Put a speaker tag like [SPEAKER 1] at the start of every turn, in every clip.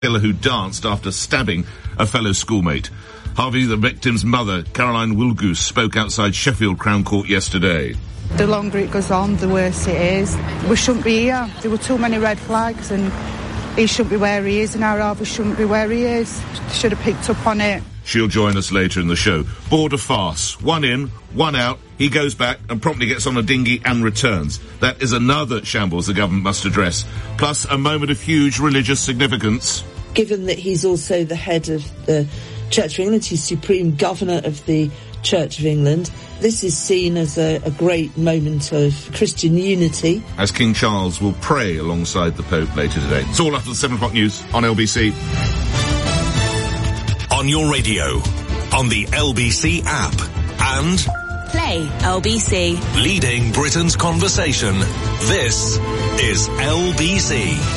[SPEAKER 1] killer who danced after stabbing a fellow schoolmate. Harvey, the victim's mother, Caroline Wilgoose, spoke outside Sheffield Crown Court yesterday.
[SPEAKER 2] The longer it goes on, the worse it is. We shouldn't be here. There were too many red flags, and he shouldn't be where he is, and our Harvey shouldn't be where he is. Should have picked up on it.
[SPEAKER 1] She'll join us later in the show. Border farce. One in, one out. He goes back and promptly gets on a dinghy and returns. That is another shambles the government must address. Plus, a moment of huge religious significance.
[SPEAKER 3] Given that he's also the head of the Church of England, he's Supreme Governor of the Church of England, this is seen as a great moment of Christian unity.
[SPEAKER 1] As King Charles will pray alongside the Pope later today. It's all after the 7 o'clock news on LBC.
[SPEAKER 4] On your radio, on the LBC app, and
[SPEAKER 5] Play LBC.
[SPEAKER 4] Leading Britain's conversation. This is LBC.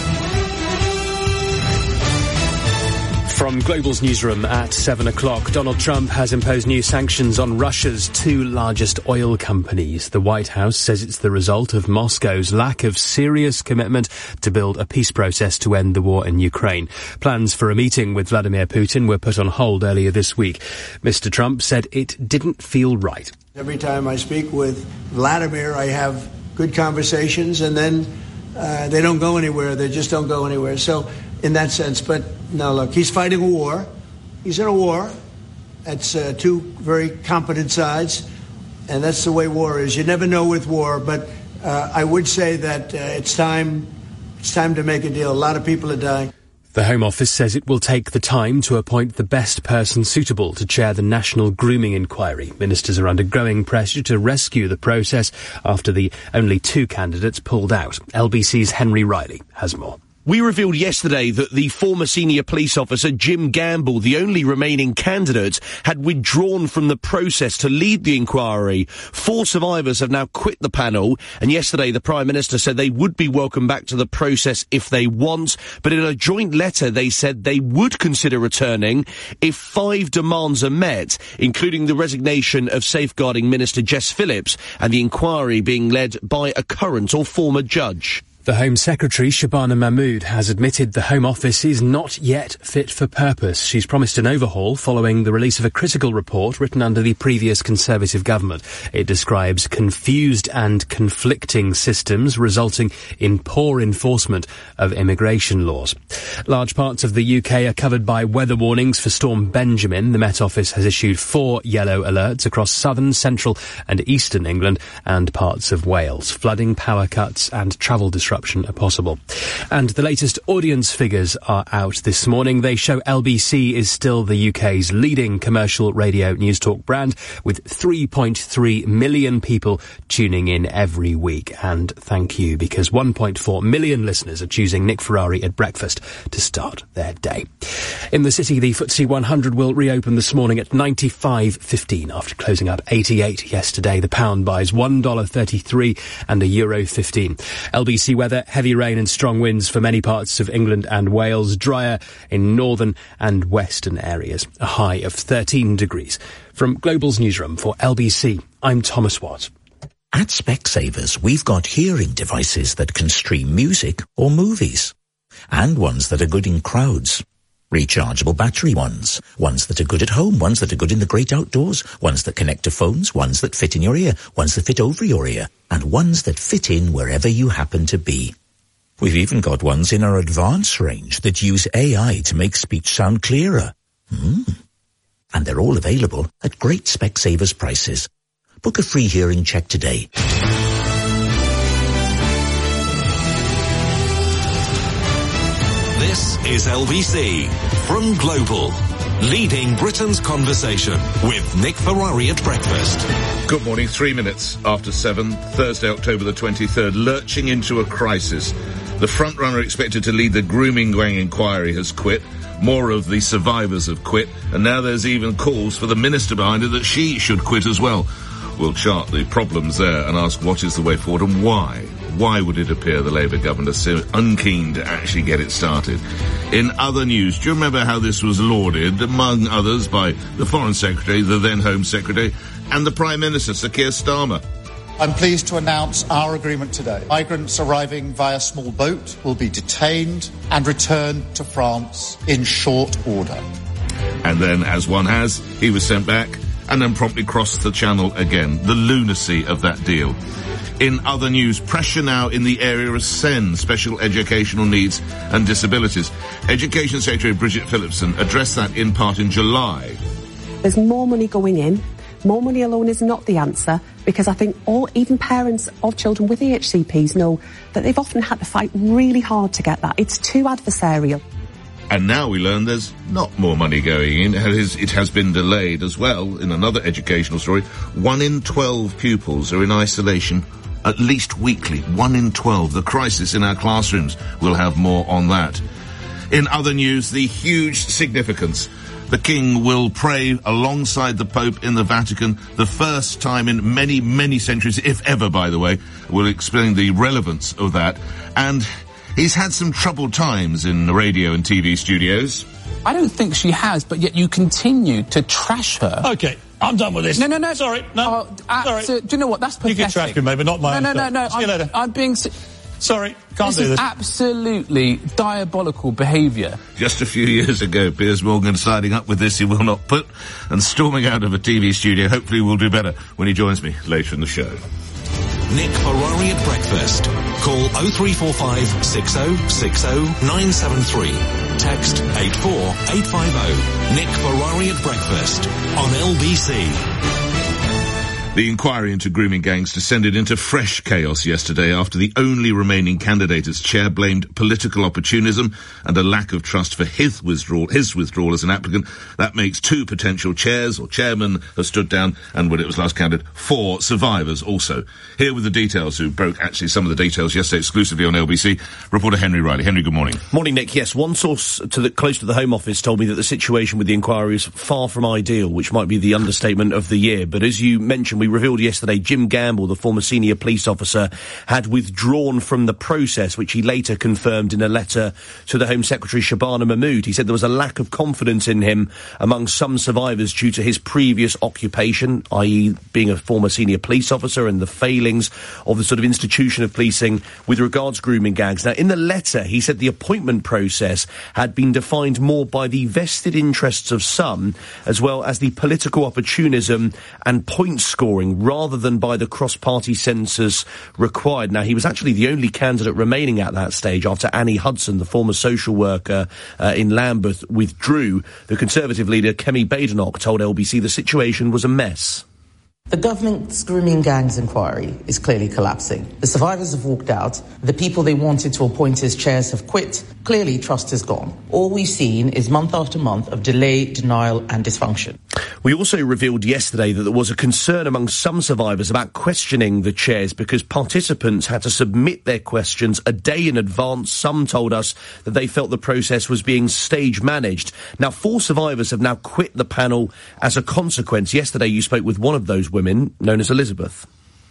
[SPEAKER 6] From Global's newsroom at 7 o'clock, Donald Trump has imposed new sanctions on Russia's two largest oil companies. The White House says it's the result of Moscow's lack of serious commitment to build a peace process to end the war in Ukraine. Plans for a meeting with Vladimir Putin were put on hold earlier this week. Mr. Trump said it didn't feel right.
[SPEAKER 7] Every time I speak with Vladimir, I have good conversations, and then they don't go anywhere. They just don't go anywhere. So in that sense, but now look, he's fighting a war. He's in a war. That's two very competent sides, and that's the way war is. You never know with war, but I would say that it's time to make a deal. A lot of people are dying.
[SPEAKER 6] The Home Office says it will take the time to appoint the best person suitable to chair the National Grooming Inquiry. Ministers are under growing pressure to rescue the process after the only two candidates pulled out. LBC's Henry Riley has more.
[SPEAKER 8] We revealed yesterday that the former senior police officer Jim Gamble, the only remaining candidate, had withdrawn from the process to lead the inquiry. 4 survivors have now quit the panel, and yesterday the Prime Minister said they would be welcomed back to the process if they want, but in a joint letter they said they would consider returning if 5 demands are met, including the resignation of Safeguarding Minister Jess Phillips and the inquiry being led by a current or former judge.
[SPEAKER 6] The Home Secretary, Shabana Mahmood, has admitted the Home Office is not yet fit for purpose. She's promised an overhaul following the release of a critical report written under the previous Conservative government. It describes confused and conflicting systems resulting in poor enforcement of immigration laws. Large parts of the UK are covered by weather warnings for Storm Benjamin. The Met Office has issued 4 yellow alerts across southern, central and eastern England and parts of Wales. Flooding, power cuts and travel disruption are possible. And the latest audience figures are out this morning. They show LBC is still the UK's leading commercial radio news talk brand, with 3.3 million people tuning in every week. And thank you, because 1.4 million listeners are choosing Nick Ferrari at breakfast to start their day. In the city, the FTSE 100 will reopen this morning at 95.15 after closing up 88 yesterday. The pound buys $1.33 and €1.15. LBC weather, heavy rain and strong winds for many parts of England and Wales, drier in northern and western areas. A high of 13 degrees. From Global's newsroom for LBC, I'm Thomas Watt.
[SPEAKER 9] At Specsavers, we've got hearing devices that can stream music or movies, and ones that are good in crowds. Rechargeable battery ones that are good at home, ones that are good in the great outdoors, ones that connect to phones, ones that fit in your ear, ones that fit over your ear, and ones that fit in wherever you happen to be. We've even got ones in our advanced range that use AI to make speech sound clearer. And they're all available at great Specsavers prices. Book a free hearing check today.
[SPEAKER 4] This is LBC from Global, leading Britain's conversation with Nick Ferrari at breakfast.
[SPEAKER 1] Good morning, 3 minutes after 7, Thursday, October the 23rd, lurching into a crisis. The frontrunner expected to lead the grooming gang inquiry has quit. More of the survivors have quit, and now there's even calls for the minister behind it that she should quit as well. We'll chart the problems there and ask what is the way forward and why. Why would it appear the Labour government is so unkeen to actually get it started? In other news, do you remember how this was lauded, among others, by the Foreign Secretary, the then Home Secretary, and the Prime Minister, Sir Keir Starmer?
[SPEAKER 10] I'm pleased to announce our agreement today. Migrants arriving via small boat will be detained and returned to France in short order.
[SPEAKER 1] And then, as one has, he was sent back and then promptly crossed the channel again. The lunacy of that deal. In other news, pressure now in the area of SEN, special educational needs and disabilities. Education Secretary Bridget Phillipson addressed that in part in July.
[SPEAKER 11] There's more money going in. More money alone is not the answer, because I think even parents of children with EHCPs know that they've often had to fight really hard to get that. It's too adversarial.
[SPEAKER 1] And now we learn there's not more money going in. It has been delayed as well. In another educational story, 1 in 12 pupils are in isolation at least weekly. 1 in 12. The crisis in our classrooms. We'll have more on that. In other news, the huge significance. The King will pray alongside the Pope in the Vatican, the first time in many, many centuries, if ever, by the way. We'll explain the relevance of that. And he's had some troubled times in the radio and TV studios.
[SPEAKER 12] I don't think she has, but yet you continue to trash her.
[SPEAKER 13] OK, I'm done with this.
[SPEAKER 12] No.
[SPEAKER 13] Sorry, no.
[SPEAKER 12] Sorry. So, do you know what? That's pathetic.
[SPEAKER 13] You can trash me, mate, but not my own stuff.
[SPEAKER 12] No.
[SPEAKER 13] See you later.
[SPEAKER 12] I'm being...
[SPEAKER 13] Sorry, can't do this.
[SPEAKER 12] This is absolutely diabolical behaviour.
[SPEAKER 1] Just a few years ago, Piers Morgan signing up with This He Will Not Put and storming out of a TV studio. Hopefully we'll do better when he joins me later in the show.
[SPEAKER 4] Nick Ferrari at breakfast. Call 0345 6060 973. Text 84850. Nick Ferrari at breakfast on LBC.
[SPEAKER 1] The inquiry into grooming gangs descended into fresh chaos yesterday after the only remaining candidate as chair blamed political opportunism and a lack of trust for his withdrawal as an applicant. That makes 2 potential chairs or chairmen have stood down, and when it was last counted, 4 survivors also. Here with the details, who broke actually some of the details yesterday exclusively on LBC, reporter Henry Riley. Henry, good morning.
[SPEAKER 8] Morning, Nick. Yes, one source close to the Home Office told me that the situation with the inquiry is far from ideal, which might be the understatement of the year. But as you mentioned, we revealed yesterday Jim Gamble, the former senior police officer, had withdrawn from the process, which he later confirmed in a letter to the Home Secretary Shabana Mahmood. He said there was a lack of confidence in him among some survivors due to his previous occupation, i.e. being a former senior police officer, and the failings of the sort of institution of policing with regards grooming gangs. Now, in the letter, he said the appointment process had been defined more by the vested interests of some, as well as the political opportunism and point scoring, rather than by the cross-party census required. Now, he was actually the only candidate remaining at that stage after Annie Hudson, the former social worker in Lambeth, withdrew. The Conservative leader, Kemi Badenoch, told LBC the situation was a mess.
[SPEAKER 14] The government's grooming gangs inquiry is clearly collapsing. The survivors have walked out. The people they wanted to appoint as chairs have quit. Clearly, trust is gone. All we've seen is month after month of delay, denial and dysfunction.
[SPEAKER 8] We also revealed yesterday that there was a concern among some survivors about questioning the chairs because participants had to submit their questions a day in advance. Some told us that they felt the process was being stage managed. Now, 4 survivors have now quit the panel as a consequence. Yesterday you spoke with one of those women, known as Elizabeth.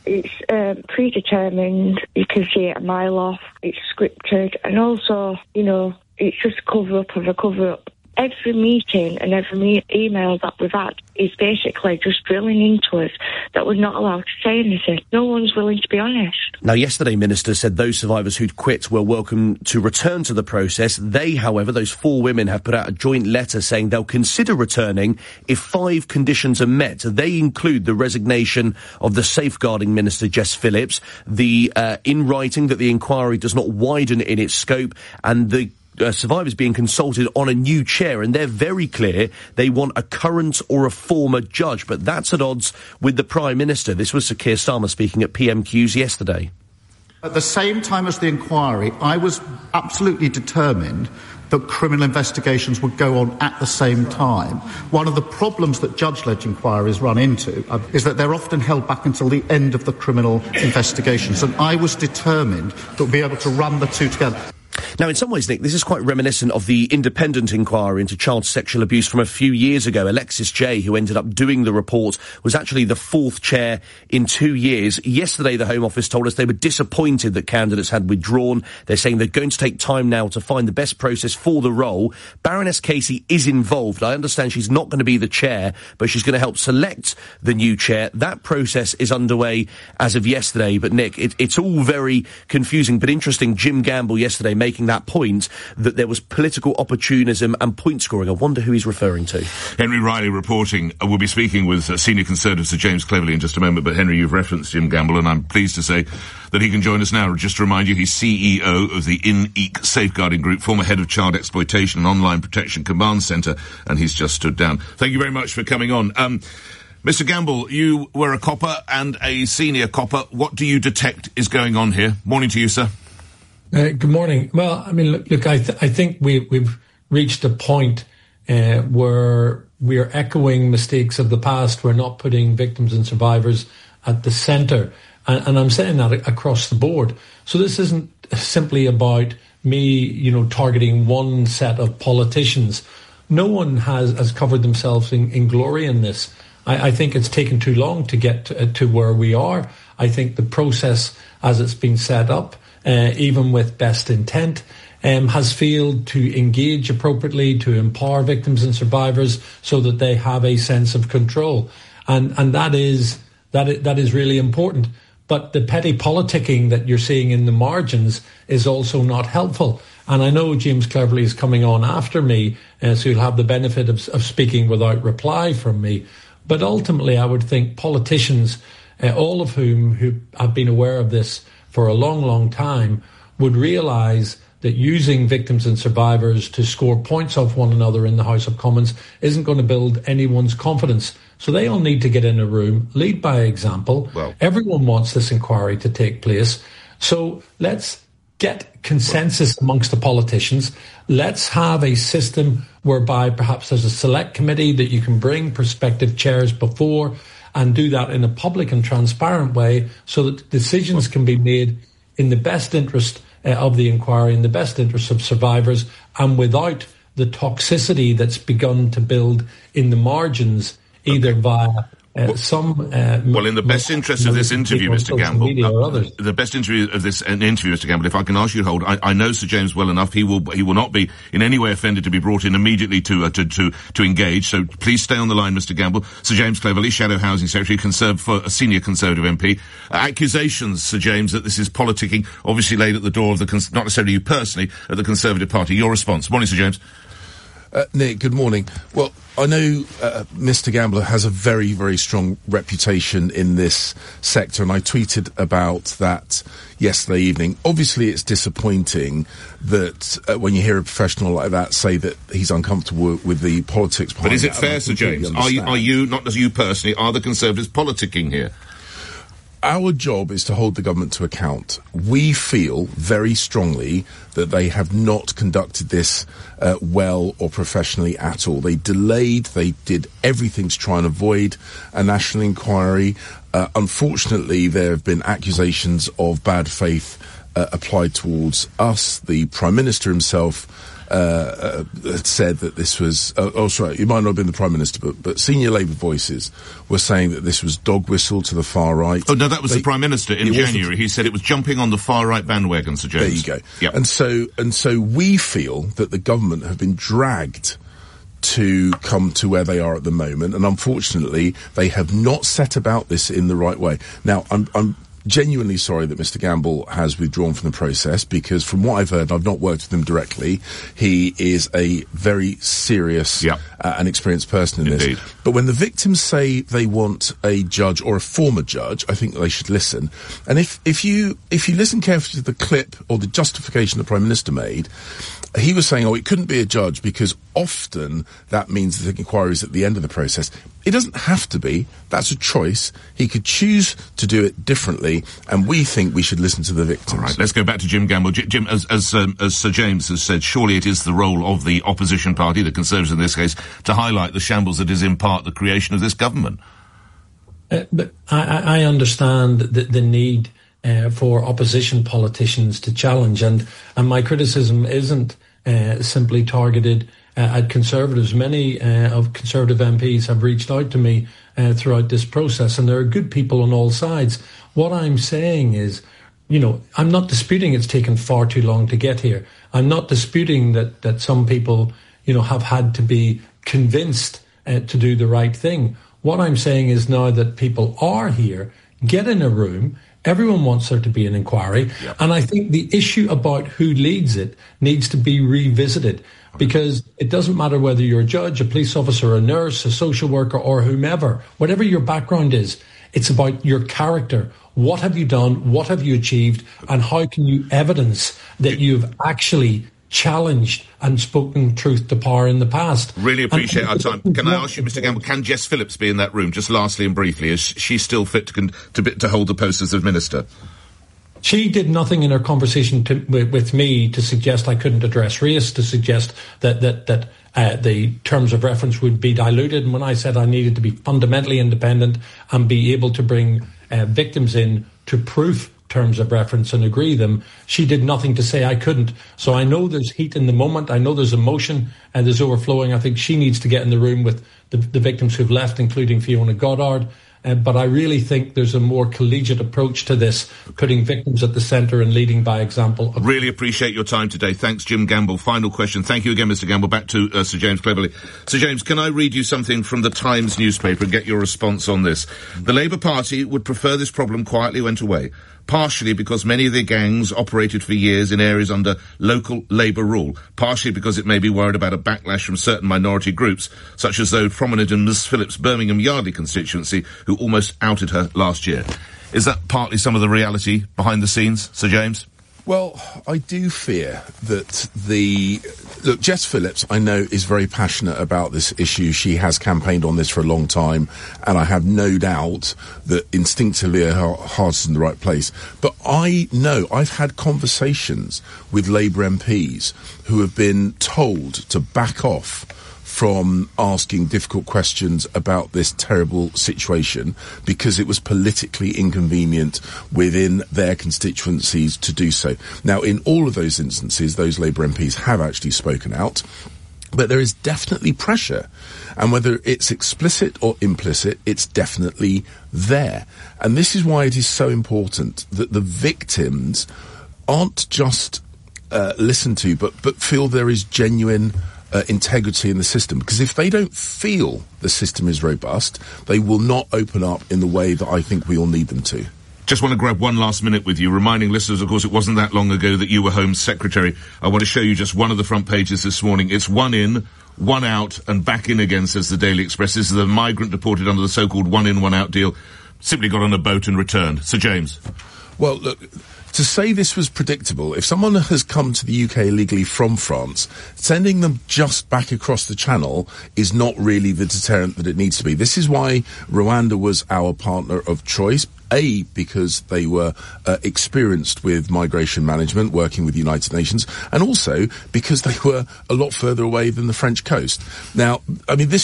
[SPEAKER 15] It's predetermined. You can see it a mile off. It's scripted. And also, it's just cover-up of a cover-up. Every meeting and every email that we've had is basically just drilling into us that we're not allowed to say anything. No one's willing to be honest.
[SPEAKER 8] Now, yesterday, Minister said those survivors who'd quit were welcome to return to the process. They, however, those 4 women have put out a joint letter saying they'll consider returning if 5 conditions are met. They include the resignation of the Safeguarding Minister, Jess Phillips, the in writing that the inquiry does not widen in its scope, and the survivors being consulted on a new chair, and they're very clear they want a current or a former judge, but that's at odds with the Prime Minister. This was Sir Keir Starmer speaking at PMQs yesterday.
[SPEAKER 10] At the same time as the inquiry, I was absolutely determined that criminal investigations would go on at the same time. One of the problems that judge-led inquiries run into is that they're often held back until the end of the criminal investigations, and I was determined that we'd be able to run the 2 together.
[SPEAKER 8] Now, in some ways, Nick, this is quite reminiscent of the independent inquiry into child sexual abuse from a few years ago. Alexis Jay, who ended up doing the report, was actually the fourth chair in 2 years. Yesterday, the Home Office told us they were disappointed that candidates had withdrawn. They're saying they're going to take time now to find the best process for the role. Baroness Casey is involved. I understand she's not going to be the chair, but she's going to help select the new chair. That process is underway as of yesterday. But, Nick, it's all very confusing but interesting. Jim Gamble yesterday making that point that there was political opportunism and point scoring. I wonder who he's referring to.
[SPEAKER 1] Henry Riley reporting. We'll be speaking with senior Conservative Sir James Cleverly in just a moment, but Henry, you've referenced Jim Gamble, and I'm pleased to say that he can join us now. Just to remind you, he's CEO of the InEek Safeguarding Group, former head of Child Exploitation and Online Protection Command Centre, and he's just stood down. Thank you very much for coming on. Mr. Gamble, you were a copper and a senior copper. What do you detect is going on here? Morning to you, sir.
[SPEAKER 16] Good morning. Well, I mean, look, I think we've reached a point where we are echoing mistakes of the past. We're not putting victims and survivors at the centre. And I'm saying that across the board. So this isn't simply about me, targeting one set of politicians. No one has covered themselves in glory in this. I think it's taken too long to get to where we are. I think the process as it's been set up, even with best intent, has failed to engage appropriately, to empower victims and survivors so that they have a sense of control. And that is really important. But the petty politicking that you're seeing in the margins is also not helpful. And I know James Cleverly is coming on after me, so you'll have the benefit of speaking without reply from me. But ultimately, I would think politicians, all of whom who have been aware of this for a long, long time, would realise that using victims and survivors to score points off one another in the House of Commons isn't going to build anyone's confidence. So they all need to get in a room, lead by example. Well, everyone wants this inquiry to take place. So let's get consensus amongst the politicians. Let's have a system whereby perhaps there's a select committee that you can bring prospective chairs before and do that in a public and transparent way so that decisions can be made in the best interest of the inquiry, in the best interest of survivors, and without the toxicity that's begun to build in the margins, either via
[SPEAKER 1] well, in the best interest of this interview, Mr. Gamble, the best interview of this interview, Mr. Gamble, if I can ask you to hold, I know Sir James well enough. He will not be in any way offended to be brought in immediately to engage. So please stay on the line, Mr. Gamble. Sir James Cleverly, Shadow Housing Secretary, for a senior Conservative MP. Accusations, Sir James, that this is politicking, obviously laid at the door of not necessarily you personally, at the Conservative Party. Your response. Morning, Sir James.
[SPEAKER 17] Nick, good morning. Well, I know Mr. Gamble has a very, very strong reputation in this sector, and I tweeted about that yesterday evening. Obviously, it's disappointing that when you hear a professional like that say that he's uncomfortable with the politics behind it.
[SPEAKER 1] But is it fair, Sir James? Are you, not as you personally, are the Conservatives politicking here?
[SPEAKER 17] Our job is to hold the government to account. We feel very strongly that they have not conducted this well or professionally at all. They delayed, they did everything to try and avoid a national inquiry. Unfortunately, there have been accusations of bad faith applied towards us. The Prime Minister himself said that this was, sorry, it might not have been the Prime Minister, but senior Labour voices were saying that this was dog whistle to the far right.
[SPEAKER 1] Oh, no, that was the Prime Minister in January. He said it was jumping on the far right bandwagon, Sir James.
[SPEAKER 17] There you go.
[SPEAKER 1] Yep.
[SPEAKER 17] And so we feel that the government have been dragged to come to where they are at the moment, and unfortunately, they have not set about this in the right way. Now, I'm genuinely sorry that Mr. Gamble has withdrawn from the process, because from what I've heard, I've not worked with him directly, he is a very serious and experienced person in this. But when the victims say they want a judge or a former judge, I think they should listen. And if you listen carefully to the clip or the justification the Prime Minister made, he was saying, it couldn't be a judge because often that means the inquiry is at the end of the process. It doesn't have to be. That's a choice. He could choose to do it differently, and we think we should listen to the victims.
[SPEAKER 1] All right, let's go back to Jim Gamble. Jim, as Sir James has said, surely it is the role of the opposition party, the Conservatives in this case, to highlight the shambles that is in part the creation of this government.
[SPEAKER 16] But I understand the need for opposition politicians to challenge. And my criticism isn't simply targeted at Conservatives. Many of Conservative MPs have reached out to me throughout this process, and there are good people on all sides. What I'm saying is, I'm not disputing it's taken far too long to get here. I'm not disputing that some people, have had to be convinced to do the right thing. What I'm saying is now that people are here, get in a room. Everyone wants there to be an inquiry. Yep. And I think the issue about who leads it needs to be revisited, because it doesn't matter whether you're a judge, a police officer, a nurse, a social worker, or whomever, whatever your background is, it's about your character. What have you done? What have you achieved? And how can you evidence that you've actually challenged and spoken truth to power in the past?
[SPEAKER 1] Really appreciate our time. Can I ask you, Mr. Gamble, can Jess Phillips be in that room, just lastly and briefly? Is she still fit to hold the post as Minister?
[SPEAKER 16] She did nothing in her conversation with me to suggest I couldn't address race, to suggest that the terms of reference would be diluted. And when I said I needed to be fundamentally independent and be able to bring victims in to proof terms of reference and agree them, she did nothing to say I couldn't. So I know there's heat in the moment. I know there's emotion and there's overflowing. I think she needs to get in the room with the victims who've left, including Fiona Goddard. But I really think there's a more collegiate approach to this, putting victims at the centre and leading by example.
[SPEAKER 1] Really appreciate your time today. Thanks, Jim Gamble. Final question. Thank you again, Mr. Gamble. Back to Sir James Cleverly. Sir James, can I read you something from the Times newspaper and get your response on this? The Labour Party would prefer this problem quietly went away, partially because many of their gangs operated for years in areas under local Labour rule, partially because it may be worried about a backlash from certain minority groups, such as those prominent in Ms Phillips' Birmingham Yardley constituency, who almost outed her last year. Is that partly some of the reality behind the scenes, Sir James?
[SPEAKER 17] Well, I do fear that Look, Jess Phillips, I know, is very passionate about this issue. She has campaigned on this for a long time, and I have no doubt that instinctively her heart is in the right place. But I know, I've had conversations with Labour MPs who have been told to back off from asking difficult questions about this terrible situation because it was politically inconvenient within their constituencies to do so. Now, in all of those instances, those Labour MPs have actually spoken out, but there is definitely pressure. And whether it's explicit or implicit, it's definitely there. And this is why it is so important that the victims aren't just listened to, but feel there is genuine integrity in the system, because if they don't feel the system is robust, they will not open up in the way that I think we all need them to.
[SPEAKER 1] Just want to grab one last minute with you, reminding listeners, of course, it wasn't that long ago that you were Home Secretary. I want to show you just one of the front pages this morning. It's one in, one out, and back in again, says the Daily Express. This is a migrant deported under the so-called one in, one out deal. Simply got on a boat and returned. Sir James.
[SPEAKER 17] Well, look, to say this was predictable, if someone has come to the UK illegally from France, sending them just back across the channel is not really the deterrent that it needs to be. This is why Rwanda was our partner of choice. A, because they were experienced with migration management, working with the United Nations, and also because they were a lot further away than the French coast. Now, I mean,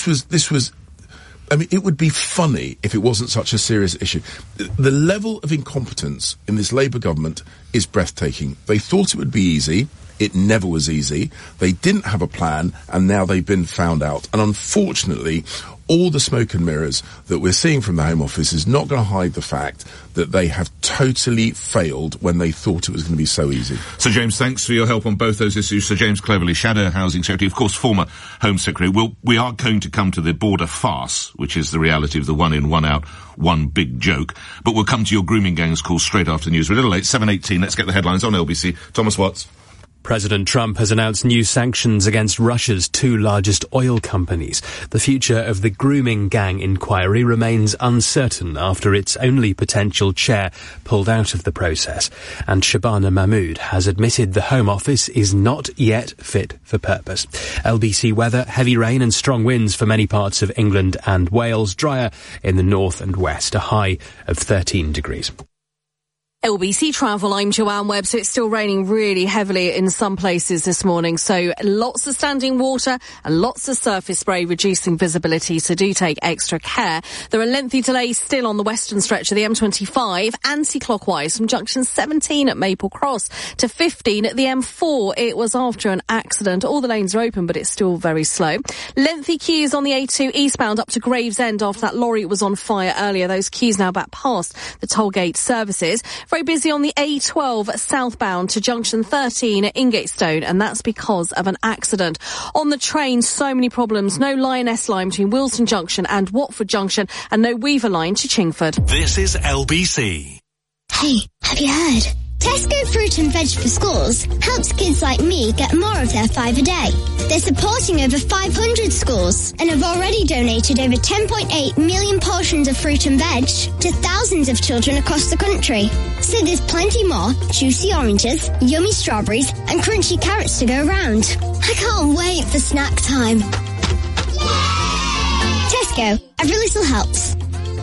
[SPEAKER 17] it would be funny if it wasn't such a serious issue. The level of incompetence in this Labour government is breathtaking. They thought it would be easy. It never was easy. They didn't have a plan, and now they've been found out. And unfortunately, all the smoke and mirrors that we're seeing from the Home Office is not going to hide the fact that they have totally failed when they thought it was going to be so easy.
[SPEAKER 1] Sir James, thanks for your help on both those issues. Sir James Cleverly, Shadow Housing Secretary, of course, former Home Secretary. We are going to come to the border farce, which is the reality of the one in, one out, one big joke. But we'll come to your grooming gangs call straight after news. We're a little late, 7:18. Let's get the headlines on LBC. Thomas Watts.
[SPEAKER 6] President Trump has announced new sanctions against Russia's two largest oil companies. The future of the grooming gang inquiry remains uncertain after its only potential chair pulled out of the process. And Shabana Mahmood has admitted the Home Office is not yet fit for purpose. LBC weather, heavy rain and strong winds for many parts of England and Wales, drier in the north and west, a high of 13 degrees.
[SPEAKER 18] LBC Travel, I'm Joanne Webb. So it's still raining really heavily in some places this morning. So lots of standing water and lots of surface spray reducing visibility. So do take extra care. There are lengthy delays still on the western stretch of the M25 anti-clockwise from junction 17 at Maple Cross to 15 at the M4. It was after an accident. All the lanes are open, but it's still very slow. Lengthy queues on the A2 eastbound up to Gravesend after that lorry was on fire earlier. Those queues now back past the tollgate services. Very busy on the A12 southbound to junction 13 at Ingatestone, and that's because of an accident. On the train, so many problems. No Lioness line between Wilson Junction and Watford Junction, and no Weaver line to Chingford.
[SPEAKER 4] This is LBC.
[SPEAKER 19] Hey, have you heard? Tesco Fruit and Veg for Schools helps kids like me get more of their 5 a day. They're supporting over 500 schools and have already donated over 10.8 million portions of fruit and veg to thousands of children across the country. So there's plenty more juicy oranges, yummy strawberries and crunchy carrots to go around. I can't wait for snack time. Tesco, every little helps.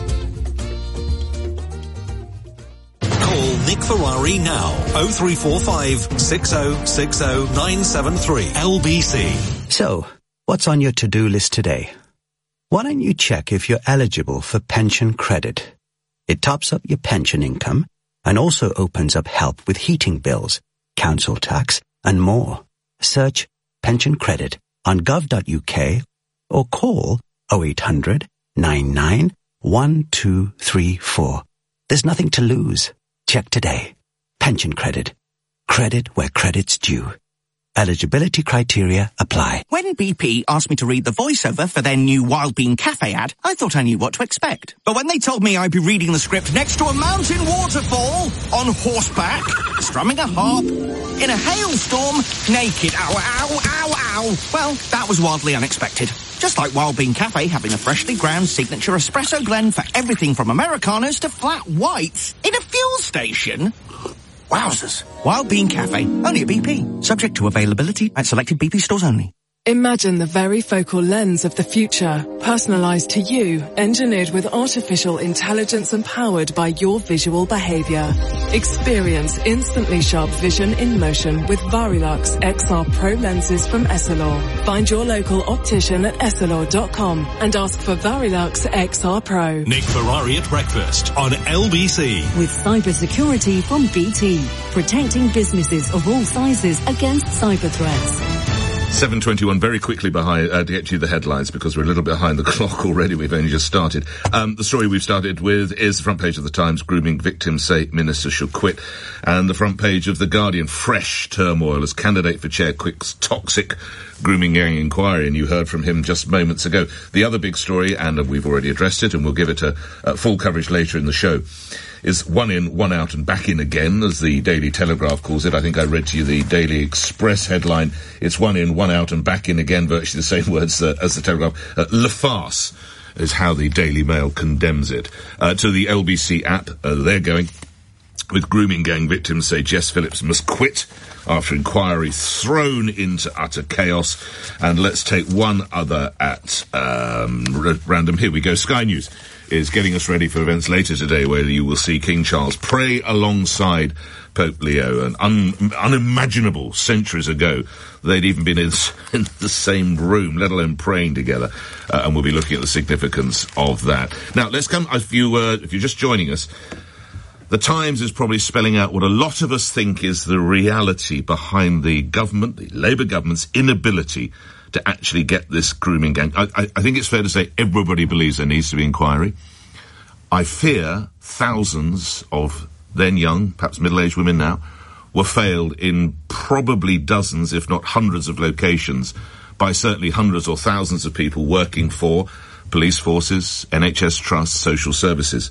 [SPEAKER 4] Call Nick Ferrari now. 0345 6060 973 LBC.
[SPEAKER 20] So, what's on your to-do list today? Why don't you check if you're eligible for pension credit? It tops up your pension income and also opens up help with heating bills, council tax and more. Search pension credit on gov.uk or call 0800 99 1234. There's nothing to lose. Check today. Pension credit. Credit where credit's due. Eligibility criteria apply.
[SPEAKER 21] When BP asked me to read the voiceover for their new Wild Bean Cafe ad, I thought I knew what to expect. But when they told me I'd be reading the script next to a mountain waterfall, on horseback, strumming a harp, in a hailstorm, naked, ow, ow, ow, ow, well, that was wildly unexpected. Just like Wild Bean Cafe having a freshly ground signature espresso blend for everything from Americanos to flat whites in a fuel station. Wowzers. Wild Bean Cafe, only at BP. Subject to availability at selected BP stores only.
[SPEAKER 22] Imagine the very focal lens of the future, personalized to you, engineered with artificial intelligence and powered by your visual behavior. Experience instantly sharp vision in motion with Varilux XR Pro lenses from Essilor. Find your local optician at essilor.com and ask for Varilux XR Pro.
[SPEAKER 4] Nick Ferrari at breakfast on LBC.
[SPEAKER 23] With cybersecurity from BT, protecting businesses of all sizes against cyber threats.
[SPEAKER 1] 7:21, very quickly behind, to get you the headlines because we're a little bit behind the clock already. We've only just started. The story we've started with is the front page of the Times. Grooming victims say minister should quit. And the front page of The Guardian. Fresh turmoil as candidate for chair quits toxic grooming gang inquiry. And you heard from him just moments ago. The other big story, and we've already addressed it, and we'll give it a full coverage later in the show, is one in, one out and back in again, as the Daily Telegraph calls it. I think I read to you the Daily Express headline. It's one in, one out and back in again, virtually the same words as the Telegraph. Le farce is how the Daily Mail condemns it. To the LBC app, they're going with grooming gang victims say Jess Phillips must quit after inquiry thrown into utter chaos. And let's take one other at random. Here we go. Sky News is getting us ready for events later today where you will see King Charles pray alongside Pope Leo. And unimaginable centuries ago they'd even been in the same room, let alone praying together. And we'll be looking at the significance of that. Now, let's come, if you're just joining us, the Times is probably spelling out what a lot of us think is the reality behind the government, the Labour government's inability to actually get this grooming gang. I think it's fair to say everybody believes there needs to be inquiry. I fear thousands of then young, perhaps middle-aged women now, were failed in probably dozens, if not hundreds of locations by certainly hundreds or thousands of people working for police forces, NHS trusts, social services.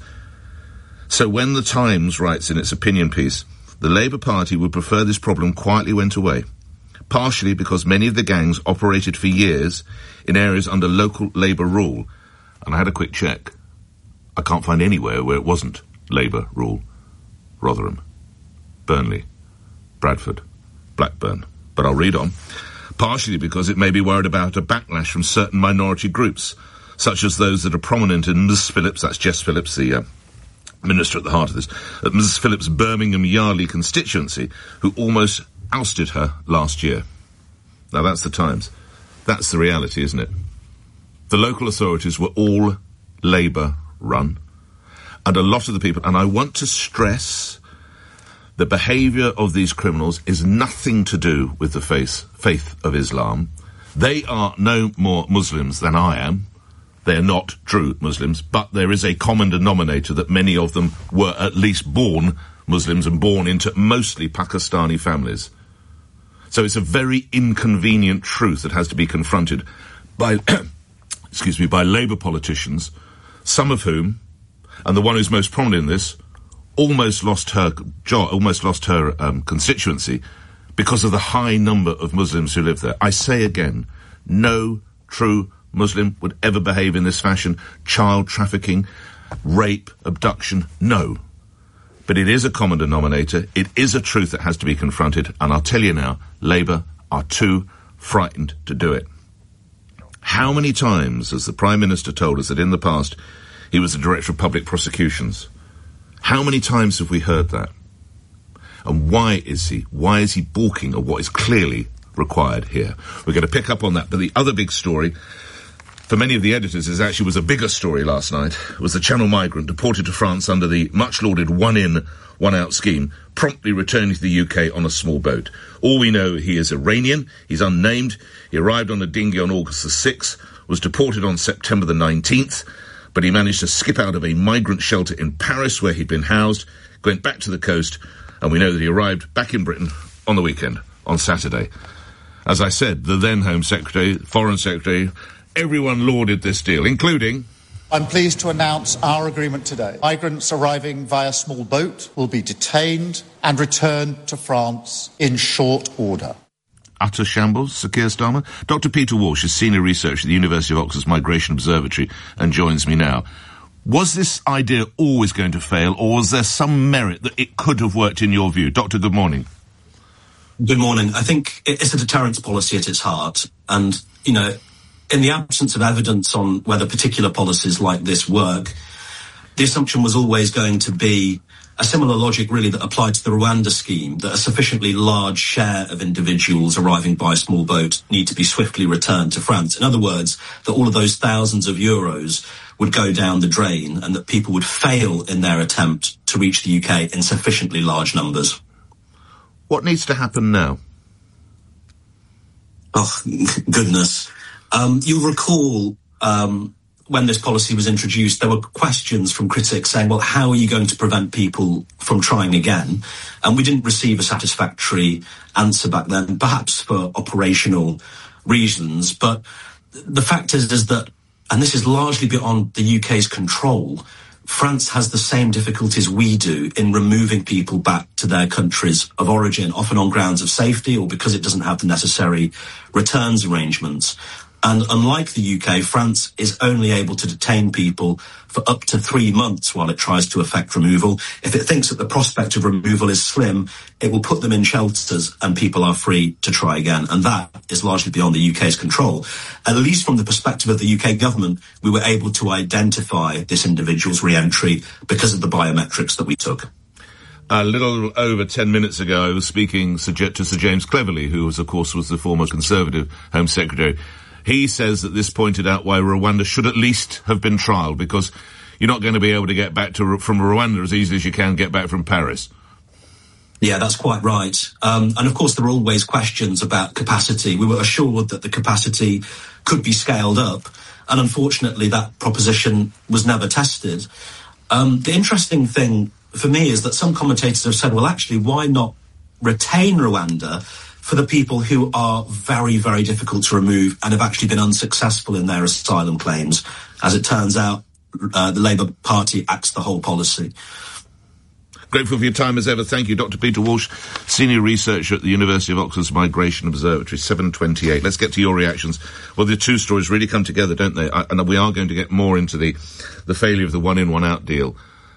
[SPEAKER 1] So when the Times writes in its opinion piece, the Labour Party would prefer this problem quietly went away, partially because many of the gangs operated for years in areas under local Labour rule. And I had a quick check. I can't find anywhere where it wasn't Labour rule. Rotherham, Burnley, Bradford, Blackburn. But I'll read on. Partially because it may be worried about a backlash from certain minority groups, such as those that are prominent in Ms. Phillips, that's Jess Phillips, the minister at the heart of this, at Mrs Phillips' Birmingham Yardley constituency, who almost ousted her last year. Now that's the Times. That's the reality, isn't it? The local authorities were all Labour run, and a lot of the people, and I want to stress, the behaviour of these criminals is nothing to do with the faith of Islam. They are no more Muslims than I am. They're not true Muslims, but there is a common denominator that many of them were at least born Muslims and born into mostly Pakistani families. So it's a very inconvenient truth that has to be confronted by, by Labour politicians, some of whom, and the one who's most prominent in this, almost lost her job, constituency because of the high number of Muslims who live there. I say again, no true Muslim would ever behave in this fashion. Child trafficking, rape, abduction, no. But it is a common denominator. It is a truth that has to be confronted. And I'll tell you now, Labour are too frightened to do it. How many times has the Prime Minister told us that in the past he was the Director of Public Prosecutions? How many times have we heard that? And why is he balking at what is clearly required here? We're going to pick up on that. But the other big story, for many of the editors, was a bigger story last night, was the Channel migrant deported to France under the much-lauded one-in, one-out scheme, promptly returning to the UK on a small boat. All we know, he is Iranian, he's unnamed, he arrived on a dinghy on August the 6th, was deported on September the 19th, but he managed to skip out of a migrant shelter in Paris where he'd been housed, went back to the coast, and we know that he arrived back in Britain on the weekend, on Saturday. As I said, the then Home Secretary, Foreign Secretary, everyone lauded this deal, including...
[SPEAKER 10] I'm pleased to announce our agreement today. Migrants arriving via small boat will be detained and returned to France in short order.
[SPEAKER 1] Utter shambles, Sir Keir Starmer. Dr. Peter Walsh is Senior Researcher at the University of Oxford's Migration Observatory and joins me now. Was this idea always going to fail, or was there some merit that it could have worked in your view? Doctor, good morning.
[SPEAKER 2] Good morning. I think it's a deterrence policy at its heart. And, you know, in the absence of evidence on whether particular policies like this work, the assumption was always going to be a similar logic really that applied to the Rwanda scheme, that a sufficiently large share of individuals arriving by small boat need to be swiftly returned to France. In other words, that all of those thousands of euros would go down the drain and that people would fail in their attempt to reach the UK in sufficiently large numbers.
[SPEAKER 1] What needs to happen now?
[SPEAKER 2] Oh, goodness. You'll recall when this policy was introduced, there were questions from critics saying, well, how are you going to prevent people from trying again? And we didn't receive a satisfactory answer back then, perhaps for operational reasons. But the fact is that, and this is largely beyond the UK's control, France has the same difficulties we do in removing people back to their countries of origin, often on grounds of safety or because it doesn't have the necessary returns arrangements. And unlike the UK, France is only able to detain people for up to 3 months while it tries to effect removal. If it thinks that the prospect of removal is slim, it will put them in shelters and people are free to try again. And that is largely beyond the UK's control. At least from the perspective of the UK government, we were able to identify this individual's re-entry because of the biometrics that we took.
[SPEAKER 1] A little over 10 minutes ago, I was speaking to Sir James Cleverly, who was, of course, was the former Conservative Home Secretary. He says that this pointed out why Rwanda should at least have been trialled, because you're not going to be able to get back from Rwanda as easily as you can get back from Paris.
[SPEAKER 2] Yeah, that's quite right. And of course, there are always questions about capacity. We were assured that the capacity could be scaled up, and unfortunately that proposition was never tested. The interesting thing for me is that some commentators have said, well, actually, why not retain Rwanda for the people who are very, very difficult to remove and have actually been unsuccessful in their asylum claims? As it turns out, the Labour Party axed the whole policy.
[SPEAKER 1] Grateful for your time as ever. Thank you, Dr. Peter Walsh, Senior Researcher at the University of Oxford's Migration Observatory. 7:28. Let's get to your reactions. Well, the two stories really come together, don't they? And we are going to get more into the failure of the one-in, one-out deal.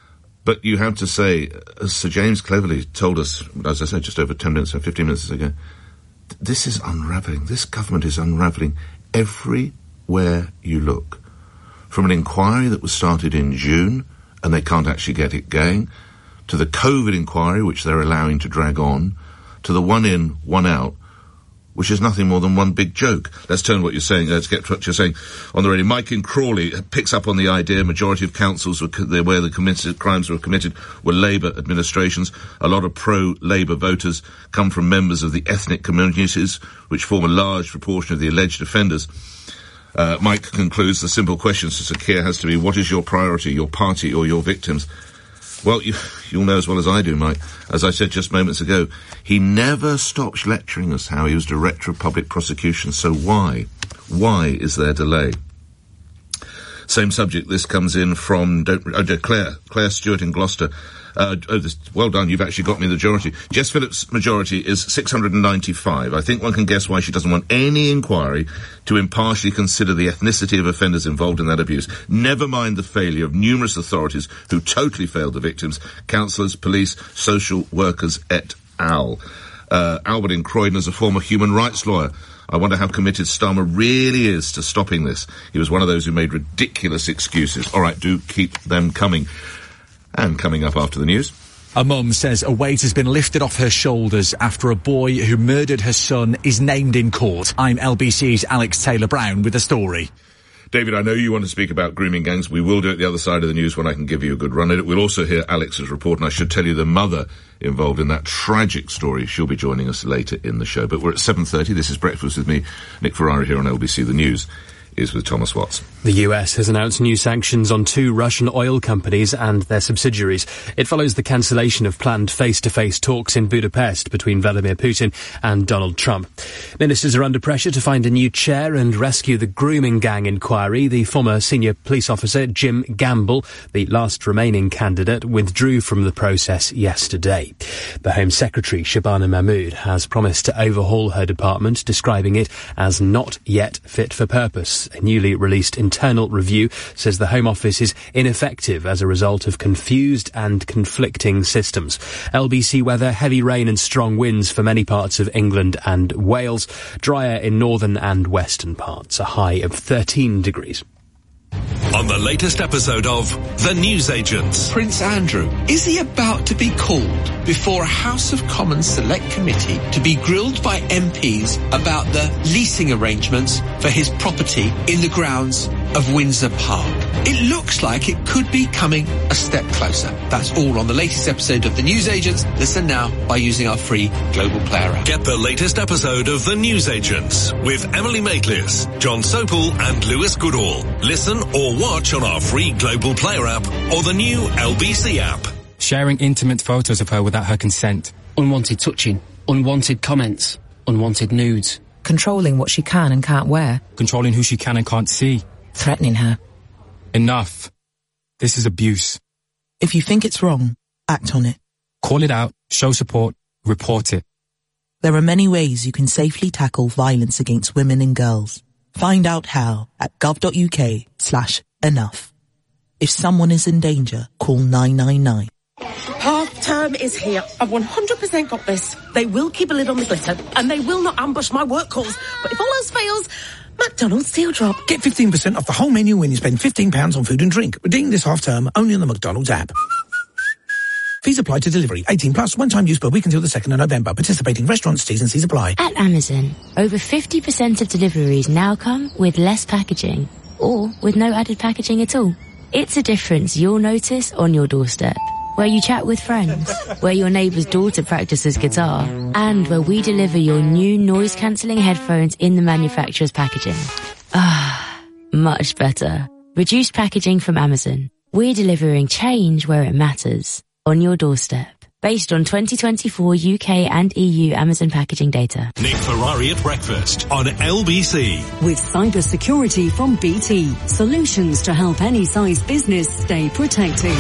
[SPEAKER 1] But you have to say, as Sir James Cleverly told us, as I said, just over 10 minutes, 15 minutes ago, this is unravelling. This government is unravelling everywhere you look. From an inquiry that was started in June and they can't actually get it going, to the COVID inquiry, which they're allowing to drag on, to the one in, one out, which is nothing more than one big joke. Let's turn what you're saying. Let's get to what you're saying on the radio. Mike in Crawley picks up on the idea majority of councils where the crimes were committed were Labour administrations. A lot of pro-Labour voters come from members of the ethnic communities, which form a large proportion of the alleged offenders. Mike concludes the simple question to Sir Keir has to be, what is your priority, your party or your victims? Well, you'll know as well as I do, Mike. As I said just moments ago, he never stops lecturing us how he was Director of Public Prosecution. So why? Why is there delay? Same subject. This comes in from Claire Stewart in Gloucester. Well done, you've actually got me the majority. Jess Phillips' majority is 695. I think one can guess why she doesn't want any inquiry to impartially consider the ethnicity of offenders involved in that abuse. Never mind the failure of numerous authorities who totally failed the victims, counsellors, police, social workers, et al. Albert in Croydon is a former human rights lawyer. I wonder how committed Starmer really is to stopping this. He was one of those who made ridiculous excuses. All right, do keep them coming. And coming up after the news.
[SPEAKER 3] A mum says a weight has been lifted off her shoulders after a boy who murdered her son is named in court. I'm LBC's Alex Taylor-Brown with the story.
[SPEAKER 1] David, I know you want to speak about grooming gangs. We will do it the other side of the news when I can give you a good run at it. We'll also hear Alex's report, and I should tell you the mother involved in that tragic story. She'll be joining us later in the show. But we're at 7:30. This is Breakfast with me, Nick Ferrari, here on LBC. The news is with Thomas Watts.
[SPEAKER 6] The US has announced new sanctions on 2 Russian oil companies and their subsidiaries. It follows the cancellation of planned face-to-face talks in Budapest between Vladimir Putin and Donald Trump. Ministers are under pressure to find a new chair and rescue the grooming gang inquiry. The former senior police officer, Jim Gamble, the last remaining candidate, withdrew from the process yesterday. The Home Secretary, Shabana Mahmood, has promised to overhaul her department, describing it as not yet fit for purpose. A newly released internal review says the Home Office is ineffective as a result of confused and conflicting systems. LBC weather, heavy rain and strong winds for many parts of England and Wales. Drier in northern and western parts. A high of 13 degrees.
[SPEAKER 4] On the latest episode of The Newsagents.
[SPEAKER 5] Prince Andrew, is he about to be called before a House of Commons Select Committee to be grilled by MPs about the leasing arrangements for his property in the grounds of Windsor Park? It looks like it could be coming a step closer. That's all on the latest episode of The Newsagents. Listen now by using our free Global Player app.
[SPEAKER 4] Get the latest episode of The Newsagents with Emily Maitlis, John Sopel and Lewis Goodall. Listen or watch on our free Global Player app or the new LBC app.
[SPEAKER 7] Sharing intimate photos of her without her consent.
[SPEAKER 24] Unwanted touching. Unwanted comments. Unwanted nudes.
[SPEAKER 25] Controlling what she can and can't wear.
[SPEAKER 7] Controlling who she can and can't see.
[SPEAKER 25] Threatening her.
[SPEAKER 7] Enough. This is abuse.
[SPEAKER 25] If you think it's wrong, act on it.
[SPEAKER 7] Call it out, show support, report it.
[SPEAKER 25] There are many ways you can safely tackle violence against women and girls. Find out how at gov.uk/enough. If someone is in danger, call 999.
[SPEAKER 26] Half term is here. I've 100% got this. They will keep a lid on the glitter, and they will not ambush my work calls. But if all else fails, McDonald's Deal Drop.
[SPEAKER 27] Get 15% off the whole menu when you spend £15 on food and drink. Redeem this half term only on the McDonald's app. Fees apply to delivery. 18 plus, one-time use per week until the 2nd of November. Participating restaurants, T's and C's apply.
[SPEAKER 28] At Amazon, over 50% of deliveries now come with less packaging or with no added packaging at all. It's a difference you'll notice on your doorstep, where you chat with friends, where your neighbour's daughter practices guitar, and where we deliver your new noise-cancelling headphones in the manufacturer's packaging. Ah, much better. Reduced packaging from Amazon. We're delivering change where it matters. On your doorstep. Based on 2024 UK and EU Amazon packaging data.
[SPEAKER 4] Nick Ferrari at breakfast on LBC.
[SPEAKER 23] With cybersecurity from BT. Solutions to help any size business stay protected.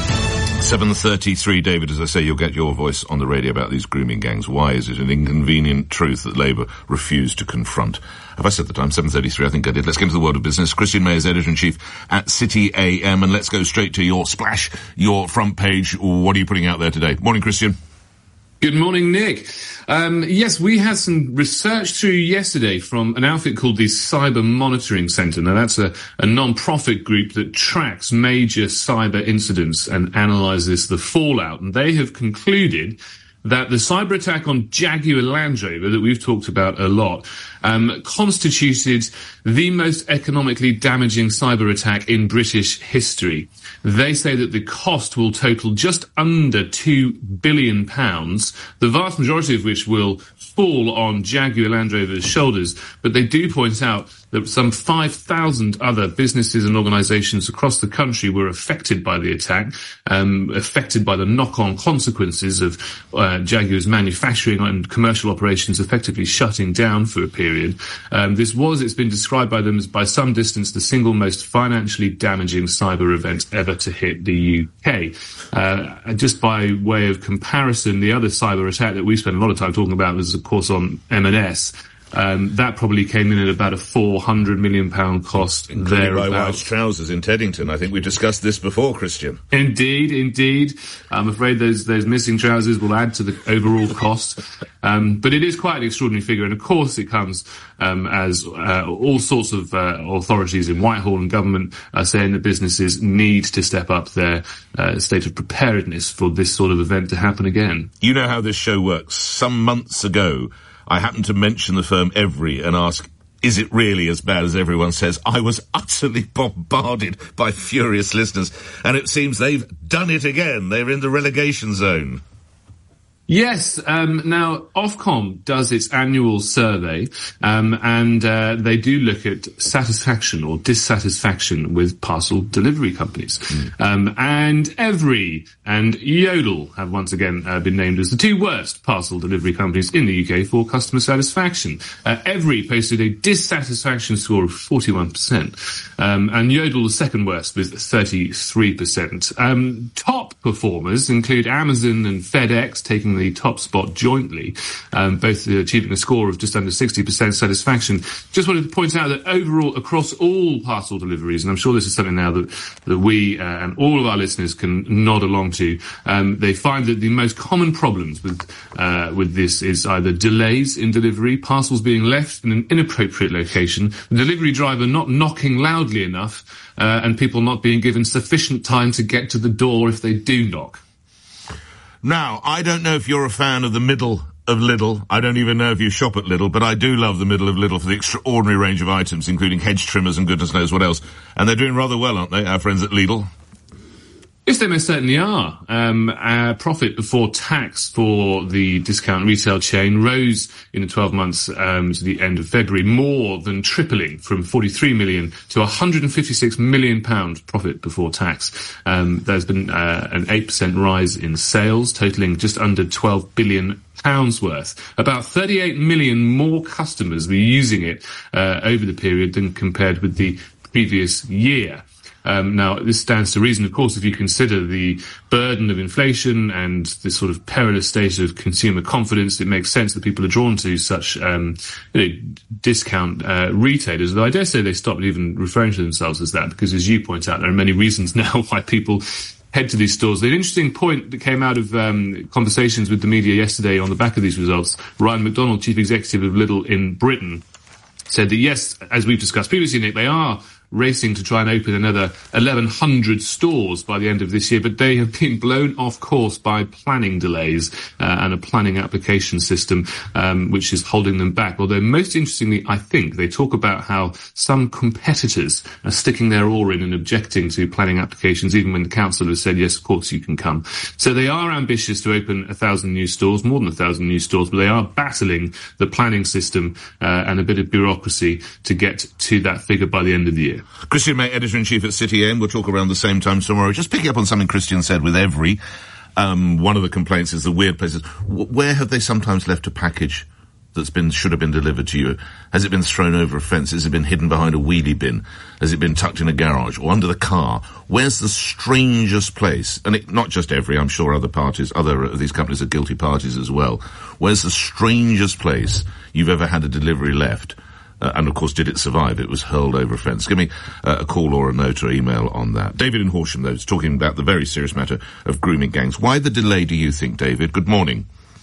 [SPEAKER 1] 7:33, David, as I say, you'll get your voice on the radio about these grooming gangs. Why is it an inconvenient truth that Labour refused to confront? Have I said the time? 7:33, I think I did. Let's get into the world of business. Christian Mayer's editor-in-chief at City AM, and let's go straight to your splash, your front page. What are you putting out there today? Morning, Christian.
[SPEAKER 8] Good morning, Nick. Yes, we had some research through yesterday from an outfit called the Cyber Monitoring Centre. Now, that's a non-profit group that tracks major cyber incidents and analyses the fallout. And they have concluded that the cyber attack on Jaguar Land Rover that we've talked about a lot constituted the most economically damaging cyber attack in British history. They say that the cost will total just under £2 billion, the vast majority of which will fall on Jaguar Land Rover's shoulders. But they do point out that some 5,000 other businesses and organisations across the country were affected by the attack, affected by the knock-on consequences of Jaguar's manufacturing and commercial operations effectively shutting down for a period. It's been described by them as, by some distance, the single most financially damaging cyber event ever to hit the UK. Just by way of comparison, the other cyber attack that we spent a lot of time talking about was, of course, on M&S. That probably came in at about a £400 million cost.
[SPEAKER 1] Including my wife's trousers in Teddington. I think we discussed this before, Christian.
[SPEAKER 8] Indeed. I'm afraid those missing trousers will add to the overall cost. But it is quite an extraordinary figure. And of course it comes as all sorts of authorities in Whitehall and government are saying that businesses need to step up their state of preparedness for this sort of event to happen again.
[SPEAKER 1] You know how this show works. Some months ago, I happened to mention the firm Evri and ask, is it really as bad as everyone says? I was utterly bombarded by furious listeners, and it seems they've done it again. They're in the relegation zone.
[SPEAKER 8] Yes. Now, Ofcom does its annual survey, and they do look at satisfaction or dissatisfaction with parcel delivery companies. And Evri and Yodel have once again been named as the two worst parcel delivery companies in the UK for customer satisfaction. Evri posted a dissatisfaction score of 41%, and Yodel the second worst with 33%. Top performers include Amazon and FedEx, taking the top spot jointly, both achieving a score of just under 60% satisfaction. Just wanted to point out that overall, across all parcel deliveries, and I'm sure this is something now that we and all of our listeners can nod along to, they find that the most common problems with this is either delays in delivery, parcels being left in an inappropriate location, the delivery driver not knocking loudly enough, and people not being given sufficient time to get to the door if they do knock.
[SPEAKER 1] Now, I don't know if you're a fan of the middle of Lidl. I don't even know if you shop at Lidl, but I do love the middle of Lidl for the extraordinary range of items, including hedge trimmers and goodness knows what else. And they're doing rather well, aren't they, our friends at Lidl?
[SPEAKER 8] Yes, they most certainly are. Our profit before tax for the discount retail chain rose in the 12 months to the end of February, more than tripling from 43 million to 156 million pound profit before tax. There's been an 8% rise in sales, totaling just under 12 billion pounds worth. About 38 million more customers were using it over the period than compared with the previous year. Now, this stands to reason, of course, if you consider the burden of inflation and this sort of perilous state of consumer confidence, it makes sense that people are drawn to such discount retailers. Though I dare say they stopped even referring to themselves as that, because, as you point out, there are many reasons now why people head to these stores. An interesting point that came out of conversations with the media yesterday on the back of these results, Ryan McDonald, Chief Executive of Lidl in Britain, said that, yes, as we've discussed previously, Nick, they are racing to try and open another 1,100 stores by the end of this year, but they have been blown off course by planning delays and a planning application system which is holding them back. Although most interestingly, I think, they talk about how some competitors are sticking their oar in and objecting to planning applications, even when the council has said, yes, of course you can come. So they are ambitious to open 1,000 new stores, more than 1,000 new stores, but they are battling the planning system and a bit of bureaucracy to get to that figure by the end of the year.
[SPEAKER 1] Christian May, Editor-in-Chief at City AM. We'll talk around the same time tomorrow. Just picking up on something Christian said with Evri, one of the complaints is the weird places. Where have they sometimes left a package should have been delivered to you? Has it been thrown over a fence? Has it been hidden behind a wheelie bin? Has it been tucked in a garage or under the car? Where's the strangest place? And not just Evri, I'm sure other of these companies are guilty parties as well. Where's the strangest place you've ever had a delivery left? And, of course, did it survive? It was hurled over a fence. Give me a call or a note or email on that. David in Horsham, though, is talking about the very serious matter of grooming gangs. Why the delay, do you think, David? Good morning.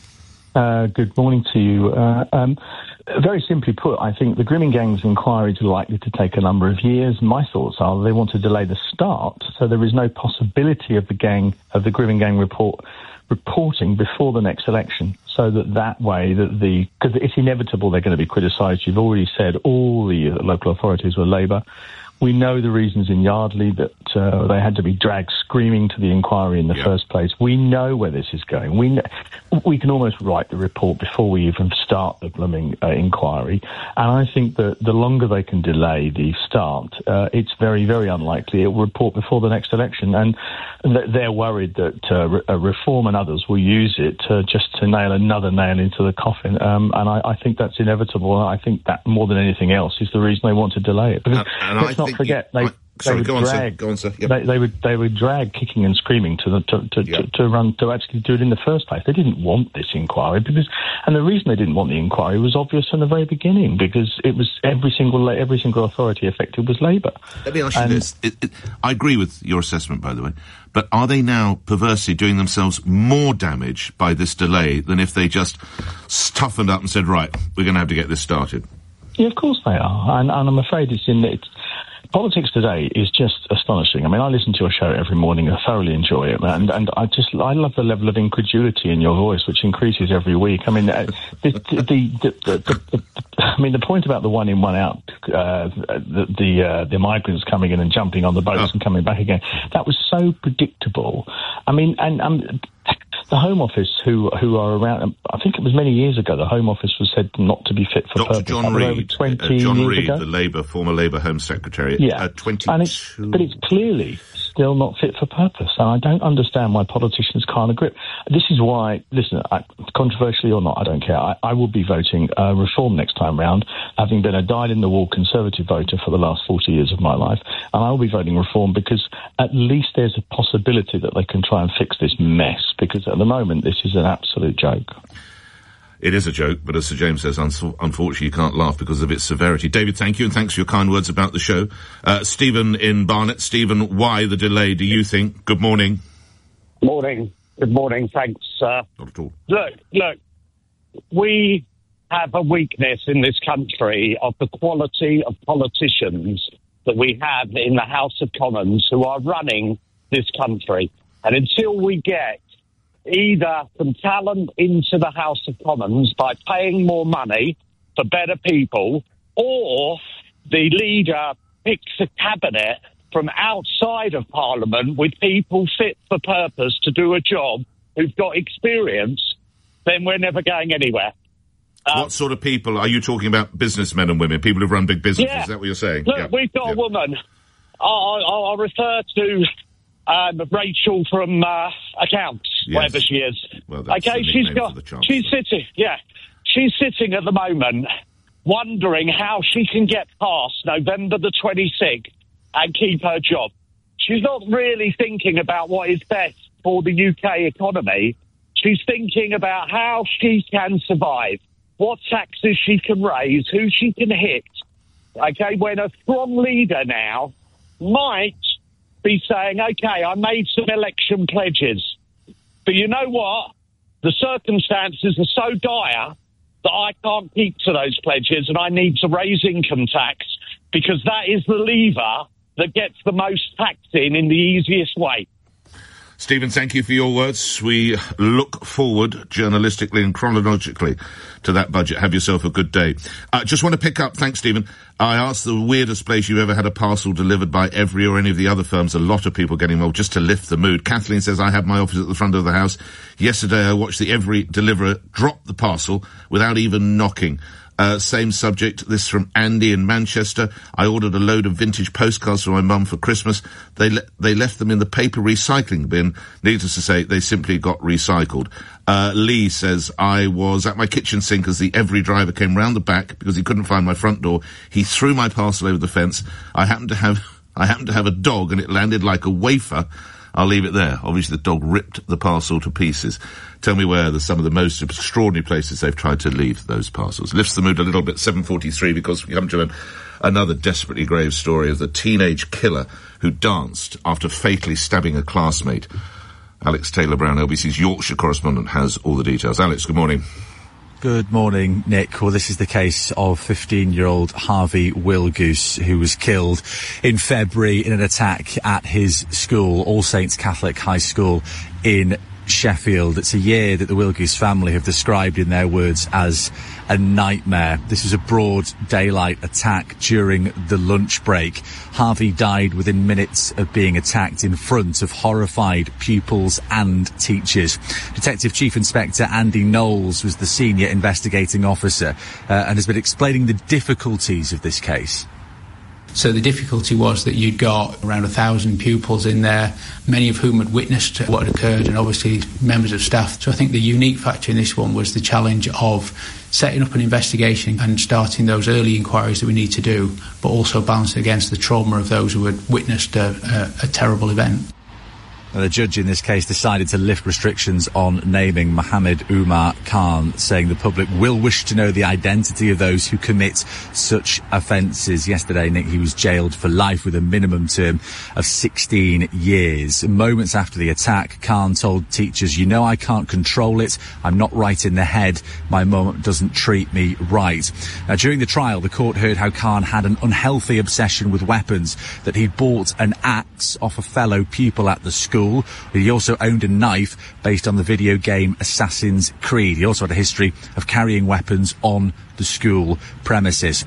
[SPEAKER 9] Good morning to you. Very simply put, I think the grooming gangs inquiry is likely to take a number of years. My thoughts are they want to delay the start, so there is no possibility of the grooming gang reporting before the next election, so that way because it's inevitable they're going to be criticised. You've already said all the local authorities were Labour. We know the reasons in Yardley that they had to be dragged screaming to the inquiry in the first place. We know where this is going. We can almost write the report before we even start the blooming inquiry. And I think that the longer they can delay the start, it's very, very unlikely it will report before the next election. And they're worried that Reform and others will use it just to nail another nail into the coffin. And I think that's inevitable. And I think that more than anything else is the reason they want to delay it. Because let's not forget, they would drag kicking and screaming to actually do it in the first place. They didn't want this inquiry and the reason they didn't want the inquiry was obvious from the very beginning, because it was every single authority affected was Labour.
[SPEAKER 1] Let me ask you this. I agree with your assessment, by the way, but are they now perversely doing themselves more damage by this delay than if they just toughened up and said, right, we're going to have to get this started?
[SPEAKER 9] Yeah, of course they are, and I'm afraid politics today is just astonishing. I mean, I listen to your show every morning. I thoroughly enjoy it, and I love the level of incredulity in your voice, which increases every week. I mean, the point about the one in, one out, the migrants coming in and jumping on the boats and coming back again, that was so predictable. I mean, and the Home Office, who are around, I think it was many years ago, the Home Office was said not to be fit for purpose.
[SPEAKER 1] John Reid, the former Labour Home Secretary.
[SPEAKER 9] Yeah,
[SPEAKER 1] 22.
[SPEAKER 9] But it's clearly still not fit for purpose, and I don't understand why politicians can't agree. This is why, listen, controversially or not, I don't care. I will be voting Reform next time round, having been a dyed-in-the-wool Conservative voter for the last 40 years of my life, and I will be voting Reform because at least there's a possibility that they can try and fix this mess, because at the moment this is an absolute joke.
[SPEAKER 1] It is a joke, but as Sir James says, unfortunately you can't laugh because of its severity. David, thank you, and thanks for your kind words about the show. Stephen in Barnet. Stephen, why the delay, do you think? Good morning.
[SPEAKER 11] Morning. Good morning. Thanks, sir.
[SPEAKER 1] Not at all.
[SPEAKER 11] Look, we have a weakness in this country of the quality of politicians that we have in the House of Commons who are running this country. And until we get either some talent into the House of Commons by paying more money for better people, or the leader picks a cabinet from outside of Parliament with people fit for purpose to do a job who've got experience, then we're never going anywhere.
[SPEAKER 1] What sort of people? Are you talking about businessmen and women, people who run big businesses?
[SPEAKER 11] Yeah.
[SPEAKER 1] Is that what you're saying?
[SPEAKER 11] Look, we've got a woman. I'll refer to Rachel from Accounts, whatever she is.
[SPEAKER 1] Well, that's
[SPEAKER 11] okay, she's sitting at the moment wondering how she can get past November the 26th and keep her job. She's not really thinking about what is best for the UK economy. She's thinking about how she can survive, what taxes she can raise, who she can hit. Okay, when a strong leader now might be saying, OK, I made some election pledges, but you know what? The circumstances are so dire that I can't keep to those pledges and I need to raise income tax because that is the lever that gets the most tax in the easiest way.
[SPEAKER 1] Stephen, thank you for your words. We look forward journalistically and chronologically to that budget. Have yourself a good day. Just want to pick up, thanks Stephen, I asked the weirdest place you've ever had a parcel delivered by Every or any of the other firms. A lot of people getting involved just to lift the mood. Kathleen says, I have my office at the front of the house. Yesterday I watched the Every deliverer drop the parcel without even knocking. Same subject, this from Andy in Manchester. I ordered a load of vintage postcards for my mum for Christmas. They left them in the paper recycling bin. Needless to say, they simply got recycled. Lee says, I was at my kitchen sink as the Every driver came round the back because he couldn't find my front door. He threw my parcel over the fence. I happened to have a dog and it landed like a wafer. I'll leave it there. Obviously the dog ripped the parcel to pieces. Tell me where some of the most extraordinary places they've tried to leave those parcels. Lifts the mood a little bit, 7:43, because we come to another desperately grave story of the teenage killer who danced after fatally stabbing a classmate. Alex Taylor-Brown, LBC's Yorkshire correspondent, has all the details. Alex, good morning.
[SPEAKER 3] Good morning, Nick. Well, this is the case of 15-year-old Harvey Wilgoose, who was killed in February in an attack at his school, All Saints Catholic High School in Sheffield. It's a year that the Wilgoose family have described in their words as a nightmare. This was a broad daylight attack during the lunch break. Harvey died within minutes of being attacked in front of horrified pupils and teachers. Detective Chief Inspector Andy Knowles was the senior investigating officer and has been explaining the difficulties of this case.
[SPEAKER 12] So the difficulty was that you'd got around 1,000 pupils in there, many of whom had witnessed what had occurred, and obviously members of staff. So I think the unique factor in this one was the challenge of setting up an investigation and starting those early inquiries that we need to do, but also balanced against the trauma of those who had witnessed a terrible event.
[SPEAKER 3] The judge in this case decided to lift restrictions on naming Mohammed Umar Khan, saying the public will wish to know the identity of those who commit such offences. Yesterday, Nick, he was jailed for life with a minimum term of 16 years. Moments after the attack, Khan told teachers, "You know I can't control it. I'm not right in the head. My mum doesn't treat me right." Now, during the trial, the court heard how Khan had an unhealthy obsession with weapons, that he'd bought an axe off a fellow pupil at the school. He also owned a knife based on the video game Assassin's Creed. He also had a history of carrying weapons on the school premises.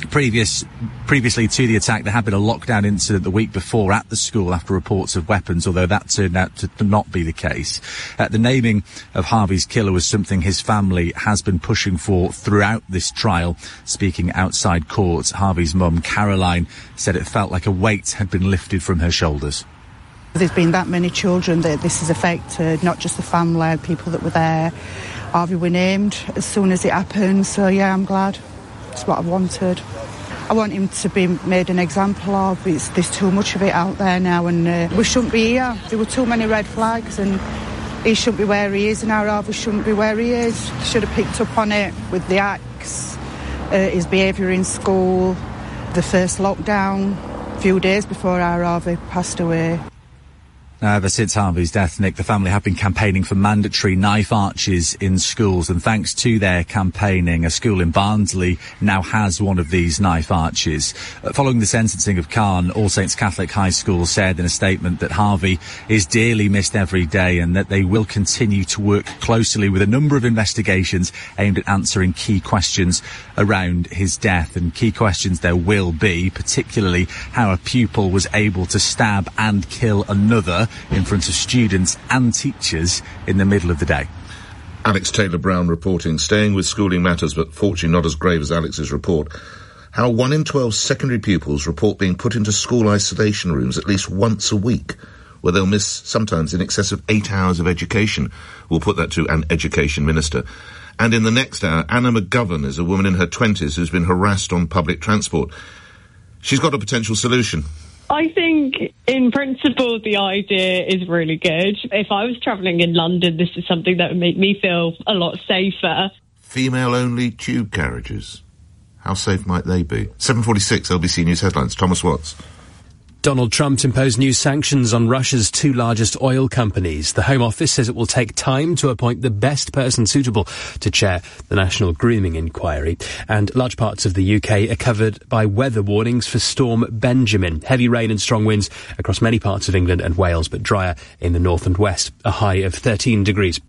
[SPEAKER 3] Previously to the attack, there had been a lockdown incident the week before at the school after reports of weapons, although that turned out to not be the case. The naming of Harvey's killer was something his family has been pushing for throughout this trial. Speaking outside court, Harvey's mum, Caroline, said it felt like a weight had been lifted from her shoulders.
[SPEAKER 13] There's been that many children that this has affected, not just the family, people that were there. Harvey were named as soon as it happened, so yeah, I'm glad. It's what I wanted. I want him to be made an example of. There's too much of it out there now, and we shouldn't be here. There were too many red flags, and he shouldn't be where he is, and our Harvey shouldn't be where he is. He should have picked up on it with the axe, his behaviour in school, the first lockdown, a few days before our Harvey passed away.
[SPEAKER 3] Now, ever since Harvey's death, Nick, the family have been campaigning for mandatory knife arches in schools, and thanks to their campaigning, a school in Barnsley now has one of these knife arches. Following the sentencing of Khan, All Saints Catholic High School said in a statement that Harvey is dearly missed every day and that they will continue to work closely with a number of investigations aimed at answering key questions around his death. And key questions there will be, particularly how a pupil was able to stab and kill another in front of students and teachers in the middle of the day.
[SPEAKER 1] Alex Taylor-Brown reporting, staying with schooling matters, but fortunately not as grave as Alex's report. How 1 in 12 secondary pupils report being put into school isolation rooms at least once a week, where they'll miss sometimes in excess of 8 hours of education. We'll put that to an education minister. And in the next hour, Anna McGovern is a woman in her 20s who's been harassed on public transport. She's got a potential solution.
[SPEAKER 14] I think, in principle, the idea is really good. If I was travelling in London, this is something that would make me feel a lot safer.
[SPEAKER 1] Female-only tube carriages. How safe might they be? 7:46, LBC News headlines. Thomas Watts.
[SPEAKER 6] Donald Trump imposed new sanctions on Russia's 2 largest oil companies. The Home Office says it will take time to appoint the best person suitable to chair the National Grooming Inquiry. And large parts of the UK are covered by weather warnings for Storm Benjamin. Heavy rain and strong winds across many parts of England and Wales, but drier in the north and west. A high of 13 degrees.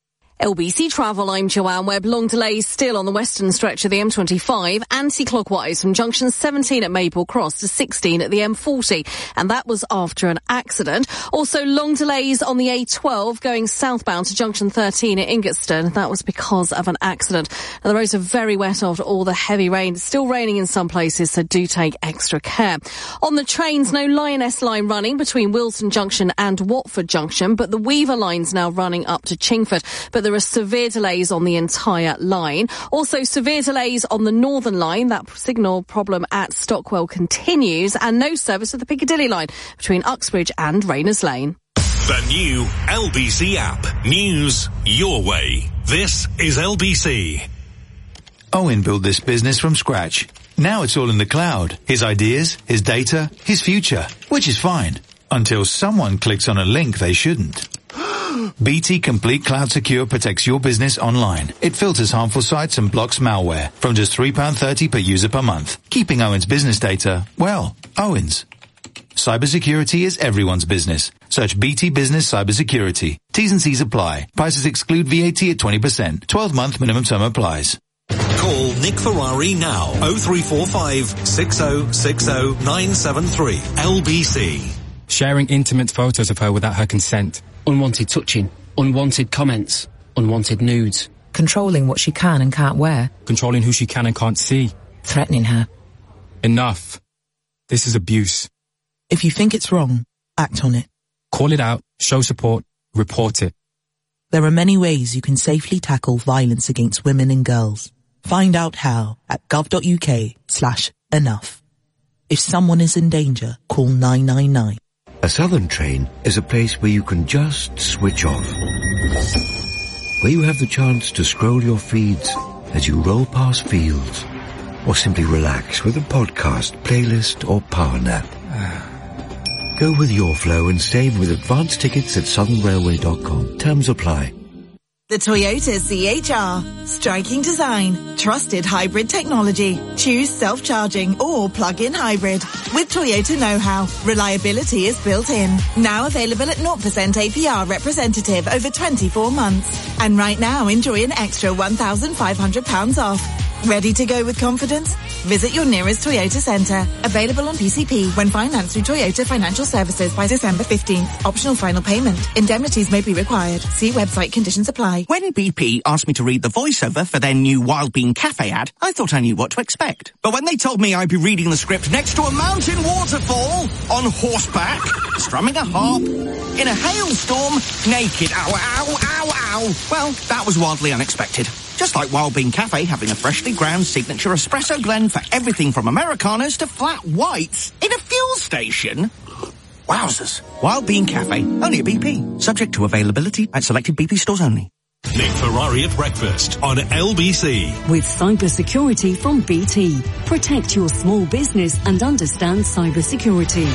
[SPEAKER 15] LBC Travel, I'm Joanne Webb. Long delays still on the western stretch of the M25, anti-clockwise from junction 17 at Maple Cross to 16 at the M40. And that was after an accident. Also long delays on the A12 going southbound to junction 13 at Ingatstone. That was because of an accident. Now, the roads are very wet after all the heavy rain. It's still raining in some places, so do take extra care. On the trains, no Lioness line running between Wilson Junction and Watford Junction, but the Weaver line's now running up to Chingford. But there are severe delays on the entire line. Also severe delays on the Northern line. That signal problem at Stockwell continues, and no service of the Piccadilly line between Uxbridge and Rayners Lane.
[SPEAKER 4] The new LBC app. News your way. This is LBC.
[SPEAKER 16] Owen built this business from scratch. Now it's all in the cloud. His ideas, his data, his future. Which is fine. Until someone clicks on a link they shouldn't. BT Complete Cloud Secure protects your business online. It filters harmful sites and blocks malware from just £3.30 per user per month, keeping Owen's business data, well, Owen's. Cybersecurity is everyone's business. Search BT Business Cybersecurity. T's and C's apply. Prices exclude VAT at 20%. 12-month minimum term applies.
[SPEAKER 4] Call Nick Ferrari now. 0345 6060 973 LBC.
[SPEAKER 7] Sharing intimate photos of her without her consent.
[SPEAKER 24] Unwanted touching. Unwanted comments. Unwanted nudes.
[SPEAKER 2] Controlling what she can and can't wear.
[SPEAKER 7] Controlling who she can and can't see.
[SPEAKER 2] Threatening her.
[SPEAKER 7] Enough. This is abuse.
[SPEAKER 25] If you think it's wrong, act on it.
[SPEAKER 7] Call it out, show support, report it.
[SPEAKER 25] There are many ways you can safely tackle violence against women and girls. Find out how at gov.uk/enough. If someone is in danger, call 999.
[SPEAKER 10] A Southern train is a place where you can just switch off. Where you have the chance to scroll your feeds as you roll past fields. Or simply relax with a podcast, playlist or power nap. Go with your flow and save with advance tickets at southernrailway.com. Terms apply.
[SPEAKER 17] The Toyota CHR. Striking design. Trusted hybrid technology. Choose self-charging or plug-in hybrid. With Toyota know-how, reliability is built in. Now available at 0% APR representative over 24 months. And right now enjoy an extra £1,500 off. Ready to go with confidence? Visit your nearest Toyota centre. Available on PCP when financed through Toyota Financial Services by December 15th. Optional final payment. Indemnities may be required. See website conditions apply.
[SPEAKER 18] When BP asked me to read the voiceover for their new Wild Bean Cafe ad, I thought I knew what to expect. But when they told me I'd be reading the script next to a mountain waterfall, on horseback, strumming a harp, in a hailstorm, naked, ow, ow, ow, ow, well, that was wildly unexpected. Just like Wild Bean Cafe having a freshly ground signature espresso blend for everything from Americanos to flat whites in a fuel station. Wowzers. Wild Bean Cafe, only at BP. Subject to availability at selected BP stores only.
[SPEAKER 4] Nick Ferrari at breakfast on LBC.
[SPEAKER 23] With cybersecurity from BT. Protect your small business and understand cybersecurity.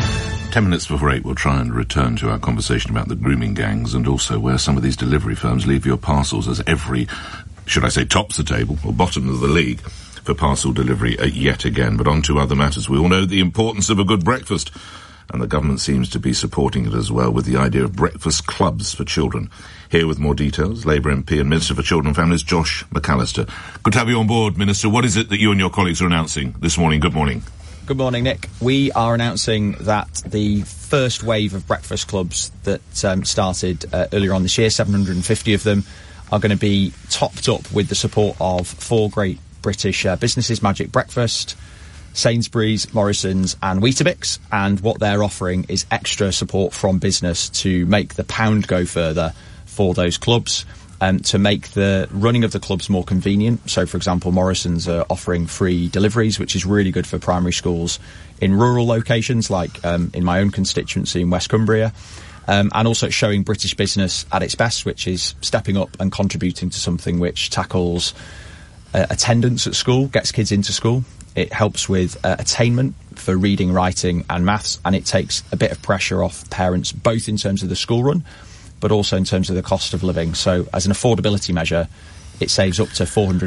[SPEAKER 1] 10 minutes before 8, we'll try and return to our conversation about the grooming gangs and also where some of these delivery firms leave your parcels as every, should I say, tops the table or bottom of the league for parcel delivery yet again. But on to other matters. We all know the importance of a good breakfast, and the government seems to be supporting it as well with the idea of breakfast clubs for children. Here with more details, Labour MP and Minister for Children and Families, Josh McAllister. Good to have you on board, Minister. What is it that you and your colleagues are announcing this morning? Good morning.
[SPEAKER 19] Good morning, Nick. We are announcing that the first wave of breakfast clubs that started earlier on this year, 750 of them, are going to be topped up with the support of 4 great British businesses, Magic Breakfast, Sainsbury's, Morrison's and Weetabix. And what they're offering is extra support from business to make the pound go further for those clubs. To make the running of the clubs more convenient. So, for example, Morrison's are offering free deliveries, which is really good for primary schools in rural locations, like in my own constituency in West Cumbria. And also showing British business at its best, which is stepping up and contributing to something which tackles attendance at school, gets kids into school. It helps with attainment for reading, writing and maths, and it takes a bit of pressure off parents, both in terms of the school run, but also in terms of the cost of living. So as an affordability measure, it saves up to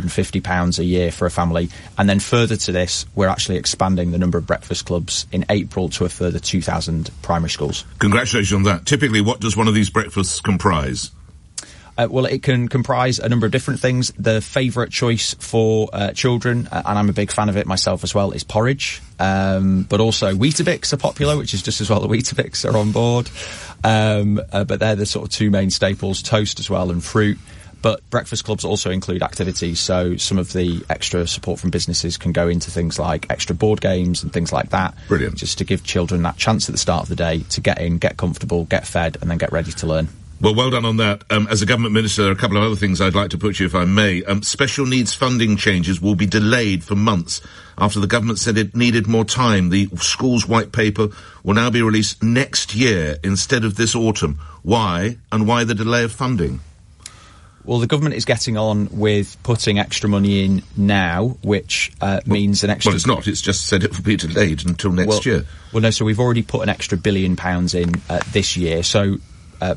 [SPEAKER 19] £450 a year for a family. And then further to this, we're actually expanding the number of breakfast clubs in April to a further 2,000 primary schools.
[SPEAKER 1] Congratulations on that. Typically, what does one of these breakfasts comprise?
[SPEAKER 19] Well, it can comprise a number of different things. The favourite choice for children, and I'm a big fan of it myself as well, is porridge. But also Weetabix are popular, which is just as well the Weetabix are on board. But they're the sort of 2 main staples, toast as well and fruit. But breakfast clubs also include activities, so some of the extra support from businesses can go into things like extra board games and things like that.
[SPEAKER 1] Brilliant.
[SPEAKER 19] Just to give children that chance at the start of the day to get in, get comfortable, get fed, and then get ready to learn.
[SPEAKER 1] Well, well done on that. As a government minister, there are a couple of other things I'd like to put to you, if I may. Special needs funding changes will be delayed for months after the government said it needed more time. The school's white paper will now be released next year instead of this autumn. Why? And why the delay of funding?
[SPEAKER 19] Well, the government is getting on with putting extra money in now, which means an extra...
[SPEAKER 1] Well, it's not. It's just said it will be delayed until next year.
[SPEAKER 19] Well, no, so we've already put an extra £1 billion in this year. So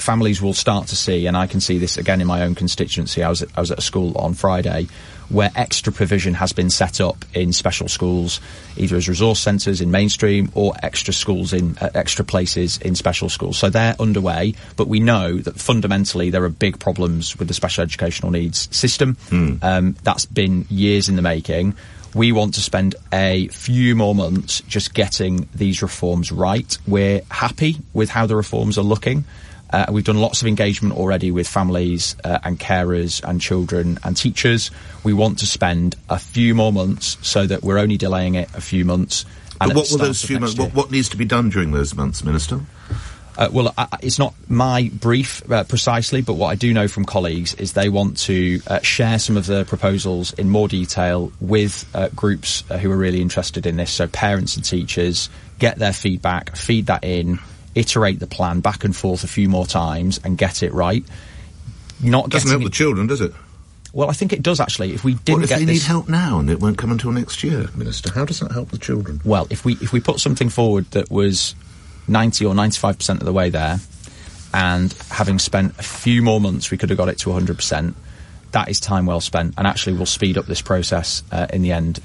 [SPEAKER 19] families will start to see, and I can see this again in my own constituency. I was at a school on Friday where extra provision has been set up in special schools, either as resource centres in mainstream or extra schools in extra places in special schools. So they're underway, but we know that fundamentally there are big problems with the special educational needs system. That's been years in the making. We want to spend a few more months just getting these reforms right. We're happy with how the reforms are looking. We've done lots of engagement already with families and carers and children and teachers. We want to spend a few more months so that we're only delaying it a few months.
[SPEAKER 1] But what will those few months? What needs to be done during those months, Minister?
[SPEAKER 19] Well, it's not my brief precisely, but what I do know from colleagues is they want to share some of the proposals in more detail with groups who are really interested in this, so parents and teachers, get their feedback, feed that in, iterate the plan back and forth a few more times and get it right.
[SPEAKER 1] Doesn't help the children, does it?
[SPEAKER 19] Well, I think it does, actually. If we didn't
[SPEAKER 1] what if
[SPEAKER 19] get
[SPEAKER 1] they
[SPEAKER 19] this...
[SPEAKER 1] need help now and it won't come until next year, Minister? How does that help the children?
[SPEAKER 19] Well, if we put something forward that was 90 or 95% of the way there, and having spent a few more months, we could have got it to 100%. That is time well spent, and actually will speed up this process in the end.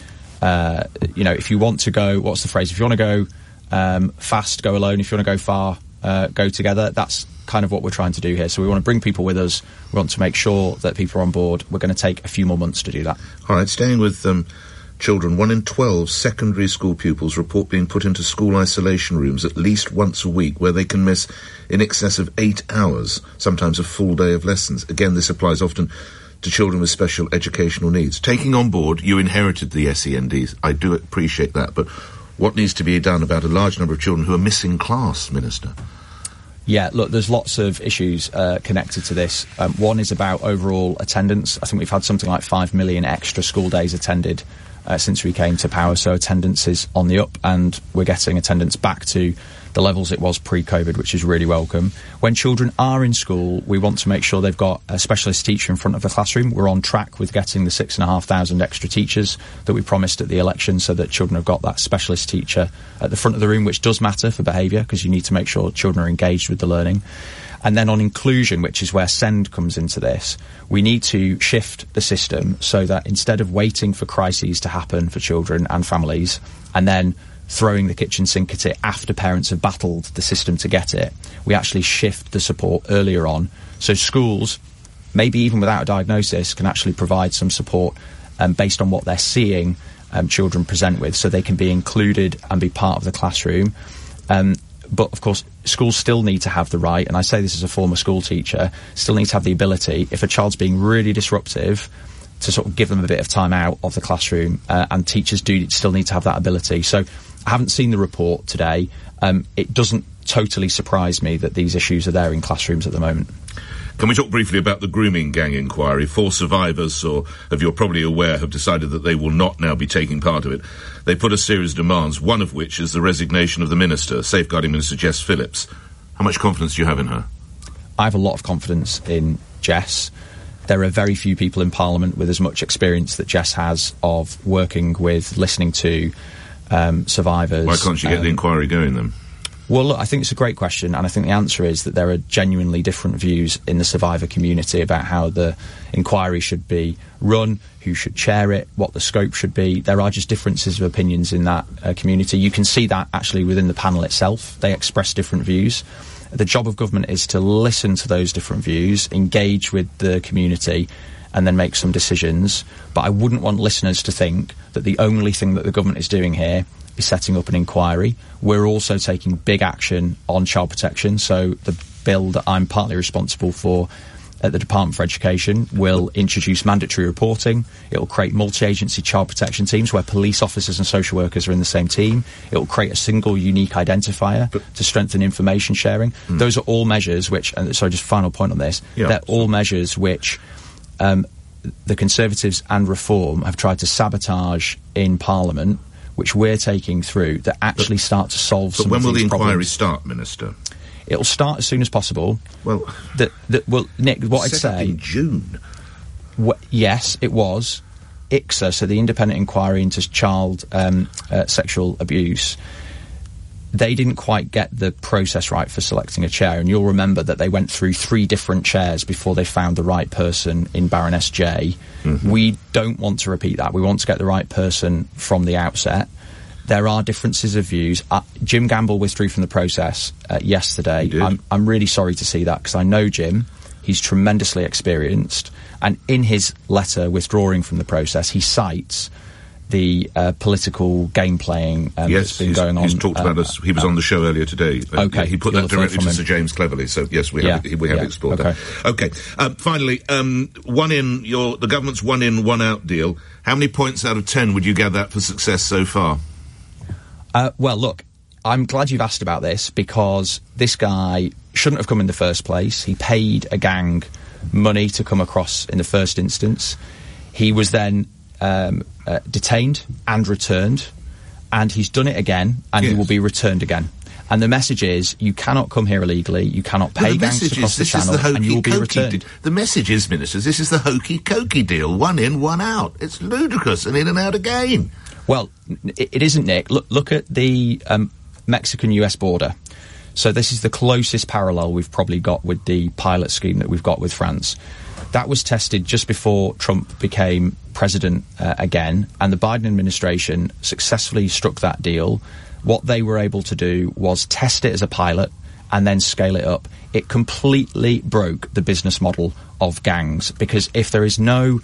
[SPEAKER 19] If you want to go, what's the phrase? If you want to go fast, go alone. If you want to go far, go together. That's kind of what we're trying to do here. So we want to bring people with us. We want to make sure that people are on board. We're going to take a few more months to do that.
[SPEAKER 1] All right, staying with children, 1 in 12 secondary school pupils report being put into school isolation rooms at least once a week, where they can miss in excess of 8 hours, sometimes a full day of lessons. Again, this applies often to children with special educational needs. Taking on board, you inherited the SENDs. I do appreciate that, but what needs to be done about a large number of children who are missing class, Minister?
[SPEAKER 19] Yeah, look, there's lots of issues connected to this. One is about overall attendance. I think we've had something like 5 million extra school days attended since we came to power, so attendance is on the up, and we're getting attendance back to the levels it was pre-COVID, which is really welcome. When children are in school, we want to make sure they've got a specialist teacher in front of the classroom. We're on track with getting the 6,500 extra teachers that we promised at the election, so that children have got that specialist teacher at the front of the room, which does matter for behaviour, because you need to make sure children are engaged with the learning. And then on inclusion, which is where SEND comes into this, we need to shift the system so that instead of waiting for crises to happen for children and families and then throwing the kitchen sink at it after parents have battled the system to get it, we actually shift the support earlier on. So schools, maybe even without a diagnosis, can actually provide some support based on what they're seeing children present with, so they can be included and be part of the classroom. But, of course, schools still need to have the right, and I say this as a former school teacher, still need to have the ability, if a child's being really disruptive, to sort of give them a bit of time out of the classroom, and teachers do still need to have that ability. So I haven't seen the report today. It doesn't totally surprise me that these issues are there in classrooms at the moment.
[SPEAKER 1] Can we talk briefly about the grooming gang inquiry? 4 survivors, or if you're probably aware, have decided that they will not now be taking part of it. They put a series of demands, one of which is the resignation of the Minister, Safeguarding Minister Jess Phillips. How much confidence do you have in her?
[SPEAKER 19] I have a lot of confidence in Jess. There are very few people in Parliament with as much experience that Jess has of working with, listening to survivors.
[SPEAKER 1] Why can't you get the inquiry going then?
[SPEAKER 19] Well, look, I think it's a great question, and I think the answer is that there are genuinely different views in the survivor community about how the inquiry should be run, who should chair it, what the scope should be. There are just differences of opinions in that community. You can see that actually within the panel itself. They express different views. The job of government is to listen to those different views, engage with the community, and then make some decisions. But I wouldn't want listeners to think that the only thing that the government is doing here is setting up an inquiry. We're also taking big action on child protection. So the bill that I'm partly responsible for at the Department for Education will introduce mandatory reporting. It will create multi-agency child protection teams where police officers and social workers are in the same team. It will create a single unique identifier to strengthen information sharing. Those are all measures which, and sorry, just final point on this, they're all measures which the Conservatives and Reform have tried to sabotage in Parliament, which we're taking through, that actually start to solve some of these problems. But when will the inquiry
[SPEAKER 1] start, Minister?
[SPEAKER 19] It'll start as soon as possible.
[SPEAKER 1] Well,
[SPEAKER 19] Nick, what I'd say...
[SPEAKER 1] in June.
[SPEAKER 19] Yes, it was. ICSA, so the Independent Inquiry into Child Sexual Abuse, they didn't quite get the process right for selecting a chair, and you'll remember that they went through 3 different chairs before they found the right person in Baroness J. Mm-hmm. We don't want to repeat that. We want to get the right person from the outset. There are differences of views. Jim Gamble withdrew from the process yesterday. I'm really sorry to see that, because I know Jim. He's tremendously experienced, and in his letter withdrawing from the process, he cites the political game playing that's been going on.
[SPEAKER 1] He's talked about us. He was on the show earlier today.
[SPEAKER 19] Okay,
[SPEAKER 1] he put that directly to Sir James Cleverly. So yes, we have explored that. Okay. Finally, the government's 1 in, 1 out deal. How many points out of 10 would you give that for success so far?
[SPEAKER 19] Well, look, I'm glad you've asked about this, because this guy shouldn't have come in the first place. He paid a gang money to come across in the first instance. He was then detained and returned, and he's done it again, and he will be returned again. And the message is, you cannot come here illegally, you cannot pay gangs across the channel, and you will be returned.
[SPEAKER 1] The message is, ministers, this is the hokey-cokey deal. 1 in, 1 out. It's ludicrous, and in and out again.
[SPEAKER 19] Well, it isn't, Nick. Look at the Mexican-US border. So this is the closest parallel we've probably got with the pilot scheme that we've got with France. That was tested just before Trump became president again, and the Biden administration successfully struck that deal. What they were able to do was test it as a pilot and then scale it up. It completely broke the business model of gangs, because if there is no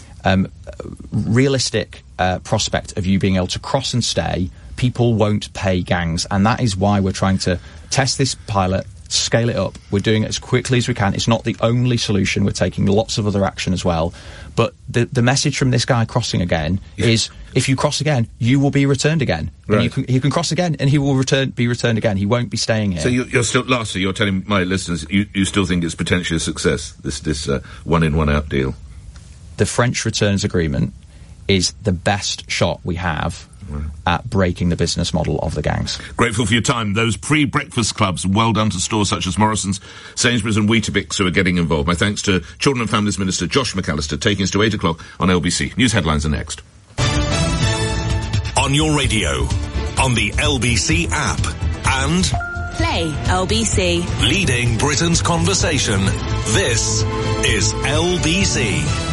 [SPEAKER 19] realistic prospect of you being able to cross and stay, people won't pay gangs, and that is why we're trying to test this pilot, scale it up. We're doing it as quickly as we can. It's not the only solution. We're taking lots of other action as well. But the message from this guy crossing again is, if you cross again, you will be returned again. Right. And he can cross again, and he will be returned again. He won't be staying here. So
[SPEAKER 1] you're still, lastly, you're telling my listeners you still think it's potentially a success, this 1 in, 1 out deal?
[SPEAKER 19] The French returns agreement is the best shot we have at breaking the business model of the gangs.
[SPEAKER 1] Grateful for your time. Those pre-breakfast clubs, well done to stores such as Morrison's, Sainsbury's and Weetabix who are getting involved. My thanks to Children and Families Minister Josh McAllister, taking us to 8 o'clock on LBC. News headlines are next.
[SPEAKER 4] On your radio, on the LBC app, and
[SPEAKER 5] Play LBC.
[SPEAKER 4] Leading Britain's conversation. This is LBC.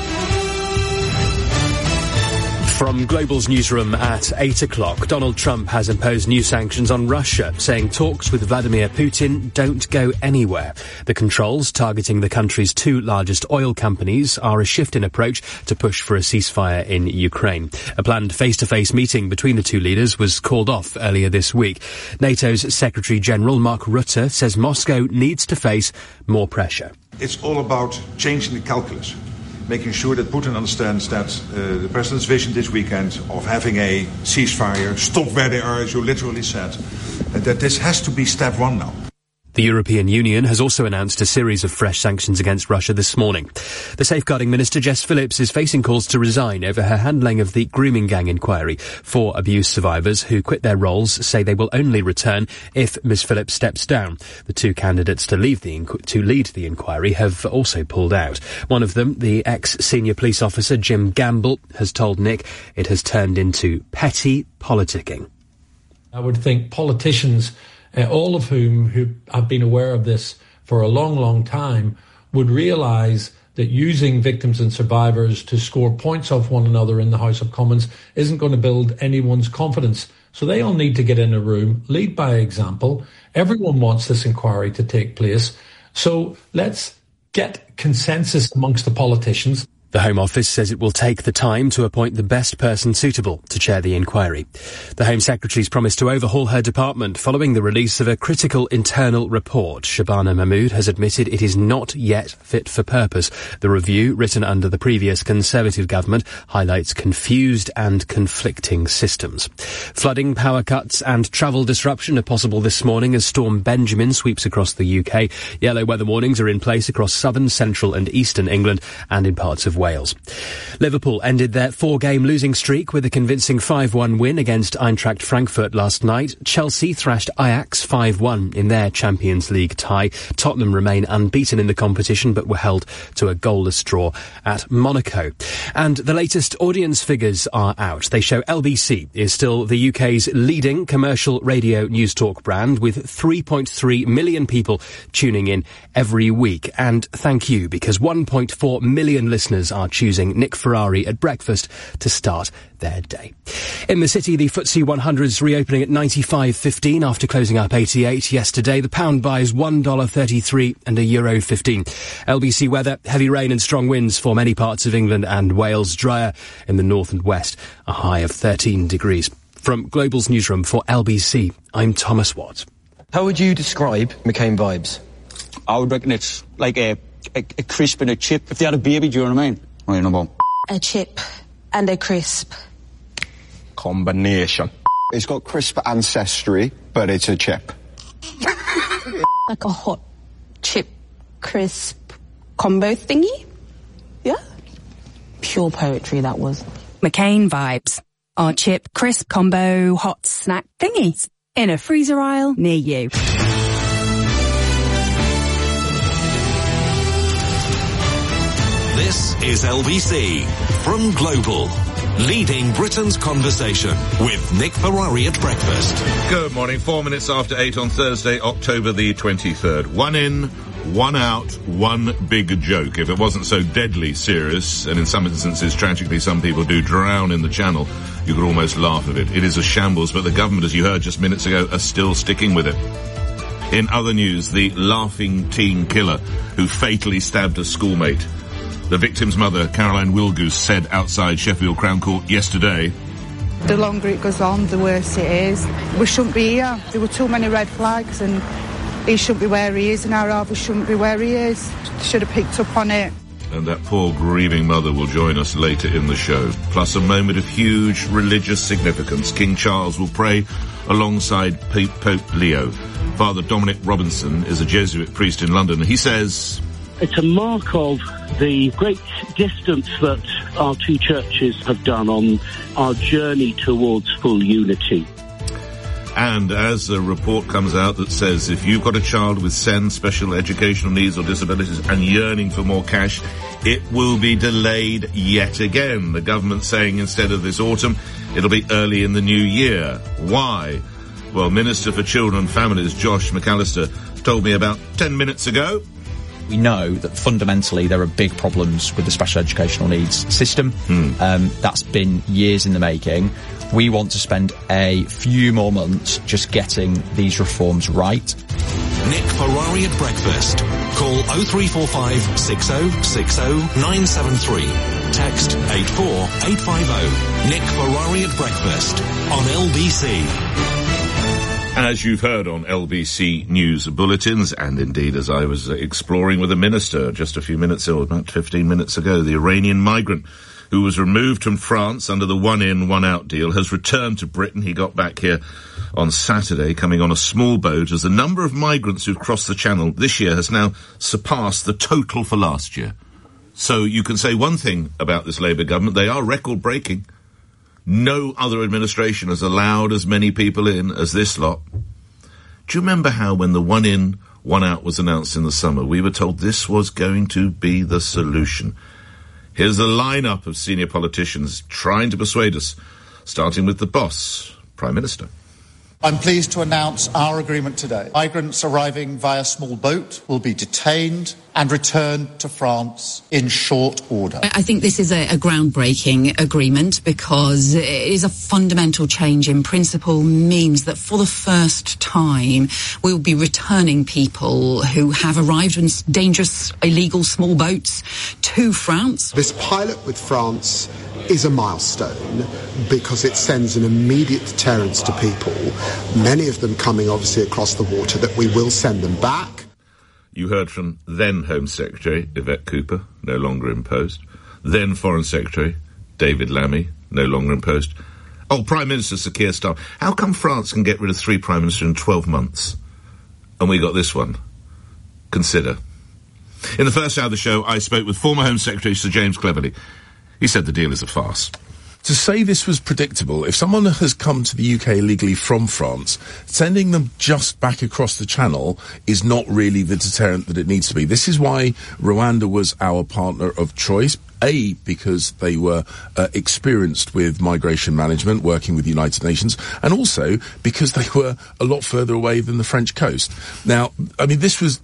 [SPEAKER 6] From Global's newsroom at 8 o'clock, Donald Trump has imposed new sanctions on Russia, saying talks with Vladimir Putin don't go anywhere. The controls targeting the country's 2 largest oil companies are a shift in approach to push for a ceasefire in Ukraine. A planned face-to-face meeting between the 2 leaders was called off earlier this week. NATO's Secretary-General Mark Rutte says Moscow needs to face more pressure.
[SPEAKER 8] It's all about changing the calculus, making sure that Putin understands that the President's vision this weekend of having a ceasefire, stop where they are, as you literally said, that this has to be step 1 now.
[SPEAKER 6] The European Union has also announced a series of fresh sanctions against Russia this morning. The Safeguarding Minister, Jess Phillips, is facing calls to resign over her handling of the grooming gang inquiry. 4 abuse survivors who quit their roles say they will only return if Ms Phillips steps down. The 2 candidates to lead the inquiry have also pulled out. One of them, the ex-senior police officer Jim Gamble, has told Nick it has turned into petty politicking.
[SPEAKER 20] I would think politicians, all of who have been aware of this for a long, long time, would realise that using victims and survivors to score points off one another in the House of Commons isn't going to build anyone's confidence. So they all need to get in a room, lead by example. Everyone wants this inquiry to take place. So let's get consensus amongst the politicians.
[SPEAKER 6] The Home Office says it will take the time to appoint the best person suitable to chair the inquiry. The Home Secretary's promised to overhaul her department following the release of a critical internal report. Shabana Mahmood has admitted it is not yet fit for purpose. The review, written under the previous Conservative government, highlights confused and conflicting systems. Flooding, power cuts and travel disruption are possible this morning as Storm Benjamin sweeps across the UK. Yellow weather warnings are in place across southern, central and eastern England and in parts of Wales. Liverpool ended their 4-game losing streak with a convincing 5-1 win against Eintracht Frankfurt last night. Chelsea thrashed Ajax 5-1 in their Champions League tie. Tottenham remain unbeaten in the competition but were held to a goalless draw at Monaco. And the latest audience figures are out. They show LBC is still the UK's leading commercial radio news talk brand, with 3.3 million people tuning in every week. And thank you, because 1.4 million listeners are choosing Nick Ferrari at breakfast to start their day. In the city, the FTSE 100 is reopening at 95.15 after closing up 88 yesterday. The pound buys $1.33 and €1.15. LBC weather: heavy rain and strong winds for many parts of England and Wales. Drier in the north and west. A high of 13 degrees. From Global's newsroom for LBC, I'm Thomas Watt.
[SPEAKER 9] How would you describe McCain vibes?
[SPEAKER 11] I would reckon it's like a crisp and a chip. If they had a baby, do you know what I mean? What do you know about?
[SPEAKER 12] A chip and a crisp.
[SPEAKER 21] Combination. It's got crisp ancestry, but it's a chip.
[SPEAKER 12] Like a hot chip crisp combo thingy? Yeah? Pure poetry, that was.
[SPEAKER 22] McCain vibes. Our chip crisp combo hot snack thingy. In a freezer aisle near you.
[SPEAKER 4] This is LBC from Global, leading Britain's conversation with Nick Ferrari at breakfast.
[SPEAKER 1] Good morning. 4 minutes after 8 on Thursday, October the 23rd. One in, one out, one big joke. If it wasn't so deadly serious, and in some instances, tragically, some people do drown in the channel, you could almost laugh at it. It is a shambles, but the government, as you heard just minutes ago, are still sticking with it. In other news, the laughing teen killer who fatally stabbed a schoolmate. The victim's mother, Caroline Wilgoose, said outside Sheffield Crown Court yesterday,
[SPEAKER 13] The longer it goes on, the worse it is. We shouldn't be here. There were too many red flags, and he shouldn't be where he is, and our Harvey shouldn't be where he is. Should have picked up on it.
[SPEAKER 1] And that poor grieving mother will join us later in the show. Plus a moment of huge religious significance. King Charles will pray alongside Pope Leo. Father Dominic Robinson is a Jesuit priest in London. He says,
[SPEAKER 26] it's a mark of the great distance that our two churches have done on our journey towards full unity.
[SPEAKER 1] And as a report comes out that says if you've got a child with SEN, special educational needs or disabilities, and yearning for more cash, it will be delayed yet again. The government saying instead of this autumn, it'll be early in the new year. Why? Well, Minister for Children and Families, Josh McAllister, told me about 10 minutes ago.
[SPEAKER 19] We know that fundamentally there are big problems with the special educational needs system. That's been years in the making. We want to spend a few more months just getting these reforms right.
[SPEAKER 4] Nick Ferrari at breakfast. Call 0345 6060 973. Text 84850. Nick Ferrari at breakfast on LBC.
[SPEAKER 1] As you've heard on LBC News Bulletins, and indeed as I was exploring with a minister just a few minutes ago, about 15 minutes ago, the Iranian migrant who was removed from France under the one-in, one-out deal has returned to Britain. He got back here on Saturday, coming on a small boat, as the number of migrants who've crossed the Channel this year has now surpassed the total for last year. So you can say one thing about this Labour government: they are record-breaking. No other administration has allowed as many people in as this lot. Do you remember how when the one in, one out was announced in the summer, we were told this was going to be the solution? Here's a lineup of senior politicians trying to persuade us, starting with the boss, Prime Minister.
[SPEAKER 27] I'm pleased to announce our agreement today. Migrants arriving via small boat will be detained and returned to France in short order.
[SPEAKER 22] I think this is a groundbreaking agreement because it is a fundamental change in principle, means that for the first time we'll be returning people who have arrived in dangerous, illegal small boats to France.
[SPEAKER 28] This pilot with France is a milestone because it sends an immediate deterrence to people, many of them coming obviously across the water, that we will send them back.
[SPEAKER 1] You heard from then Home Secretary Yvette Cooper, no longer in post, then Foreign Secretary David Lammy, no longer in post. Oh, Prime Minister Sir Keir Starmer. How come France can get rid of 3 Prime Ministers in 12 months? And we got this one. Consider. In the first hour of the show, I spoke with former Home Secretary Sir James Cleverly. He said the deal is a farce.
[SPEAKER 2] To say this was predictable, if someone has come to the UK illegally from France, sending them just back across the channel is not really the deterrent that it needs to be. This is why Rwanda was our partner of choice. A, because they were experienced with migration management, working with the United Nations, and also because they were a lot further away than the French coast. Now, I mean, this was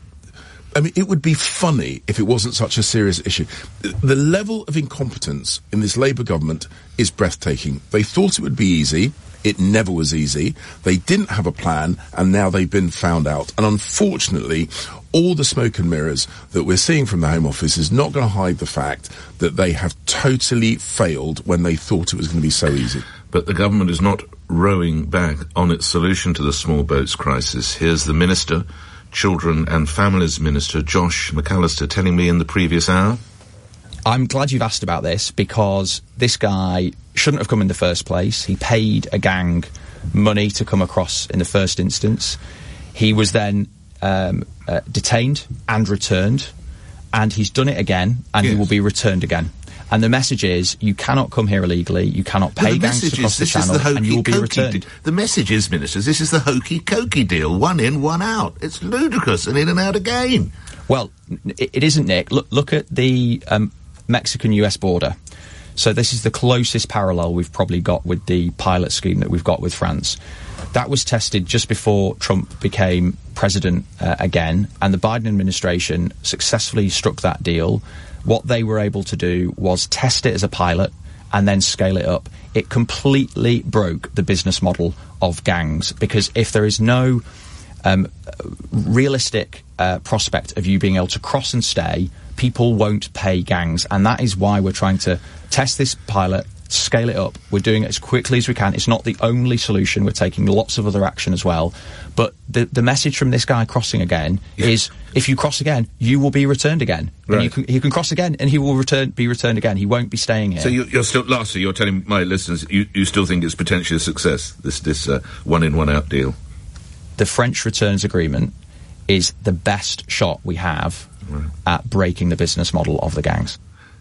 [SPEAKER 2] it would be funny if it wasn't such a serious issue. The level of incompetence in this Labour government is breathtaking. They thought it would be easy. It never was easy. They didn't have a plan, and now they've been found out. And unfortunately, all the smoke and mirrors that we're seeing from the Home Office is not going to hide the fact that they have totally failed when they thought it was going to be so easy.
[SPEAKER 1] But the government is not rowing back on its solution to the small boats crisis. Here's the Minister, Children and Families Minister, Josh McAllister, telling me in the previous hour.
[SPEAKER 19] I'm glad you've asked about this, because this guy shouldn't have come in the first place. He paid a gang money to come across in the first instance. He was then detained and returned, and he's done it again, and he will be returned again. And the message is, you cannot come here illegally, you cannot pay gangs across the channel, and you will be returned.
[SPEAKER 1] The message is, Ministers, this is the hokey-cokey deal. One in, one out. It's ludicrous, and in and out again.
[SPEAKER 19] Well, it isn't, Nick. Look at the Mexican-US border. So this is the closest parallel we've probably got with the pilot scheme that we've got with France. That was tested just before Trump became president again, and the Biden administration successfully struck that deal. What they were able to do was test it as a pilot and then scale it up. It completely broke the business model of gangs, because if there is no realistic prospect of you being able to cross and stay, people won't pay gangs, and that is why we're trying to test this pilot, scale it up. We're doing it as quickly as we can. It's not the only solution. We're taking lots of other action as well. But the message from this guy crossing again is, if you cross again, you will be returned again.
[SPEAKER 1] Right.
[SPEAKER 19] And you can cross again, and he will be returned again. He won't be staying here.
[SPEAKER 1] So you're still, lastly, you're telling my listeners you still think it's potentially a success, this one in, one out deal?
[SPEAKER 19] The French returns agreement is the best shot we have at breaking the business model of the gangs.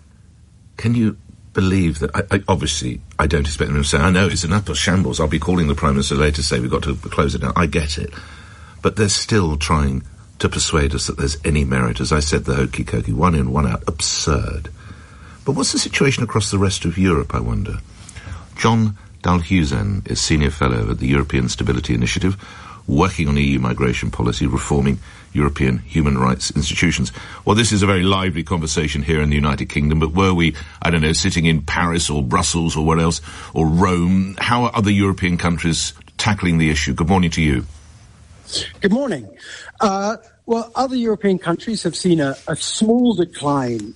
[SPEAKER 1] Can you believe that? Obviously, I don't expect them to say, I know it's an utter shambles. I'll be calling the Prime Minister later to say we've got to close it down. I get it. But they're still trying to persuade us that there's any merit. As I said, the hokey-cokey, one in, one out, absurd. But what's the situation across the rest of Europe, I wonder? John Dalhuizen is Senior Fellow at the European Stability Initiative, working on EU migration policy, reforming European human rights institutions. Well, this is a very lively conversation here in the United Kingdom, but were we, I don't know, sitting in Paris or Brussels or where else, or Rome, how are other European countries tackling the issue? Good morning to you.
[SPEAKER 3] Good morning. Well, other European countries have seen a small decline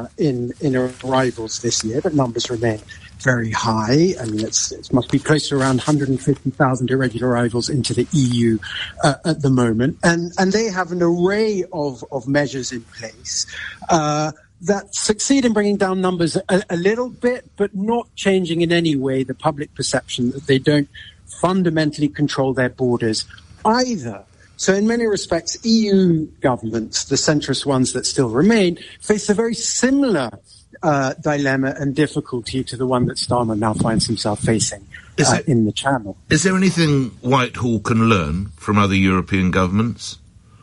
[SPEAKER 3] in arrivals this year, but numbers remain very high. I mean, it must be close to around 150,000 irregular arrivals into the EU at the moment. And they have an array of measures in place that succeed in bringing down numbers a little bit, but not changing in any way the public perception that they don't fundamentally control their borders either. So in many respects, EU governments, the centrist ones that still remain, face a very similar dilemma and difficulty to the one that Starmer now finds himself facing in the Channel.
[SPEAKER 1] Is there anything Whitehall can learn from other European governments?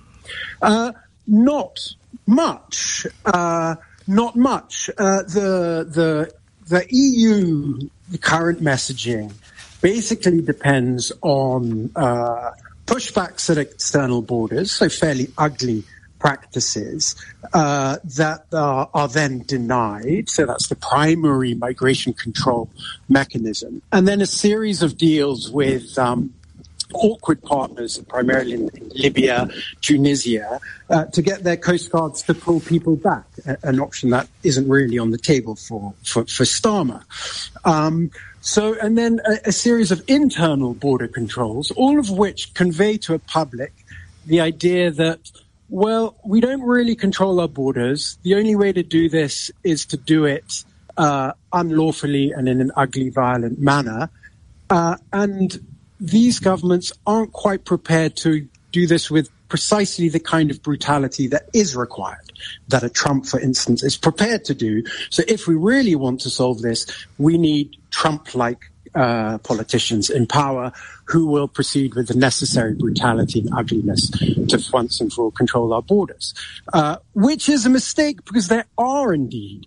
[SPEAKER 3] Not much. Not much. The EU current messaging basically depends on pushbacks at external borders, so fairly ugly practices that are then denied. So that's the primary migration control mechanism. And then a series of deals with awkward partners, primarily in Libya, Tunisia, to get their coast guards to pull people back, an option that isn't really on the table for Starmer. And then a series of internal border controls, all of which convey to a public the idea that, well, we don't really control our borders. The only way to do this is to do it unlawfully and in an ugly, violent manner. And these governments aren't quite prepared to do this with precisely the kind of brutality that is required, that a Trump, for instance, is prepared to do. So if we really want to solve this, we need Trump-like politicians in power who will proceed with the necessary brutality and ugliness to once and for all control our borders, which is a mistake because there are indeed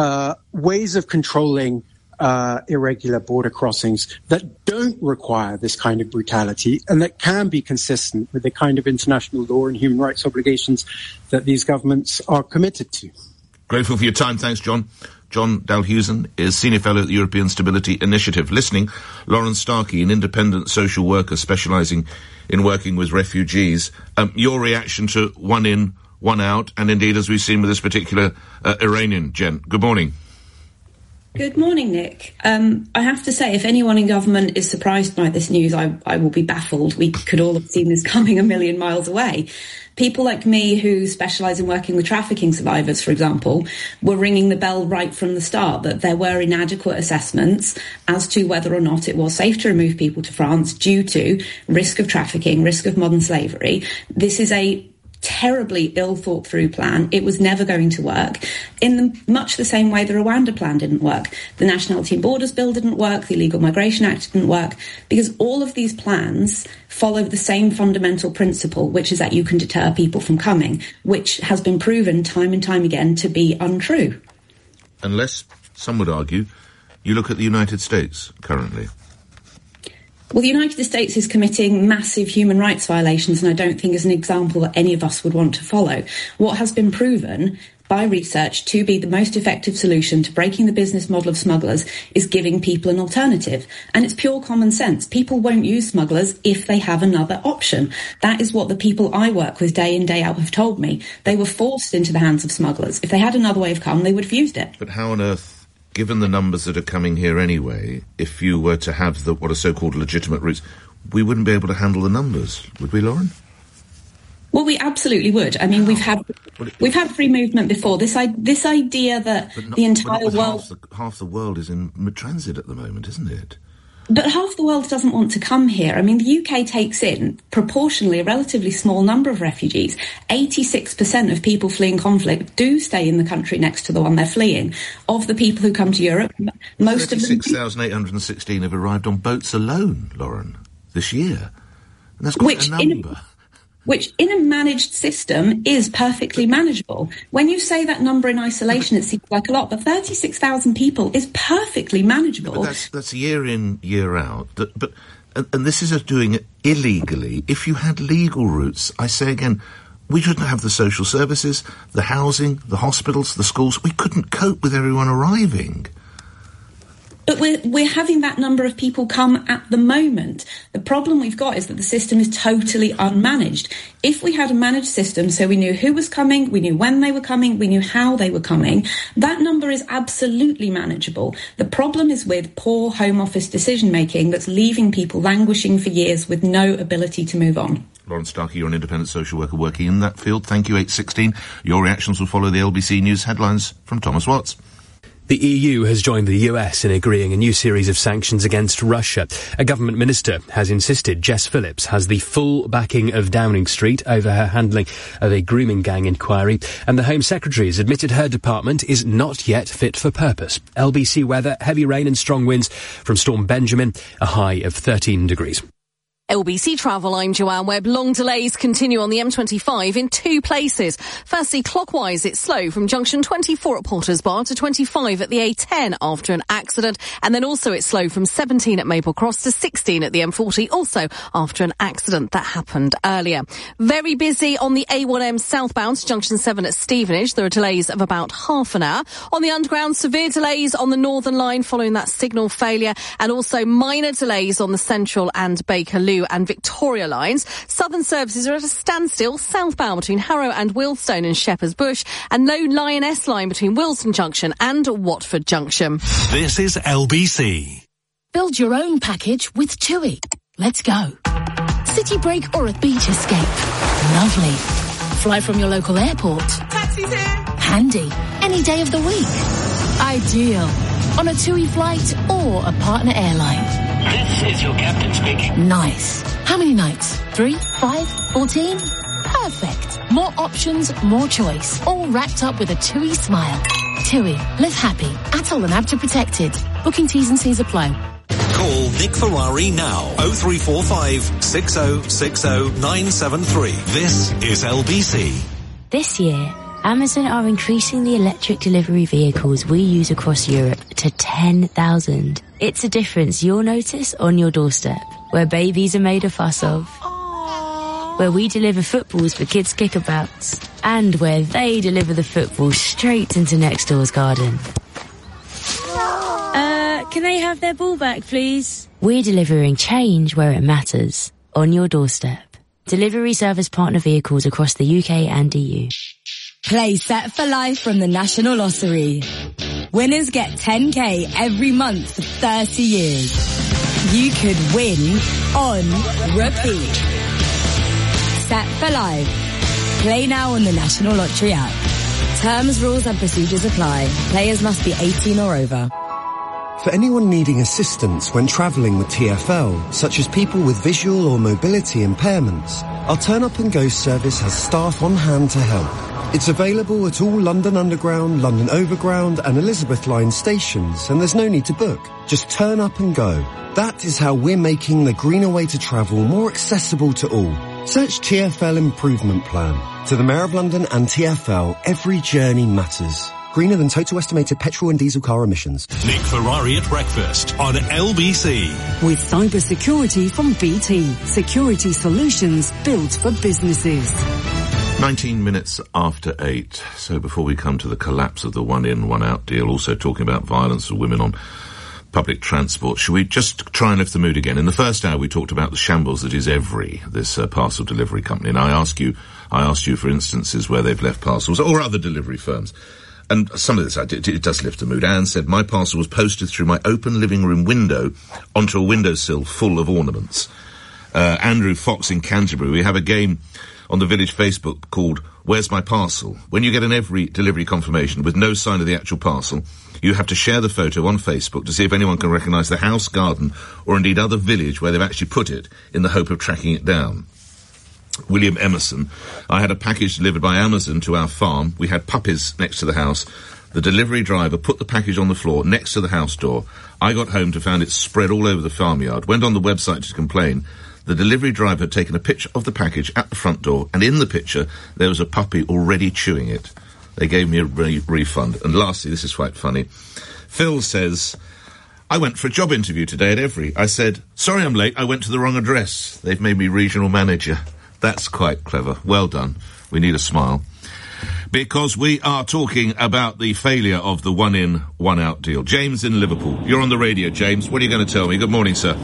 [SPEAKER 3] ways of controlling irregular border crossings that don't require this kind of brutality and that can be consistent with the kind of international law and human rights obligations that these governments are committed to.
[SPEAKER 1] Grateful for your time. Thanks, John. John Dalhusen is Senior Fellow at the European Stability Initiative. Listening, Lauren Starkey, an independent social worker specialising in working with refugees. Your reaction to one in, one out, and indeed, as we've seen with this particular Iranian gent. Good morning.
[SPEAKER 7] Good morning, Nick. I have to say, if anyone in government is surprised by this news, I will be baffled. We could all have seen this coming a million miles away. People like me who specialise in working with trafficking survivors, for example, were ringing the bell right from the start that there were inadequate assessments as to whether or not it was safe to remove people to France due to risk of trafficking, risk of modern slavery. This is a terribly ill thought through plan. It was never going to work in much the same way the Rwanda plan didn't work. The Nationality and Borders Bill didn't work. The Illegal Migration Act didn't work because all of these plans follow the same fundamental principle, which is that you can deter people from coming, which has been proven time and time again to be untrue.
[SPEAKER 1] Unless, some would argue, you look at the United States currently.
[SPEAKER 7] Well, the United States is committing massive human rights violations, and I don't think is an example that any of us would want to follow. What has been proven by research to be the most effective solution to breaking the business model of smugglers is giving people an alternative. And it's pure common sense. People won't use smugglers if they have another option. That is what the people I work with day in, day out have told me. They were forced into the hands of smugglers. If they had another way of come, they would have used it.
[SPEAKER 1] But how on earth, given the numbers that are coming here anyway, if you were to have what are so-called legitimate routes, we wouldn't be able to handle the numbers, would we, Lauren?
[SPEAKER 7] Well, we absolutely would. I mean, we've had free movement before. This idea that the entire world...
[SPEAKER 1] Half the world is in transit at the moment, isn't it?
[SPEAKER 7] But half the world doesn't want to come here. I mean, the UK takes in, proportionally, a relatively small number of refugees. 86% of people fleeing conflict do stay in the country next to the one they're fleeing. Of the people who come to Europe, most of them...
[SPEAKER 1] 36,816 have arrived on boats alone, Lauren, this year. And that's quite a number.
[SPEAKER 7] Which, in a managed system, is perfectly manageable. When you say that number in isolation, it seems like a lot, but 36,000 people is perfectly manageable.
[SPEAKER 1] But that's year in, year out. And this is doing it illegally. If you had legal routes, I say again, we shouldn't have the social services, the housing, the hospitals, the schools. We couldn't cope with everyone arriving.
[SPEAKER 7] But we're having that number of people come at the moment. The problem we've got is that the system is totally unmanaged. If we had a managed system, so we knew who was coming, we knew when they were coming, we knew how they were coming, that number is absolutely manageable. The problem is with poor Home Office decision-making that's leaving people languishing for years with no ability to move on.
[SPEAKER 1] Lauren Starkey, you're an independent social worker working in that field. Thank you, 816. Your reactions will follow the LBC News headlines from Thomas Watts.
[SPEAKER 6] The EU has joined the US in agreeing a new series of sanctions against Russia. A government minister has insisted Jess Phillips has the full backing of Downing Street over her handling of a grooming gang inquiry, and the Home Secretary has admitted her department is not yet fit for purpose. LBC weather, heavy rain and strong winds from Storm Benjamin, a high of 13 degrees.
[SPEAKER 10] LBC Travel, I'm Joanne Webb. Long delays continue on the M25 in two places. Firstly, clockwise, it's slow from junction 24 at Potters Bar to 25 at the A10 after an accident. And then also it's slow from 17 at Maple Cross to 16 at the M40, also after an accident that happened earlier. Very busy on the A1M southbound to junction 7 at Stevenage. There are delays of about half an hour. On the underground, severe delays on the Northern Line following that signal failure, and also minor delays on the Central and Bakerloo and Victoria lines. Southern services are at a standstill southbound between Harrow and Wealdstone and Shepherd's Bush, and no Lioness line between Willesden Junction and Watford Junction.
[SPEAKER 4] This is LBC.
[SPEAKER 14] Build your own package with TUI. Let's go. City break or a beach escape. Lovely. Fly from your local airport.
[SPEAKER 15] Taxi's here.
[SPEAKER 14] Handy. Any day of the week. Ideal. On a TUI flight or a partner airline.
[SPEAKER 15] This is your captain speaking.
[SPEAKER 14] Nice. How many nights? 3, 5, 14? Perfect. More options, more choice. All wrapped up with a TUI smile. TUI. Live happy. Atoll and ABTA protected. Booking T's and C's apply.
[SPEAKER 4] Call Nick Ferrari now. 0345 6060 973. This is LBC.
[SPEAKER 5] This year, Amazon are increasing the electric delivery vehicles we use across Europe to 10,000. It's a difference you'll notice on your doorstep, where babies are made a fuss of, where we deliver footballs for kids' kickabouts, and where they deliver the football straight into next door's garden.
[SPEAKER 15] Can they have their ball back, please?
[SPEAKER 5] We're delivering change where it matters, on your doorstep. Delivery service partner vehicles across the UK and EU.
[SPEAKER 16] Play Set for Life from the National Lottery. Winners get 10k every month for 30 years. You could win on repeat. Set for Life. Play now on the National Lottery app. Terms, rules and procedures apply. Players must be 18 or over.
[SPEAKER 17] For anyone needing assistance when travelling with TfL, such as people with visual or mobility impairments, our Turn Up and Go service has staff on hand to help. It's available at all London Underground, London Overground and Elizabeth Line stations, and there's no need to book. Just turn up and go. That is how we're making the greener way to travel more accessible to all. Search TfL Improvement Plan. To the Mayor of London and TfL, every journey matters. Greener than total estimated petrol and diesel car emissions.
[SPEAKER 4] Nick Ferrari at breakfast on LBC.
[SPEAKER 16] With cyber security from BT. Security solutions built for businesses.
[SPEAKER 1] 19 minutes after 8. So before we come to the collapse of the one-in, one-out deal, also talking about violence of women on public transport, should we just try and lift the mood again? In the first hour we talked about the shambles that is Evri, this parcel delivery company, and I asked you for instances where they've left parcels, or other delivery firms. And some of this, it does lift the mood. Anne said, my parcel was posted through my open living room window onto a windowsill full of ornaments. Andrew Fox in Canterbury, we have a game on the village Facebook called Where's My Parcel? When you get an Evri delivery confirmation with no sign of the actual parcel, you have to share the photo on Facebook to see if anyone can recognise the house, garden, or indeed other village where they've actually put it, in the hope of tracking it down. William Emerson, I had a package delivered by Amazon to our farm. We had puppies next to the house. The delivery driver put the package on the floor next to the house door. I got home to find it spread all over the farmyard. Went on the website to complain. The delivery driver had taken a picture of the package at the front door, and in the picture there was a puppy already chewing it. They gave me a refund. And lastly, this is quite funny. Phil says, I went for a job interview today at Evri. I said, sorry I'm late, I went to the wrong address. They've made me regional manager. That's quite clever. Well done. We need a smile. Because we are talking about the failure of the one-in, one-out deal. James in Liverpool. You're on the radio, James. What are you going to tell me? Good morning, sir.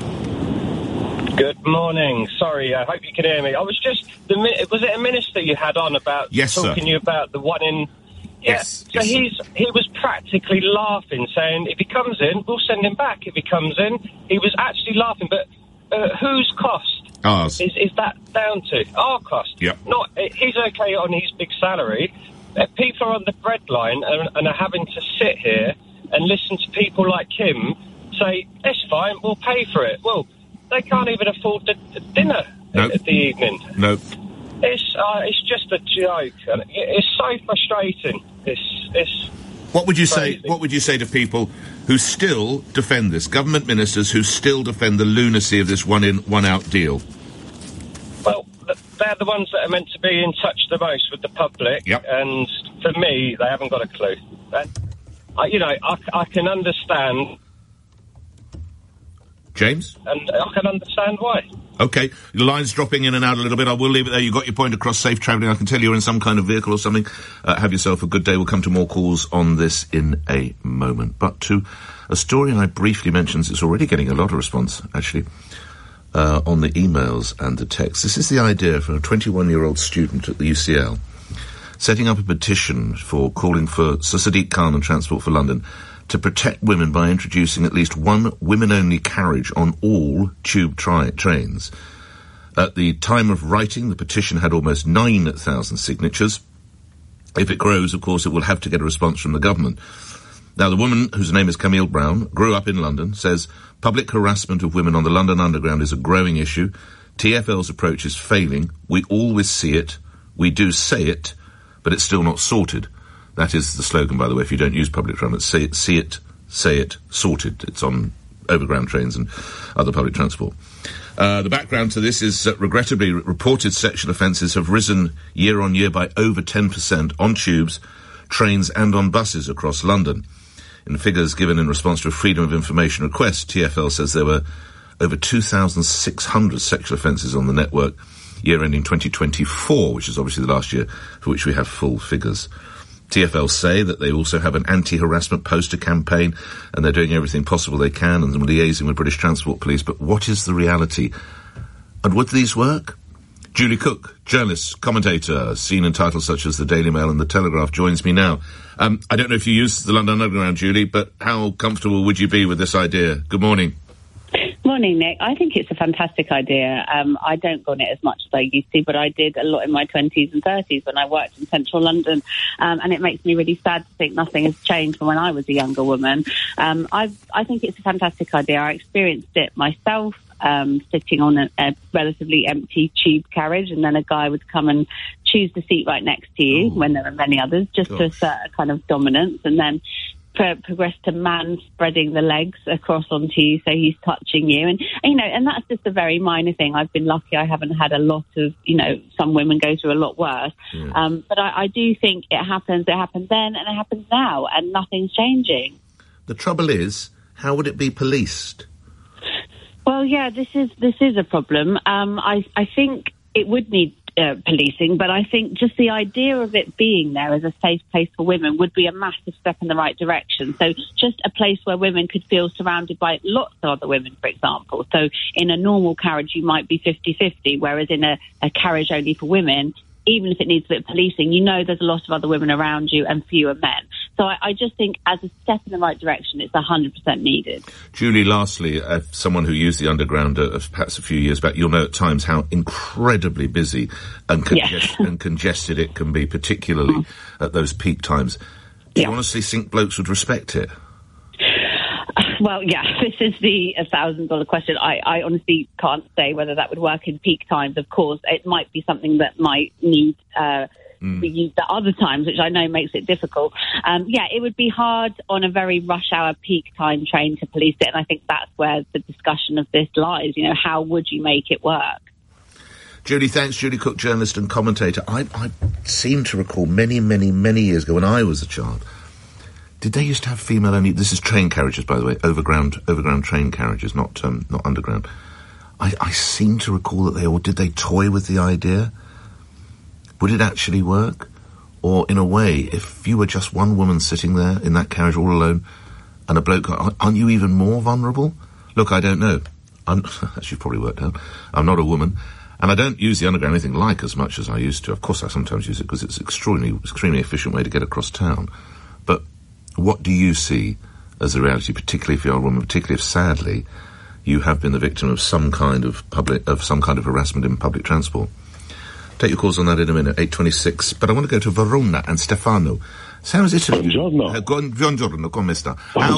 [SPEAKER 18] Good morning. Sorry, I hope you can hear me. I was just... was it a minister you had on about...
[SPEAKER 1] Yes,
[SPEAKER 18] talking
[SPEAKER 1] sir.
[SPEAKER 18] You about the one-in... Yeah.
[SPEAKER 1] Yes.
[SPEAKER 18] So he was practically laughing, saying, if he comes in, we'll send him back. If he comes in, he was actually laughing. But whose cost?
[SPEAKER 1] Ours.
[SPEAKER 18] Is that down to our cost?
[SPEAKER 1] Yep.
[SPEAKER 18] Not, he's okay on his big salary. People are on the breadline and are having to sit here and listen to people like him say, it's fine, we'll pay for it. Well, they can't even afford the dinner at the evening.
[SPEAKER 1] Nope.
[SPEAKER 18] It's just a joke. And it's so frustrating. It's
[SPEAKER 1] What would you
[SPEAKER 18] crazy.
[SPEAKER 1] say? What would you say to people who still defend this? Government ministers who still defend the lunacy of this one-in, one-out deal.
[SPEAKER 18] Well, they're the ones that are meant to be in touch the most with the public.
[SPEAKER 1] Yep.
[SPEAKER 18] And for me, they haven't got a clue. I can understand.
[SPEAKER 1] James?
[SPEAKER 18] And I can understand why.
[SPEAKER 1] Okay, your line's dropping in and out a little bit. I will leave it there. You got your point across. Safe travelling. I can tell you're in some kind of vehicle or something. Have yourself a good day. We'll come to more calls on this in a moment. But to a story I briefly mentioned, it's already getting a lot of response, actually, on the emails and the texts. This is the idea for a 21-year-old student at the UCL setting up a petition for calling for Sir Sadiq Khan and Transport for London to protect women by introducing at least one women-only carriage on all tube trains. At the time of writing, the petition had almost 9,000 signatures. If it grows, of course, it will have to get a response from the government. Now, the woman, whose name is Camille Brown, grew up in London, says public harassment of women on the London Underground is a growing issue. TfL's approach is failing. We always see it. We do say it, but it's still not sorted. That is the slogan, by the way, if you don't use public transport. See it, say it, sorted. It's on overground trains and other public transport. The background to this is that, regrettably, reported sexual offences have risen year on year by over 10% on tubes, trains and on buses across London. In figures given in response to a Freedom of Information request, TfL says there were over 2,600 sexual offences on the network, year ending 2024, which is obviously the last year for which we have full figures. TfL say that they also have an anti-harassment poster campaign, and they're doing everything possible they can and liaising with British Transport Police. But what is the reality? And would these work? Julie Cook, journalist, commentator, seen in titles such as the Daily Mail and the Telegraph, joins me now. I don't know if you use the London Underground, Julie, but how comfortable would you be with this idea? Good morning.
[SPEAKER 8] Morning, Nick. I think it's a fantastic idea. I don't go on it as much as I used to, but I did a lot in my 20s and 30s when I worked in central London, and it makes me really sad to think nothing has changed from when I was a younger woman. I think it's a fantastic idea. I experienced it myself, sitting on a relatively empty tube carriage, and then a guy would come and choose the seat right next to you when there are many others, just to assert a kind of dominance, and then progress to man spreading the legs across onto you, so he's touching you, and that's just a very minor thing. I've been lucky; I haven't had a lot of, some women go through a lot worse. But I do think it happens. It happened then, and it happens now, and nothing's changing.
[SPEAKER 1] The trouble is, how would it be policed?
[SPEAKER 8] Well, yeah, this is a problem. I think it would need policing, but I think just the idea of it being there as a safe place for women would be a massive step in the right direction. So just a place where women could feel surrounded by lots of other women, for example. So in a normal carriage, you might be 50-50, whereas in a carriage only for women, even if it needs a bit of policing, there's a lot of other women around you and fewer men. So I just think as a step in the right direction, it's 100% needed.
[SPEAKER 1] Julie, lastly, someone who used the Underground perhaps a few years back, you'll know at times how incredibly busy and congested it can be, particularly at those peak times. Do you honestly think blokes would respect it?
[SPEAKER 8] Well, yeah, this is the $1,000 question. I honestly can't say whether that would work in peak times. Of course, it might be something that might need be used at other times, which I know makes it difficult. It would be hard on a very rush hour peak time train to police it, and I think that's where the discussion of this lies. How would you make it work?
[SPEAKER 1] Julie, thanks. Julie Cook, journalist and commentator. I seem to recall many, many, many years ago when I was a child, did they used to have female only? This is train carriages, by the way, overground train carriages, not underground. I seem to recall that did they toy with the idea? Would it actually work? Or, in a way, if you were just one woman sitting there in that carriage all alone and a bloke, aren't you even more vulnerable? Look, I don't know. As you've probably worked out, I'm not a woman, and I don't use the Underground anything like as much as I used to. Of course, I sometimes use it because it's an extremely efficient way to get across town. But what do you see as the reality, particularly if you're a woman, particularly if, sadly, you have been the victim of some kind of harassment in public transport? Take your calls on that in a minute, 8:26. But I want to go to Verona and Stefano. So how is Italy?
[SPEAKER 9] Buongiorno.
[SPEAKER 1] Buongiorno, come sta?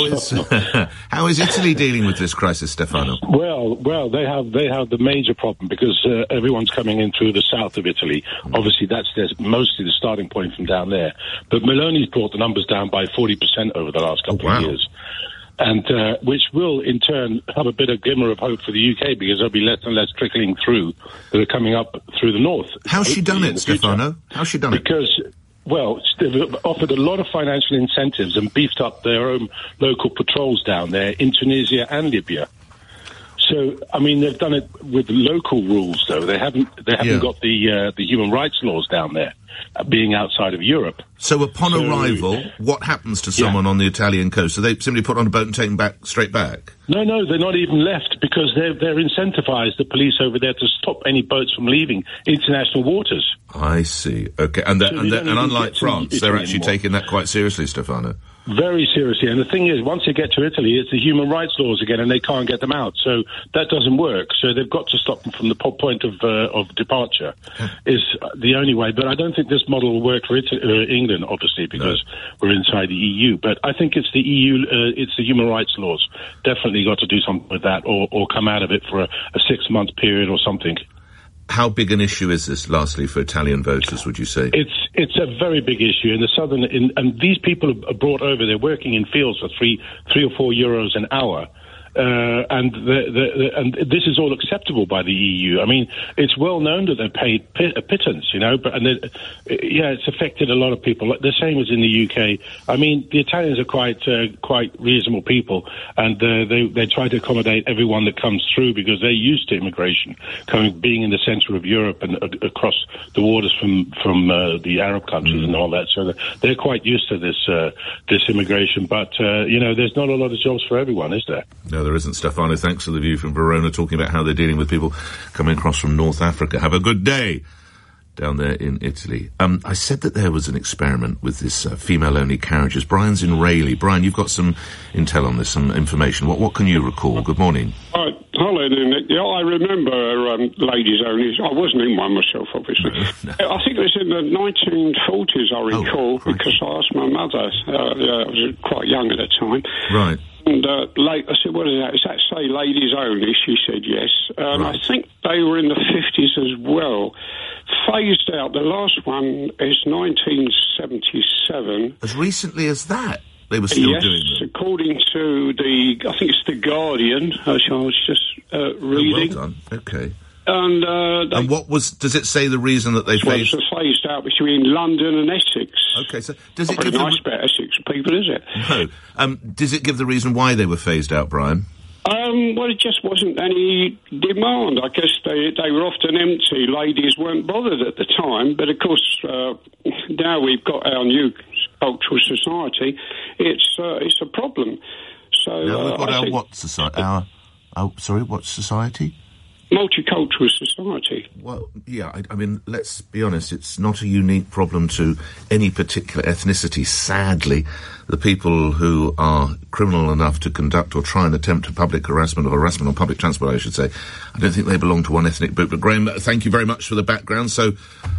[SPEAKER 1] How is Italy dealing with this crisis, Stefano?
[SPEAKER 9] Well, they have the major problem because everyone's coming in through the south of Italy. Obviously, that's mostly the starting point from down there. But Meloni's brought the numbers down by 40% over the last couple of years. And which will, in turn, have a bit of glimmer of hope for the UK because there'll be less and less trickling through that are coming up through the north.
[SPEAKER 1] How's she done it, Stefano? How's she done it?
[SPEAKER 9] Because, they've offered a lot of financial incentives and beefed up their own local patrols down there in Tunisia and Libya. So, I mean, they've done it with local rules, though. They haven't got the human rights laws down there, being outside of Europe.
[SPEAKER 1] So upon arrival, what happens to someone on the Italian coast? So they simply put on a boat and take them straight back?
[SPEAKER 9] No, they're not even left because they're incentivized, the police over there, to stop any boats from leaving international waters.
[SPEAKER 1] I see. Okay, and unlike France, they're actually taking that quite seriously, Stefano.
[SPEAKER 9] Very seriously. And the thing is, once they get to Italy, it's the human rights laws again, and they can't get them out. So that doesn't work. So they've got to stop them from the point of departure is the only way. But I don't think this model will work for England, obviously, because we're inside the EU. But I think it's the EU, it's the human rights laws. Definitely got to do something with that or come out of it for a 6-month period or something.
[SPEAKER 1] How big an issue is this, lastly, for Italian voters, would you say?
[SPEAKER 9] It's a very big issue in the southern, and these people are brought over. They're working in fields for three or 4 euros an hour. And this is all acceptable by the EU. I mean, it's well known that they're paid a pittance, but it's affected a lot of people. The same as in the UK. I mean, the Italians are quite reasonable people, and they try to accommodate everyone that comes through because they're used to immigration, being in the centre of Europe and across the waters from the Arab countries and all that. So they're quite used to this immigration. But there's not a lot of jobs for everyone, is there?
[SPEAKER 1] No, there isn't. Stefano, thanks for the view from Verona, talking about how they're dealing with people coming across from North Africa. Have a good day down there in Italy. I said that there was an experiment with this female-only carriages. Brian's in Rayleigh. Brian, you've got some intel on this, some information. What can you recall? Good morning.
[SPEAKER 11] Hello, Nick. Yeah, I remember ladies only. I wasn't in one myself, obviously. No. I think it was in the 1940s, I recall, because I asked my mother. I was quite young at the time.
[SPEAKER 1] Right.
[SPEAKER 11] And I said, what is that? Is that say ladies only? She said yes. Right. I think they were in the 50s as well. Phased out. The last one is 1977.
[SPEAKER 1] As recently as that? They were still doing them?
[SPEAKER 11] Yes, according to I think it's The Guardian, which I was just reading.
[SPEAKER 1] Well done. Okay.
[SPEAKER 11] And
[SPEAKER 1] what does it say the reason that they phased?
[SPEAKER 11] It was phased out between London and Essex.
[SPEAKER 1] Okay, so does it
[SPEAKER 11] give nice about Essex people, is it?
[SPEAKER 1] No. Does it give the reason why they were phased out, Brian?
[SPEAKER 11] Well, it just wasn't any demand. I guess they were often empty. Ladies weren't bothered at the time, but of course now we've got our new cultural society. It's a problem. So
[SPEAKER 1] now we've got our what society? What society?
[SPEAKER 11] Multicultural society.
[SPEAKER 1] Well, yeah, I mean, let's be honest, it's not a unique problem to any particular ethnicity. Sadly, the people who are criminal enough to conduct or try and attempt public harassment or harassment on public transport, I should say, I don't think they belong to one ethnic group. But Graham, thank you very much for the background. So,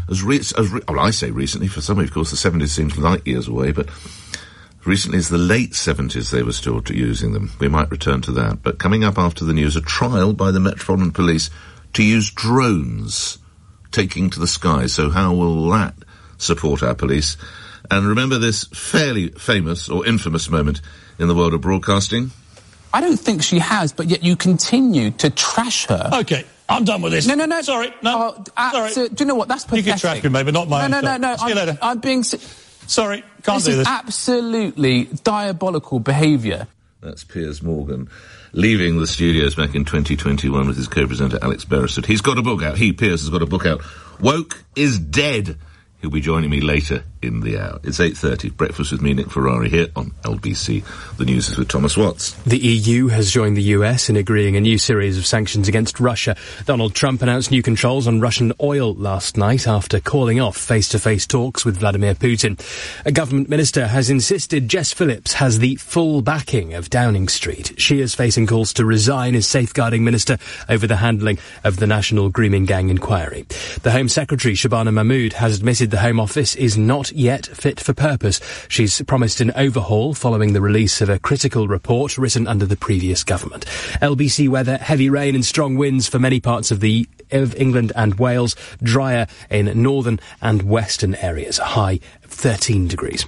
[SPEAKER 1] I say recently, for some of course, the 70s seems light years away, but recently as the late 70s they were still using them. We might return to that. But coming up after the news, a trial by the Metropolitan Police to use drones taking to the sky. So how will that support our police? And remember this fairly famous or infamous moment in the world of broadcasting?
[SPEAKER 12] I don't think she has, but yet you continue to trash her.
[SPEAKER 13] Okay, I'm done with this.
[SPEAKER 12] No.
[SPEAKER 13] Sorry, no. Sorry.
[SPEAKER 12] Do you know what? That's pathetic.
[SPEAKER 13] You can trash me, maybe not mine.
[SPEAKER 12] No.
[SPEAKER 13] See you later.
[SPEAKER 12] I'm being...
[SPEAKER 13] Sorry, can't do this.
[SPEAKER 12] This is absolutely diabolical behaviour.
[SPEAKER 1] That's Piers Morgan, leaving the studios back in 2021 with his co-presenter Alex Beresford. He's got a book out. Piers, has got a book out. Woke is Dead. He'll be joining me later in the hour. It's 8:30. Breakfast with me, Nick Ferrari, here on LBC. The news is with Thomas Watts.
[SPEAKER 6] The EU has joined the US in agreeing a new series of sanctions against Russia. Donald Trump announced new controls on Russian oil last night after calling off face-to-face talks with Vladimir Putin. A government minister has insisted Jess Phillips has the full backing of Downing Street. She is facing calls to resign as safeguarding minister over the handling of the National Grooming Gang inquiry. The Home Secretary, Shabana Mahmood, has admitted the Home Office is not yet fit for purpose. She's promised an overhaul following the release of a critical report written under the previous government. LBC weather, heavy rain and strong winds for many parts of England and Wales, drier in northern and western areas, a high of 13 degrees.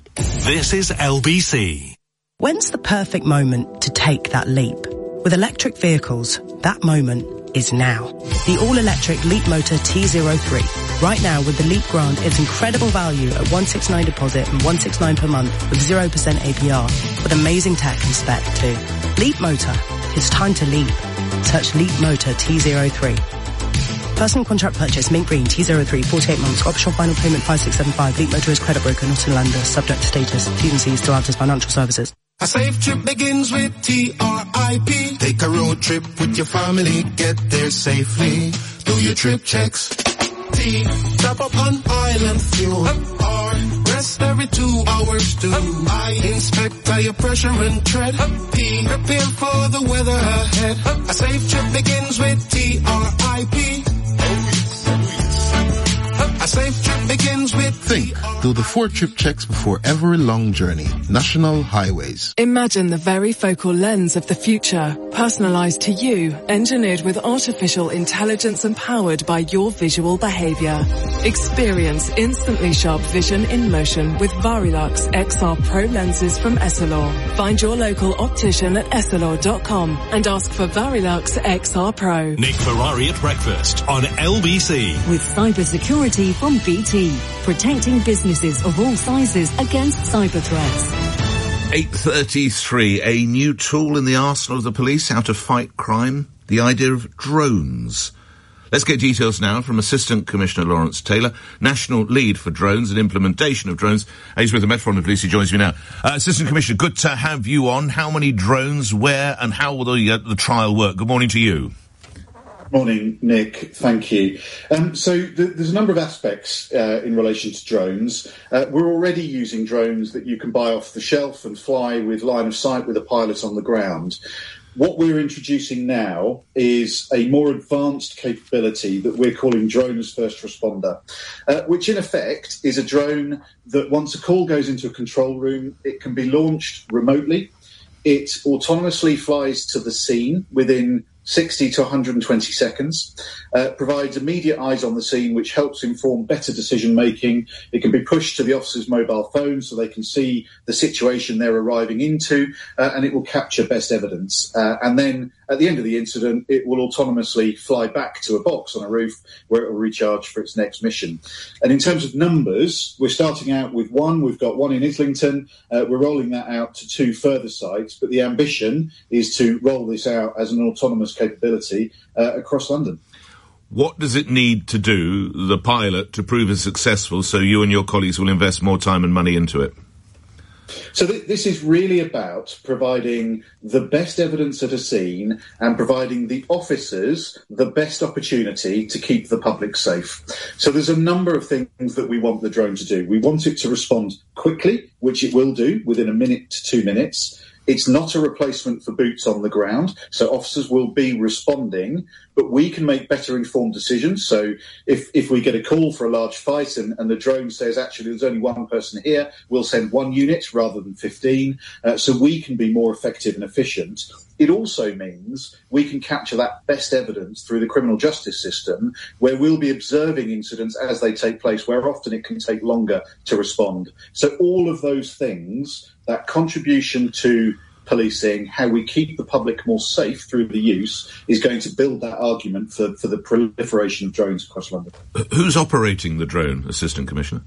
[SPEAKER 4] This is LBC.
[SPEAKER 20] When's the perfect moment to take that leap? With electric vehicles, that moment is now. The all-electric Leapmotor T03. Right now, with the Leap grant, it's incredible value at $169 deposit and $169 per month with 0% APR, with amazing tech and spec too. Leapmotor. It's time to leap. Search Leapmotor T03. Personal contract purchase, mint green, T03, 48 months, optional final payment 5675. Leapmotor is credit broker, not in lender, subject to status. T&Cs to Altus Financial Services.
[SPEAKER 21] A safe trip begins with TRIP. Take a road trip with your family. Get there safely. Do your trip checks. T. Top up on island fuel. R. Rest every 2 hours too. I. Inspect tire pressure and tread. P. Prepare for the weather ahead. A safe trip begins with TRIP. A safe trip begins with
[SPEAKER 1] Think.
[SPEAKER 21] Do the 4 trip checks before every long journey. National Highways.
[SPEAKER 2] Imagine the very focal lens of the future, personalized to you, engineered with artificial intelligence and powered by your visual behavior. Experience instantly sharp vision in motion with Varilux XR Pro lenses from Essilor. Find your local optician at essilor.com and ask for Varilux XR Pro.
[SPEAKER 4] Nick Ferrari at breakfast on LBC.
[SPEAKER 22] With cybersecurity from BT, protecting businesses of all sizes against cyber threats.
[SPEAKER 1] 8:33, a new tool in the arsenal of the police, how to fight crime, the idea of drones. Let's get details now from Assistant Commissioner Lawrence Taylor, National Lead for Drones and Implementation of Drones. He's with the Metropolitan Police. He joins me now. Assistant Commissioner, good to have you on. How many drones, where, and how will the trial work? Good morning to you.
[SPEAKER 23] Morning, Nick. Thank you. There's a number of aspects in relation to drones. We're already using drones that you can buy off the shelf and fly with line of sight with a pilot on the ground. What we're introducing now is a more advanced capability that we're calling Drone as First Responder, which in effect is a drone that once a call goes into a control room, it can be launched remotely. It autonomously flies to the scene within 60 to 120 seconds, provides immediate eyes on the scene, which helps inform better decision-making. It can be pushed to the officer's mobile phone so they can see the situation they're arriving into, and it will capture best evidence. And then at the end of the incident, it will autonomously fly back to a box on a roof where it will recharge for its next mission. And in terms of numbers, we're starting out with one. We've got one in Islington. We're rolling that out to 2 further sites, but the ambition is to roll this out as an autonomous capability across London.
[SPEAKER 1] What does it need to do, the pilot, to prove it's successful so you and your colleagues will invest more time and money into it?
[SPEAKER 23] So this is really about providing the best evidence at a scene and providing the officers the best opportunity to keep the public safe. So there's a number of things that we want the drone to do. We want it to respond quickly, which it will do within a minute to 2 minutes. It's not a replacement for boots on the ground, so officers will be responding, but we can make better informed decisions. So if we get a call for a large fight and the drone says, actually, there's only one person here, we'll send 1 unit rather than 15, so we can be more effective and efficient. It also means we can capture that best evidence through the criminal justice system, where we'll be observing incidents as they take place, where often it can take longer to respond. So all of those things, that contribution to policing, how we keep the public more safe through the use, is going to build that argument for the proliferation of drones across London.
[SPEAKER 1] Who's operating the drone, Assistant Commissioner?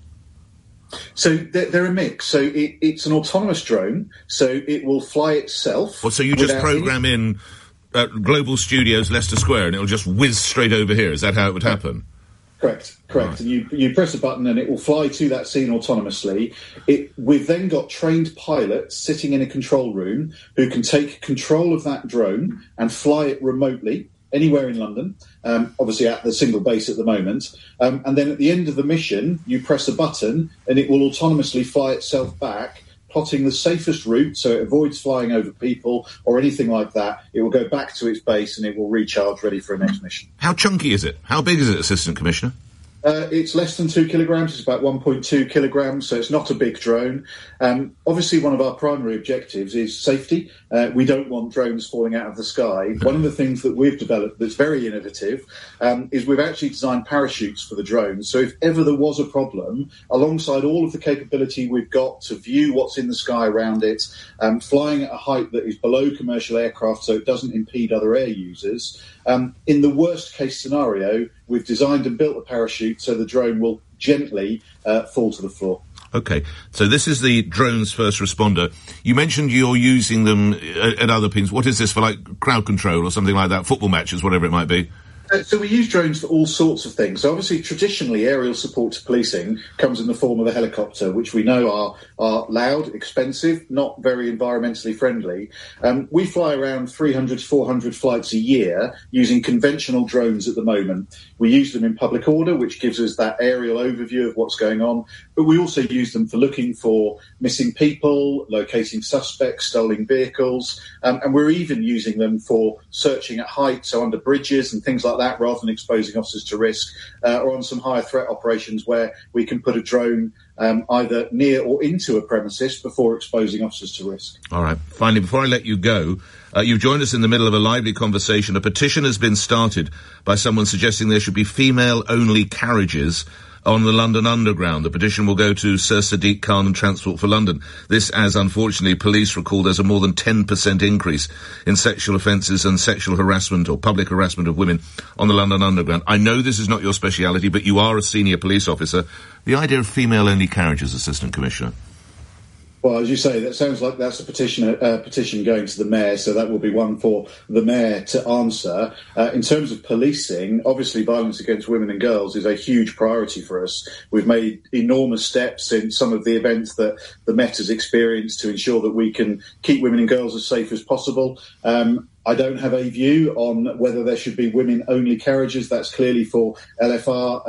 [SPEAKER 23] So they're a mix. So it's an autonomous drone, so it will fly itself.
[SPEAKER 1] Well, so you just program in Global Studios, Leicester Square, and it'll just whiz straight over here. Is that how it would happen?
[SPEAKER 23] Correct. Right. And you press a button and it will fly to that scene autonomously. We've then got trained pilots sitting in a control room who can take control of that drone and fly it remotely anywhere in London, obviously at the single base at the moment. And then at the end of the mission, you press a button and it will autonomously fly itself back, plotting the safest route so it avoids flying over people or anything like that. It will go back to its base and it will recharge ready for a next mission.
[SPEAKER 1] How chunky is it? How big is it, Assistant Commissioner?
[SPEAKER 23] It's less than 2 kilograms. It's about 1.2 kilograms, so it's not a big drone. Obviously, one of our primary objectives is safety. We don't want drones falling out of the sky. One of the things that we've developed that's very innovative is we've actually designed parachutes for the drones. So if ever there was a problem, alongside all of the capability we've got to view what's in the sky around it, flying at a height that is below commercial aircraft so it doesn't impede other air users, in the worst case scenario, we've designed and built a parachute so the drone will gently fall to the floor.
[SPEAKER 1] Okay, so this is the drone's first responder. You mentioned you're using them at other things. What is this for, like crowd control or something like that, football matches, whatever it might be?
[SPEAKER 23] So we use drones for all sorts of things. So obviously, traditionally, aerial support to policing comes in the form of a helicopter, which we know are loud, expensive, not very environmentally friendly. We fly around 300 to 400 flights a year using conventional drones at the moment. We use them in public order, which gives us that aerial overview of what's going on. But we also use them for looking for missing people, locating suspects, stolen vehicles. And we're even using them for searching at height, so under bridges and things like that, rather than exposing officers to risk, or on some higher threat operations where we can put a drone either near or into a premises before exposing officers to risk.
[SPEAKER 1] All right. Finally, before I let you go, you've joined us in the middle of a lively conversation. A petition has been started by someone suggesting there should be female-only carriages on the London Underground. The petition will go to Sir Sadiq Khan and Transport for London. This, as unfortunately police recall, there's a more than 10% increase in sexual offences and sexual harassment or public harassment of women on the London Underground. I know this is not your speciality, but you are a senior police officer. The idea of female-only carriages, Assistant Commissioner?
[SPEAKER 23] Well, as you say, that sounds like that's a petition going to the Mayor, so that will be one for the Mayor to answer. In terms of policing, obviously violence against women and girls is a huge priority for us. We've made enormous steps in some of the events that the Met has experienced to ensure that we can keep women and girls as safe as possible. I don't have a view on whether there should be women-only carriages. That's clearly for TfL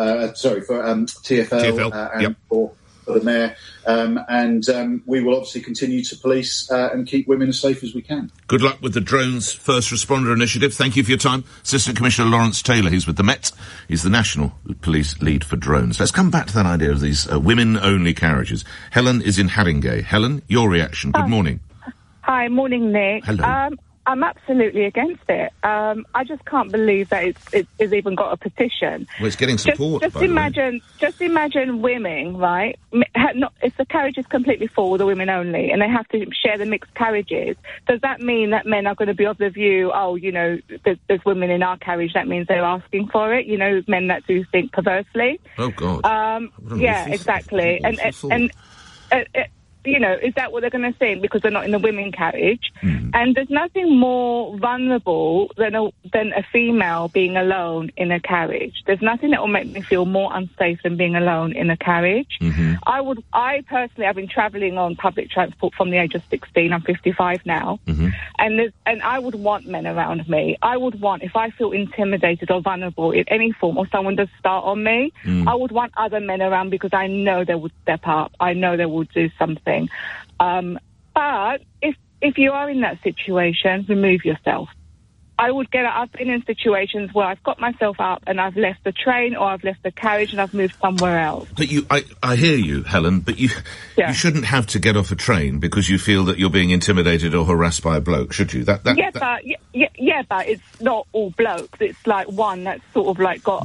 [SPEAKER 23] and for the Mayor, and we will obviously continue to police and keep women as safe as we can.
[SPEAKER 1] Good luck with the Drones First Responder Initiative. Thank you for your time. Assistant Commissioner Lawrence Taylor, he's with the Met. He's the National Police Lead for Drones. Let's come back to that idea of these women-only carriages. Helen is in Haringey. Helen, your reaction. Good morning.
[SPEAKER 3] Hi, morning, Nick.
[SPEAKER 1] Hello.
[SPEAKER 3] I'm absolutely against it. I just can't believe that it's even got a petition.
[SPEAKER 1] Well, it's getting support.
[SPEAKER 3] Just imagine women, right? If the carriage is completely full, the women only, and they have to share the mixed carriages, does that mean that men are going to be of the view, there's women in our carriage, that means they're asking for it? Men that do think perversely.
[SPEAKER 1] Oh God.
[SPEAKER 3] Yeah, exactly. Is that what they're going to think because they're not in the women carriage? And there's nothing more vulnerable than a female being alone in a carriage. There's nothing that will make me feel more unsafe than being alone in a carriage. I personally have been travelling on public transport from the age of 16. I'm 55 now. And I would want men around me. I would want, if I feel intimidated or vulnerable in any form or someone does start on me, I would want other men around because I know they would step up. I know they would do something. But if you are in that situation, remove yourself. I would get up. I've been in situations where I've got myself up and I've left the train or I've left the carriage and I've moved somewhere else.
[SPEAKER 1] But I hear you, Helen, but you shouldn't have to get off a train because you feel that you're being intimidated or harassed by a bloke, should you? But
[SPEAKER 3] it's not all blokes. It's like one that's sort of like got,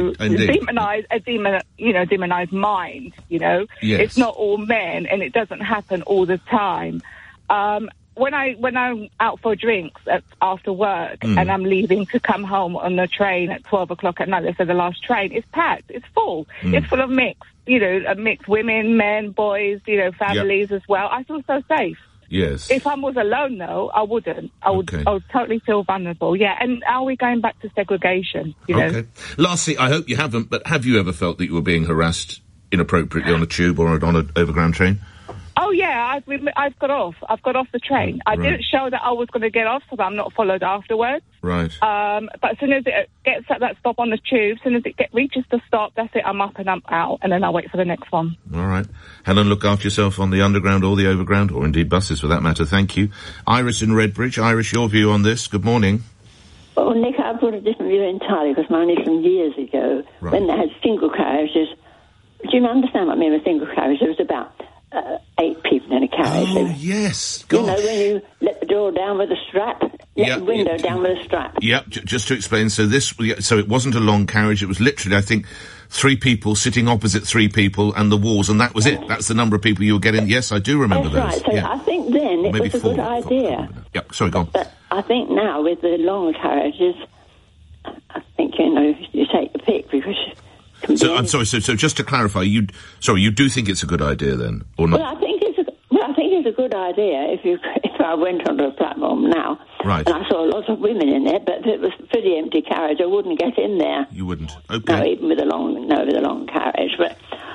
[SPEAKER 3] demonized mind, Yes. It's not all men and it doesn't happen all the time. When I'm out for drinks after work and I'm leaving to come home on the train at 12 o'clock at night, they say the last train, it's packed, it's full. It's full of mixed women, men, boys, families as well. I feel so safe.
[SPEAKER 1] Yes.
[SPEAKER 3] If I was alone, though, I wouldn't. I would totally feel vulnerable. Yeah, and are we going back to segregation?
[SPEAKER 1] Okay. Lastly, I hope you haven't, but have you ever felt that you were being harassed inappropriately on a tube or on an overground train?
[SPEAKER 3] Oh yeah, I've got off. I've got off the train. I didn't show that I was going to get off, so that I'm not followed afterwards.
[SPEAKER 1] Right.
[SPEAKER 3] But as soon as it gets at that stop on the tube, as soon as it reaches the stop, that's it. I'm up and I'm out, and then I'll wait for the next one.
[SPEAKER 1] All right, Helen, look after yourself on the underground or the overground, or indeed buses for that matter. Thank you, Iris in Redbridge. Iris, your view on this? Good morning.
[SPEAKER 7] Well, Nick, I've got a different view entirely because mine is from years ago when they had single carriages. Do you understand what I mean with single carriage? There was about 8 people in a carriage.
[SPEAKER 1] Oh, yes. Gosh.
[SPEAKER 7] When you let the door down with a strap, the window down with a strap.
[SPEAKER 1] Yep, just to explain, so it wasn't a long carriage, it was literally, I think, 3 people sitting opposite 3 people and the walls, and that was it. That's the number of people you were getting. Yes, I do remember those.
[SPEAKER 7] Right, so I think then it was a good idea.
[SPEAKER 1] Yep, sorry, go on.
[SPEAKER 7] But I think now with the long carriages, I think, you take the pick because...
[SPEAKER 1] So I'm sorry. So just to clarify, you do think it's a good idea then, or not?
[SPEAKER 7] Well, I think it's a good idea if I went onto a platform now,
[SPEAKER 1] right?
[SPEAKER 7] And I saw lots of women in there, but if it was a pretty empty carriage, I wouldn't get in there.
[SPEAKER 1] You wouldn't, okay?
[SPEAKER 7] No, even with a long carriage. But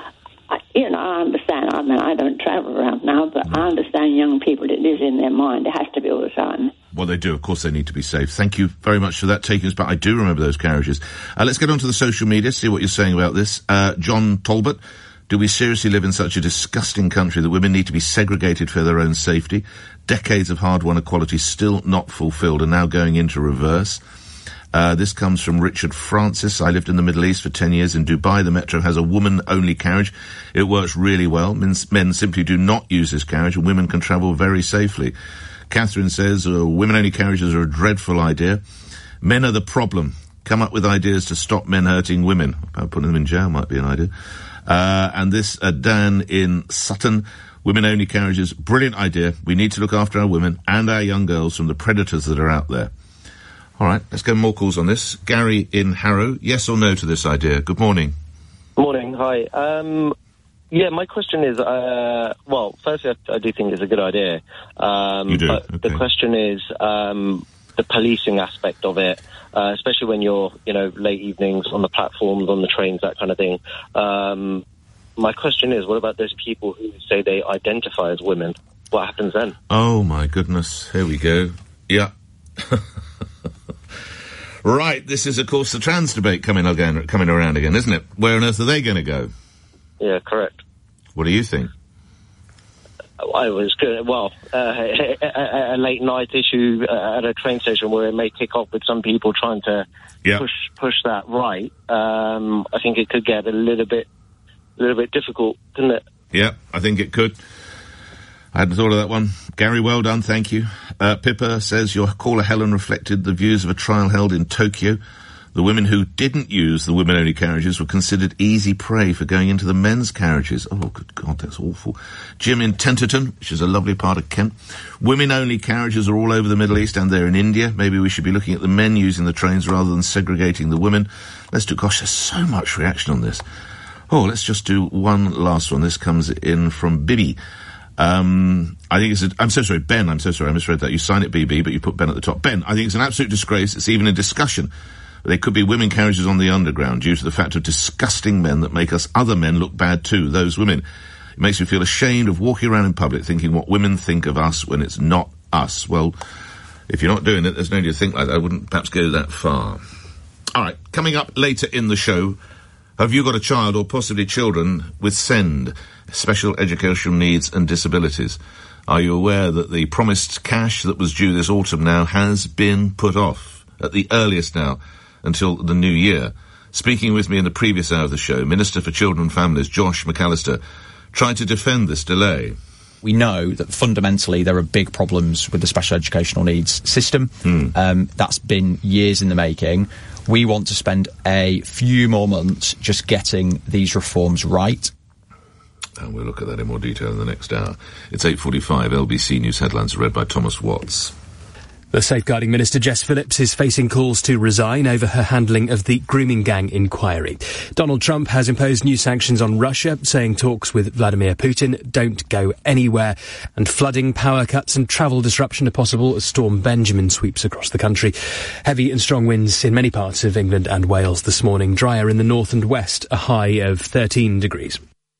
[SPEAKER 7] I understand. I mean, I don't travel around now, but I understand young people. It is in their mind. It has to be all the time.
[SPEAKER 1] Well, they do. Of course, they need to be safe. Thank you very much for that taking us back. I do remember those carriages. Let's get on to the social media, see what you're saying about this. John Talbot, do we seriously live in such a disgusting country that women need to be segregated for their own safety? Decades of hard-won equality still not fulfilled and now going into reverse. This comes from Richard Francis. I lived in the Middle East for 10 years. In Dubai, the metro has a woman-only carriage. It works really well. Men simply do not use this carriage, and women can travel very safely. Catherine says, women-only carriages are a dreadful idea. Men are the problem. Come up with ideas to stop men hurting women. Putting them in jail might be an idea. And this, Dan in Sutton, women-only carriages, brilliant idea. We need to look after our women and our young girls from the predators that are out there. All right, let's go more calls on this. Gary in Harrow, yes or no to this idea? Good morning.
[SPEAKER 10] Morning, hi. Yeah, my question is, well, firstly, I do think it's a good idea.
[SPEAKER 1] You do?
[SPEAKER 10] But the question is, the policing aspect of it, especially when you're, late evenings on the platforms, on the trains, that kind of thing. My question is, what about those people who say they identify as women? What happens then?
[SPEAKER 1] Oh, my goodness. Here we go. Yeah. Right, this is, of course, the trans debate coming around again, isn't it? Where on earth are they going to go?
[SPEAKER 10] Yeah, correct.
[SPEAKER 1] What do you think?
[SPEAKER 10] I was good. Well, a late night issue at a train station where it may kick off with some people trying to push that right. I think it could get a little bit difficult, couldn't it?
[SPEAKER 1] Yeah, I think it could. I hadn't thought of that one. Gary, well done, thank you. Pippa says your caller Helen reflected the views of a trial held in Tokyo. The women who didn't use the women-only carriages were considered easy prey for going into the men's carriages. Oh, good God, that's awful. Jim in Tenterton, which is a lovely part of Kent. Women-only carriages are all over the Middle East and they're in India. Maybe we should be looking at the men using the trains rather than segregating the women. Gosh, there's so much reaction on this. Oh, let's just do one last one. This comes in from Bibby. I think I'm so sorry, Ben, I'm so sorry, I misread that. You sign it BB, but you put Ben at the top. Ben, I think it's an absolute disgrace. It's even a discussion. There could be women carriages on the underground due to the fact of disgusting men that make us other men look bad too, those women. It makes me feel ashamed of walking around in public thinking what women think of us when it's not us. Well, if you're not doing it, there's no need to think like that. I wouldn't perhaps go that far. All right, coming up later in the show, have you got a child or possibly children with SEND, special educational needs and disabilities? Are you aware that the promised cash that was due this autumn now has been put off, at the earliest now, until the new year? Speaking with me in the previous hour of the show, Minister for Children and Families, Josh McAllister, tried to defend this delay.
[SPEAKER 14] We know that fundamentally there are big problems with the special educational needs system. That's been years in the making. We want to spend a few more months just getting these reforms right.
[SPEAKER 1] And we'll look at that in more detail in the next hour. It's 8:45. LBC News headlines read by Thomas Watts.
[SPEAKER 6] The Safeguarding Minister Jess Phillips is facing calls to resign over her handling of the grooming gang inquiry. Donald Trump has imposed new sanctions on Russia, saying talks with Vladimir Putin don't go anywhere, and flooding, power cuts and travel disruption are possible as Storm Benjamin sweeps across the country. Heavy and strong winds in many parts of England and Wales this morning. Drier in the north and west, a high of 13 degrees.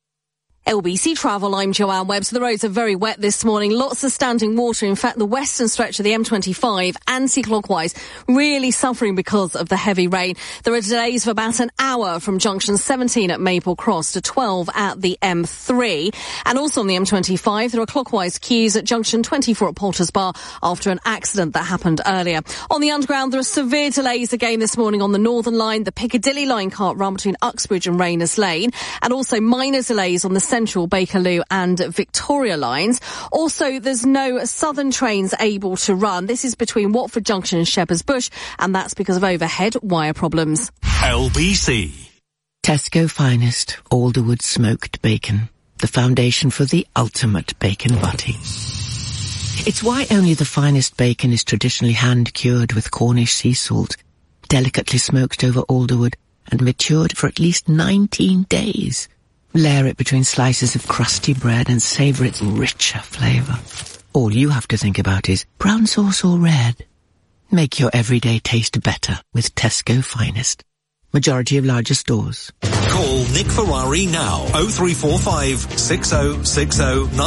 [SPEAKER 19] LBC Travel, I'm Joanne Webb. So the roads are very wet this morning. Lots of standing water. In fact, the western stretch of the M25, anti-clockwise, really suffering because of the heavy rain. There are delays of about an hour from junction 17 at Maple Cross to 12 at the M3. And also on the M25, there are clockwise queues at junction 24 at Potters Bar after an accident that happened earlier. On the underground, there are severe delays again this morning on the Northern Line. The Piccadilly line can't run between Uxbridge and Rayners Lane. And also minor delays on the Central, Bakerloo and Victoria lines. Also, there's no southern trains able to run. This is between Watford Junction and Shepherd's Bush, and that's because of overhead wire problems.
[SPEAKER 4] LBC.
[SPEAKER 24] Tesco Finest Alderwood Smoked Bacon, the foundation for the ultimate bacon butty. It's why only the finest bacon is traditionally hand-cured with Cornish sea salt, delicately smoked over Alderwood and matured for at least 19 days. Layer it between slices of crusty bread and savour its richer flavour. All you have to think about is brown sauce or red. Make your everyday taste better with Tesco Finest. Majority of larger stores.
[SPEAKER 4] Call Nick Ferrari now. 0345 6060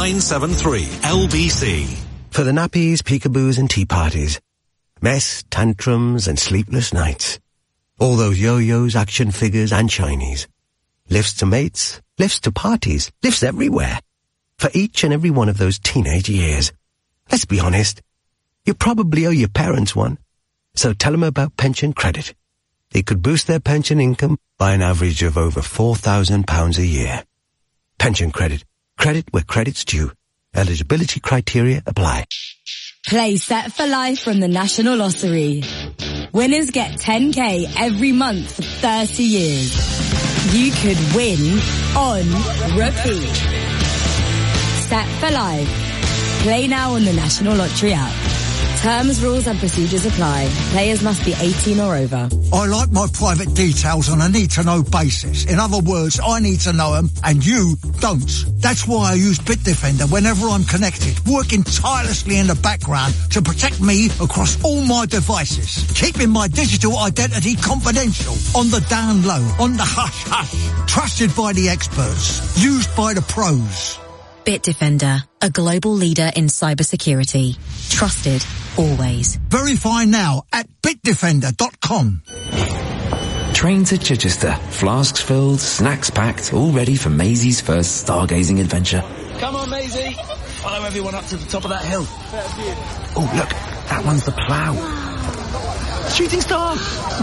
[SPEAKER 4] 973 LBC.
[SPEAKER 25] For the nappies, peekaboos and tea parties. Mess, tantrums and sleepless nights. All those yo-yos, action figures and shinies. Lifts to mates, lifts to parties, lifts everywhere. For each and every one of those teenage years. Let's be honest. You probably owe your parents one. So tell them about Pension Credit. It could boost their pension income by an average of over £4,000 a year. Pension Credit. Credit where credit's due. Eligibility criteria apply.
[SPEAKER 5] Play Set for Life from the National Lottery. Winners get 10k every month for 30 years. You could win on repeat. Set for Life. Play now on the National Lottery app. Terms, rules and procedures apply. Players must be 18 or over.
[SPEAKER 15] I like my private details on a need-to-know basis. In other words, I need to know them and you don't. That's why I use Bitdefender whenever I'm connected, working tirelessly in the background to protect me across all my devices, keeping my digital identity confidential, on the down low, on the hush-hush, trusted by the experts, used by the pros.
[SPEAKER 5] Bitdefender, a global leader in cybersecurity. Trusted, always.
[SPEAKER 15] Verify now at bitdefender.com.
[SPEAKER 16] Train to Chichester. Flasks filled, snacks packed, all ready for Maisie's first stargazing adventure.
[SPEAKER 17] Come on, Maisie. Follow everyone up to the top of that hill.
[SPEAKER 16] Oh, look, that one's the plough.
[SPEAKER 17] Shooting star.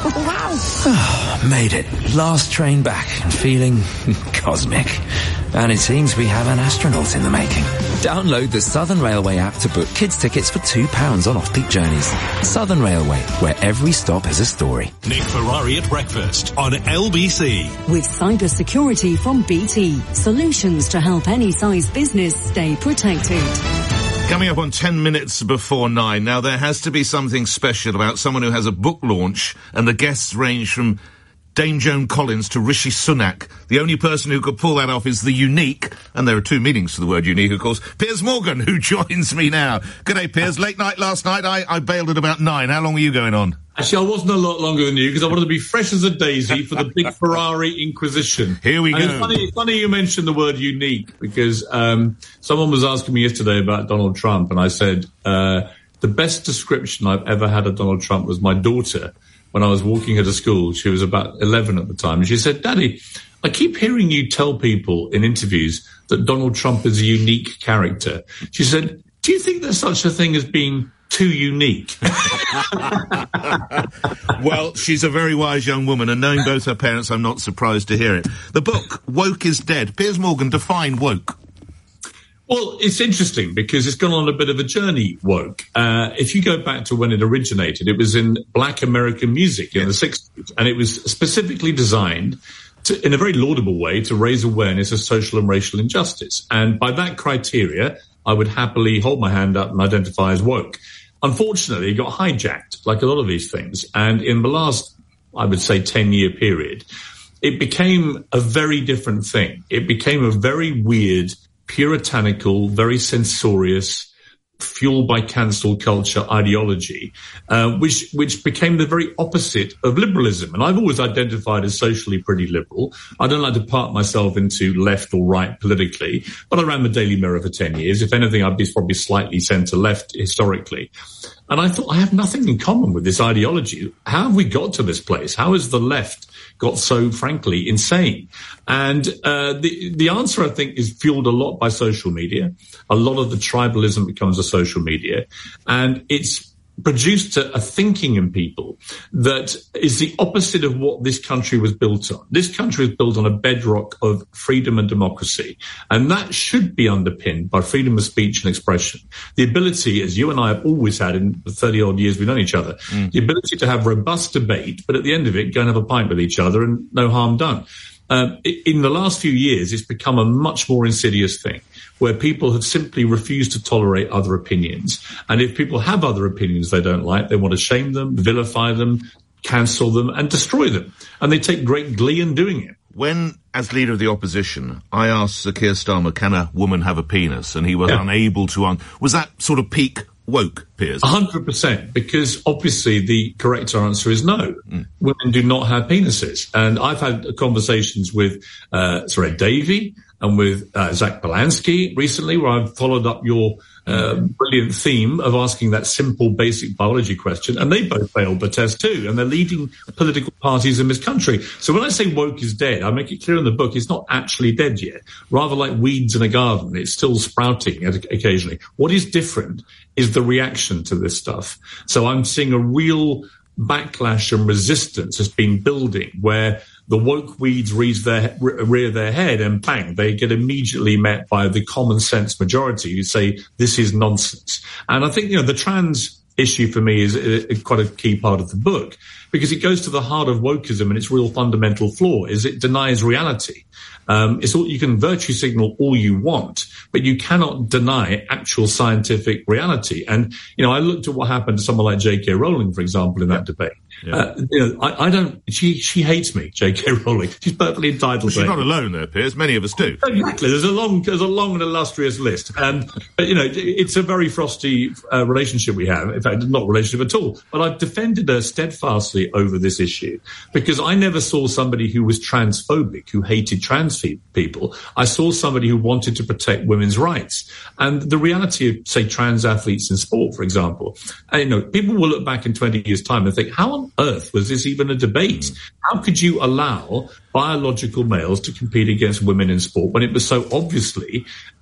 [SPEAKER 17] Wow.
[SPEAKER 16] Made it. Last train back and feeling cosmic. And it seems we have an astronaut in the making. Download the Southern Railway app to book kids' tickets for £2 on off-peak journeys. Southern Railway, where every stop has a story.
[SPEAKER 4] Nick Ferrari at breakfast on LBC.
[SPEAKER 22] With cybersecurity from BT. Solutions to help any size business stay protected.
[SPEAKER 1] Coming up on 10 minutes before 9. Now, there has to be something special about someone who has a book launch, and the guests range from Dame Joan Collins to Rishi Sunak. The only person who could pull that off is the unique, and there are two meanings to the word unique, of course, Piers Morgan, who joins me now. Good day, Piers. Late night last night. I bailed at about 9. How long were you going on?
[SPEAKER 18] Actually, I wasn't a lot longer than you because I wanted to be fresh as a daisy for the big Ferrari Inquisition.
[SPEAKER 1] Here we go.
[SPEAKER 18] It's funny you mentioned the word unique because someone was asking me yesterday about Donald Trump, and I said the best description I've ever had of Donald Trump was my daughter when I was walking her to school. She was about 11 at the time, and she said, "Daddy, I keep hearing you tell people in interviews that Donald Trump is a unique character." She said, "Do you think there's such a thing as being too unique?"
[SPEAKER 1] Well, she's a very wise young woman, and knowing both her parents, I'm not surprised to hear it. The book, Woke is Dead. Piers Morgan, define woke.
[SPEAKER 18] Well, it's interesting because it's gone on a bit of a journey, woke. If you go back to when it originated, it was in black American music in the 60s, and it was specifically designed to, in a very laudable way, to raise awareness of social and racial injustice. And by that criteria, I would happily hold my hand up and identify as woke. Unfortunately, it got hijacked, like a lot of these things. And in the last, I would say, 10-year period, it became a very different thing. It became a very weird, puritanical, very censorious, fueled by cancel culture ideology, which became the very opposite of liberalism. And I've always identified as socially pretty liberal. I don't like to part myself into left or right politically, but I ran the Daily Mirror for 10 years. If anything, I'd be probably slightly centre-left historically. And I thought, I have nothing in common with this ideology. How have we got to this place? How has the left got so, frankly, insane? And the answer, I think, is fueled a lot by social media. A lot of the tribalism becomes a social media. And it's produced a thinking in people that is the opposite of what this country was built on. This country was built on a bedrock of freedom and democracy. And that should be underpinned by freedom of speech and expression. The ability, as you and I have always had in the 30-odd years we've known each other, the ability to have robust debate, but at the end of it, go and have a pint with each other and no harm done. In the last few years, it's become a much more insidious thing where people have simply refused to tolerate other opinions. And if people have other opinions they don't like, they want to shame them, vilify them, cancel them and destroy them. And they take great glee in doing it.
[SPEAKER 1] When, as leader of the opposition, I asked Sir Keir Starmer, can a woman have a penis? And he was unable to was that sort of peak woke, Piers?
[SPEAKER 18] 100%, because obviously the correct answer is no. Women do not have penises. And I've had conversations with Ed Davey and with Zach Balansky recently, where I've followed up your brilliant theme of asking that simple, basic biology question, and they both failed the test too, and they're leading political parties in this country. So when I say woke is dead, I make it clear in the book it's not actually dead yet. Rather like weeds in a garden, it's still sprouting occasionally. What is different is the reaction to this stuff. So I'm seeing a real backlash and resistance has been building, where the woke weeds rear their head and bang, they get immediately met by the common sense majority who say this is nonsense. And I think, the trans issue for me is quite a key part of the book, because it goes to the heart of wokeism, and its real fundamental flaw is it denies reality. It's all, you can virtue signal all you want, but you cannot deny actual scientific reality. And, I looked at what happened to someone like J.K. Rowling, for example, in that debate. Yeah. I don't, she hates me, J.K. Rowling. She's perfectly entitled to it.
[SPEAKER 1] She's not alone there, Piers. Many of us do.
[SPEAKER 18] Exactly. There's a long and illustrious list. But, it's a very frosty relationship we have. In fact, not relationship at all. But I've defended her steadfastly over this issue, because I never saw somebody who was transphobic, who hated trans people. I saw somebody who wanted to protect women's rights. And the reality of, say, trans athletes in sport, for example, people will look back in 20 years' time and think, how on earth was this even a debate? How could you allow biological males to compete against women in sport when it was so obviously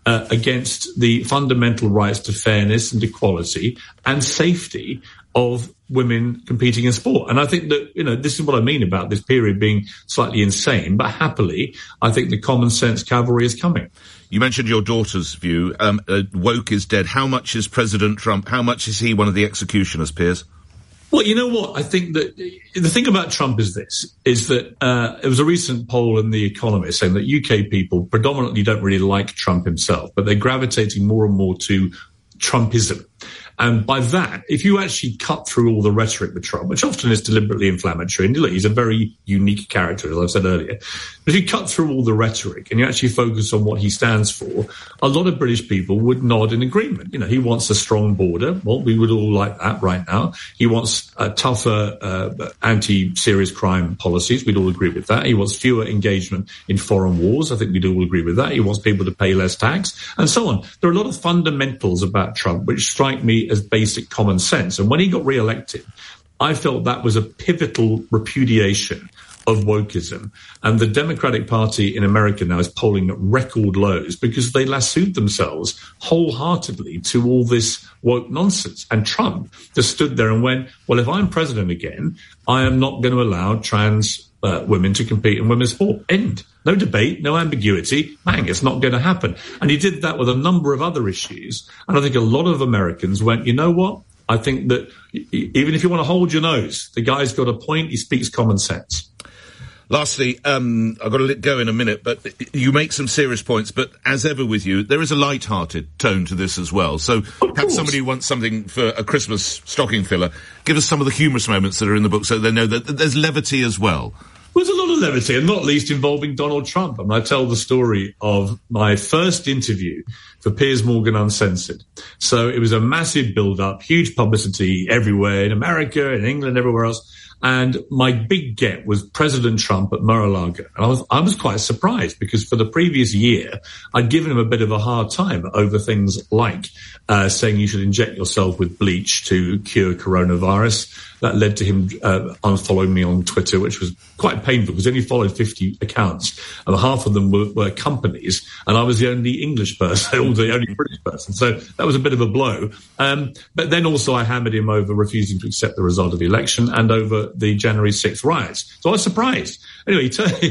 [SPEAKER 18] against the fundamental rights to fairness and equality and safety of women competing in sport? And I think that, this is what I mean about this period being slightly insane, but happily, I think the common sense cavalry is coming.
[SPEAKER 1] You mentioned your daughter's view. Woke is dead. How much is President Trump? How much is he one of the executioners, Piers?
[SPEAKER 18] Well, you know what? I think that the thing about Trump is that there was a recent poll in The Economist saying that UK people predominantly don't really like Trump himself, but they're gravitating more and more to Trumpism. And by that, if you actually cut through all the rhetoric with Trump, which often is deliberately inflammatory, and he's a very unique character, as I've said earlier, but if you cut through all the rhetoric and you actually focus on what he stands for, a lot of British people would nod in agreement. He wants a strong border. Well, we would all like that right now. He wants tougher anti-serious crime policies. We'd all agree with that. He wants fewer engagement in foreign wars. I think we'd all agree with that. He wants people to pay less tax and so on. There are a lot of fundamentals about Trump which strike me as basic common sense. And when he got re-elected, I felt that was a pivotal repudiation of wokeism. And the Democratic Party in America now is polling at record lows because they lassoed themselves wholeheartedly to all this woke nonsense. And Trump just stood there and went, well, if I'm president again, I am not going to allow trans women to compete in women's sport. End. No debate, no ambiguity. Bang, it's not going to happen. And he did that with a number of other issues. And I think a lot of Americans went, you know what? I think that even if you want to hold your nose, the guy's got a point. He speaks common sense.
[SPEAKER 1] Lastly, I've got to let go in a minute, but you make some serious points. But as ever with you, there is a light-hearted tone to this as well. So perhaps somebody who wants something for a Christmas stocking filler, give us some of the humorous moments that are in the book so they know that there's levity as well.
[SPEAKER 18] There's a lot of levity, and not least involving Donald Trump. And I tell the story of my first interview for Piers Morgan Uncensored. So it was a massive build-up, huge publicity everywhere, in America, in England, everywhere else. And my big get was President Trump at Mar-a-Lago. And I was quite surprised because for the previous year, I'd given him a bit of a hard time over things like saying you should inject yourself with bleach to cure coronavirus. That led to him unfollowing me on Twitter, which was quite painful because he only followed 50 accounts, and half of them were companies, and I was the only English person, or the only British person. So that was a bit of a blow. But then also I hammered him over refusing to accept the result of the election and over the January 6th riots. So I was surprised. Anyway,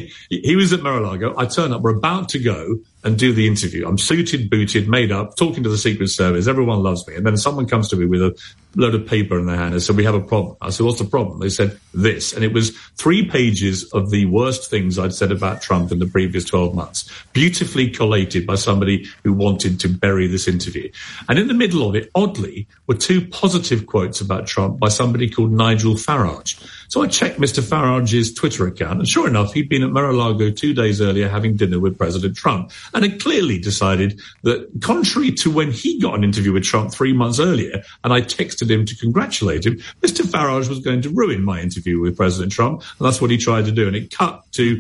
[SPEAKER 18] he was at Mar-a-Lago. I turn up. We're about to go and do the interview. I'm suited, booted, made up, talking to the Secret Service. Everyone loves me. And then someone comes to me with a load of paper in their hand and said, we have a problem. I said, what's the problem? They said, this. And it was 3 pages of the worst things I'd said about Trump in the previous 12 months, beautifully collated by somebody who wanted to bury this interview. And in the middle of it, oddly, were 2 positive quotes about Trump by somebody called Nigel Farage. So I checked Mr. Farage's Twitter account, and sure enough, he'd been at Mar-a-Lago 2 days earlier having dinner with President Trump, and had clearly decided that, contrary to when he got an interview with Trump 3 months earlier, and I texted him to congratulate him, Mr. Farage was going to ruin my interview with President Trump, and that's what he tried to do. And it cut to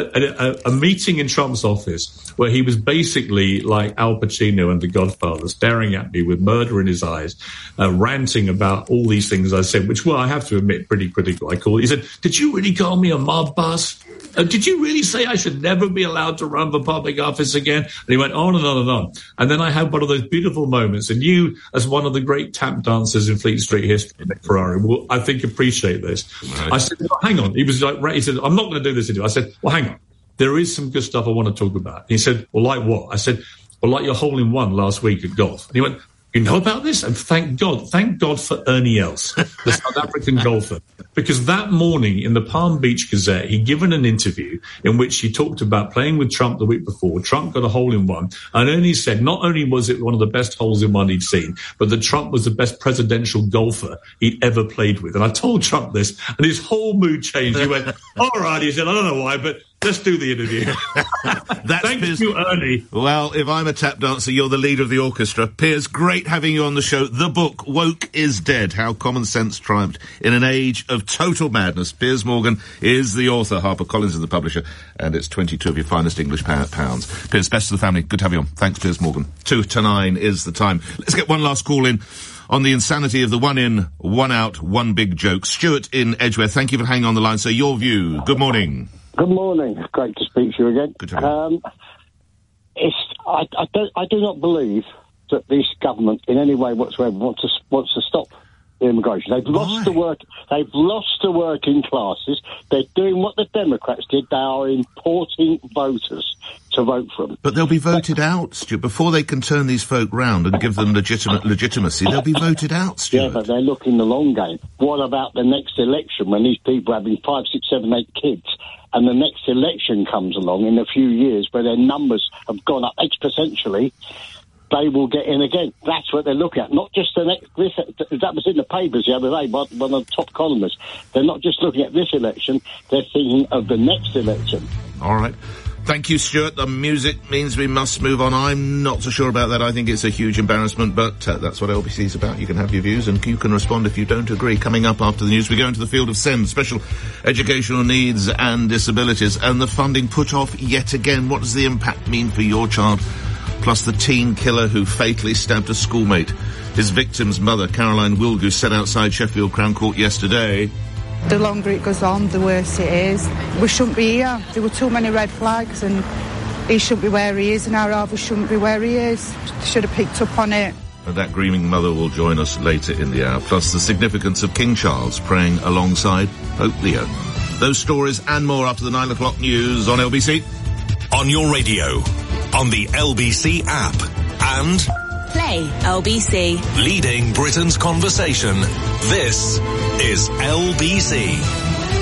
[SPEAKER 18] a meeting in Trump's office where he was basically like Al Pacino and The Godfather, staring at me with murder in his eyes, ranting about all these things I said, which were, I have to admit, pretty critical. I called. He said, "Did you really call me a mob boss? Did you really say I should never be allowed to run for public office again?" And he went on and on and on. And then I had one of those beautiful moments, and you, as one of the great tap dancers in Fleet Street history, Nick Ferrari, will, I think, appreciate this. Right. I said, well, hang on. He was like, he said, "I'm not going to do this anymore." I said, "Well, hang on. There is some good stuff I want to talk about." And he said, "Well, like what?" I said, "Well, like your hole-in-one last week at golf." And he went, "You know about this?" And thank God for Ernie Els, the South African golfer. Because that morning in the Palm Beach Gazette, he'd given an interview in which he talked about playing with Trump the week before. Trump got a hole-in-one. And Ernie said not only was it one of the best holes-in-one he'd seen, but that Trump was the best presidential golfer he'd ever played with. And I told Trump this, and his whole mood changed. He went, "All right," he said, "I don't know why, but let's do the interview." Thank you, Ernie.
[SPEAKER 1] Well, if I'm a tap dancer, you're the leader of the orchestra. Piers, great having you on the show. The book, Woke is Dead, How Common Sense Triumphed in an Age of Total Madness. Piers Morgan is the author, HarperCollins is the publisher, and it's 22 of your finest English pounds. Piers, best to the family. Good to have you on. Thanks, Piers Morgan. 2 to 9 is the time. Let's get one last call in on the insanity of the one in, one out, one big joke. Stuart in Edgware, thank you for hanging on the line. So your view. Good morning.
[SPEAKER 8] Good morning. It's great to speak to you again.
[SPEAKER 1] Good to have you.
[SPEAKER 8] I do not believe that this government in any way whatsoever wants to stop the immigration. They've lost the work. They've lost the working classes. They're doing what the Democrats did. They are importing voters to vote for them.
[SPEAKER 1] But they'll be voted out, Stuart. Before they can turn these folk round and give them legitimacy, they'll be voted out, Stuart.
[SPEAKER 8] Yeah, but they're looking the long game. What about the next election when these people are having 5, 6, 7, 8 kids? And the next election comes along in a few years where their numbers have gone up exponentially, they will get in again. That's what they're looking at. Not just the next... that was in the papers the other day by one of the top columnists. They're not just looking at this election, they're thinking of the next election.
[SPEAKER 1] All right. Thank you, Stuart. The music means we must move on. I'm not so sure about that. I think it's a huge embarrassment, but that's what LBC is about. You can have your views and you can respond if you don't agree. Coming up after the news, we go into the field of SEND, special educational needs and disabilities, and the funding put off yet again. What does the impact mean for your child? Plus the teen killer who fatally stabbed a schoolmate. His victim's mother, Caroline Wilgu, said outside Sheffield Crown Court yesterday,
[SPEAKER 9] "The longer it goes on, the worse it is. We shouldn't be here. There were too many red flags, and he shouldn't be where he is, and our Arvo shouldn't be where he is. Should have picked up on it."
[SPEAKER 1] And that grieving mother will join us later in the hour. Plus the significance of King Charles praying alongside Pope Leo. Those stories and more after the 9 o'clock news on LBC.
[SPEAKER 4] On your radio, on the LBC app, and
[SPEAKER 5] Play LBC.
[SPEAKER 4] leading Britain's conversation. This is LBC.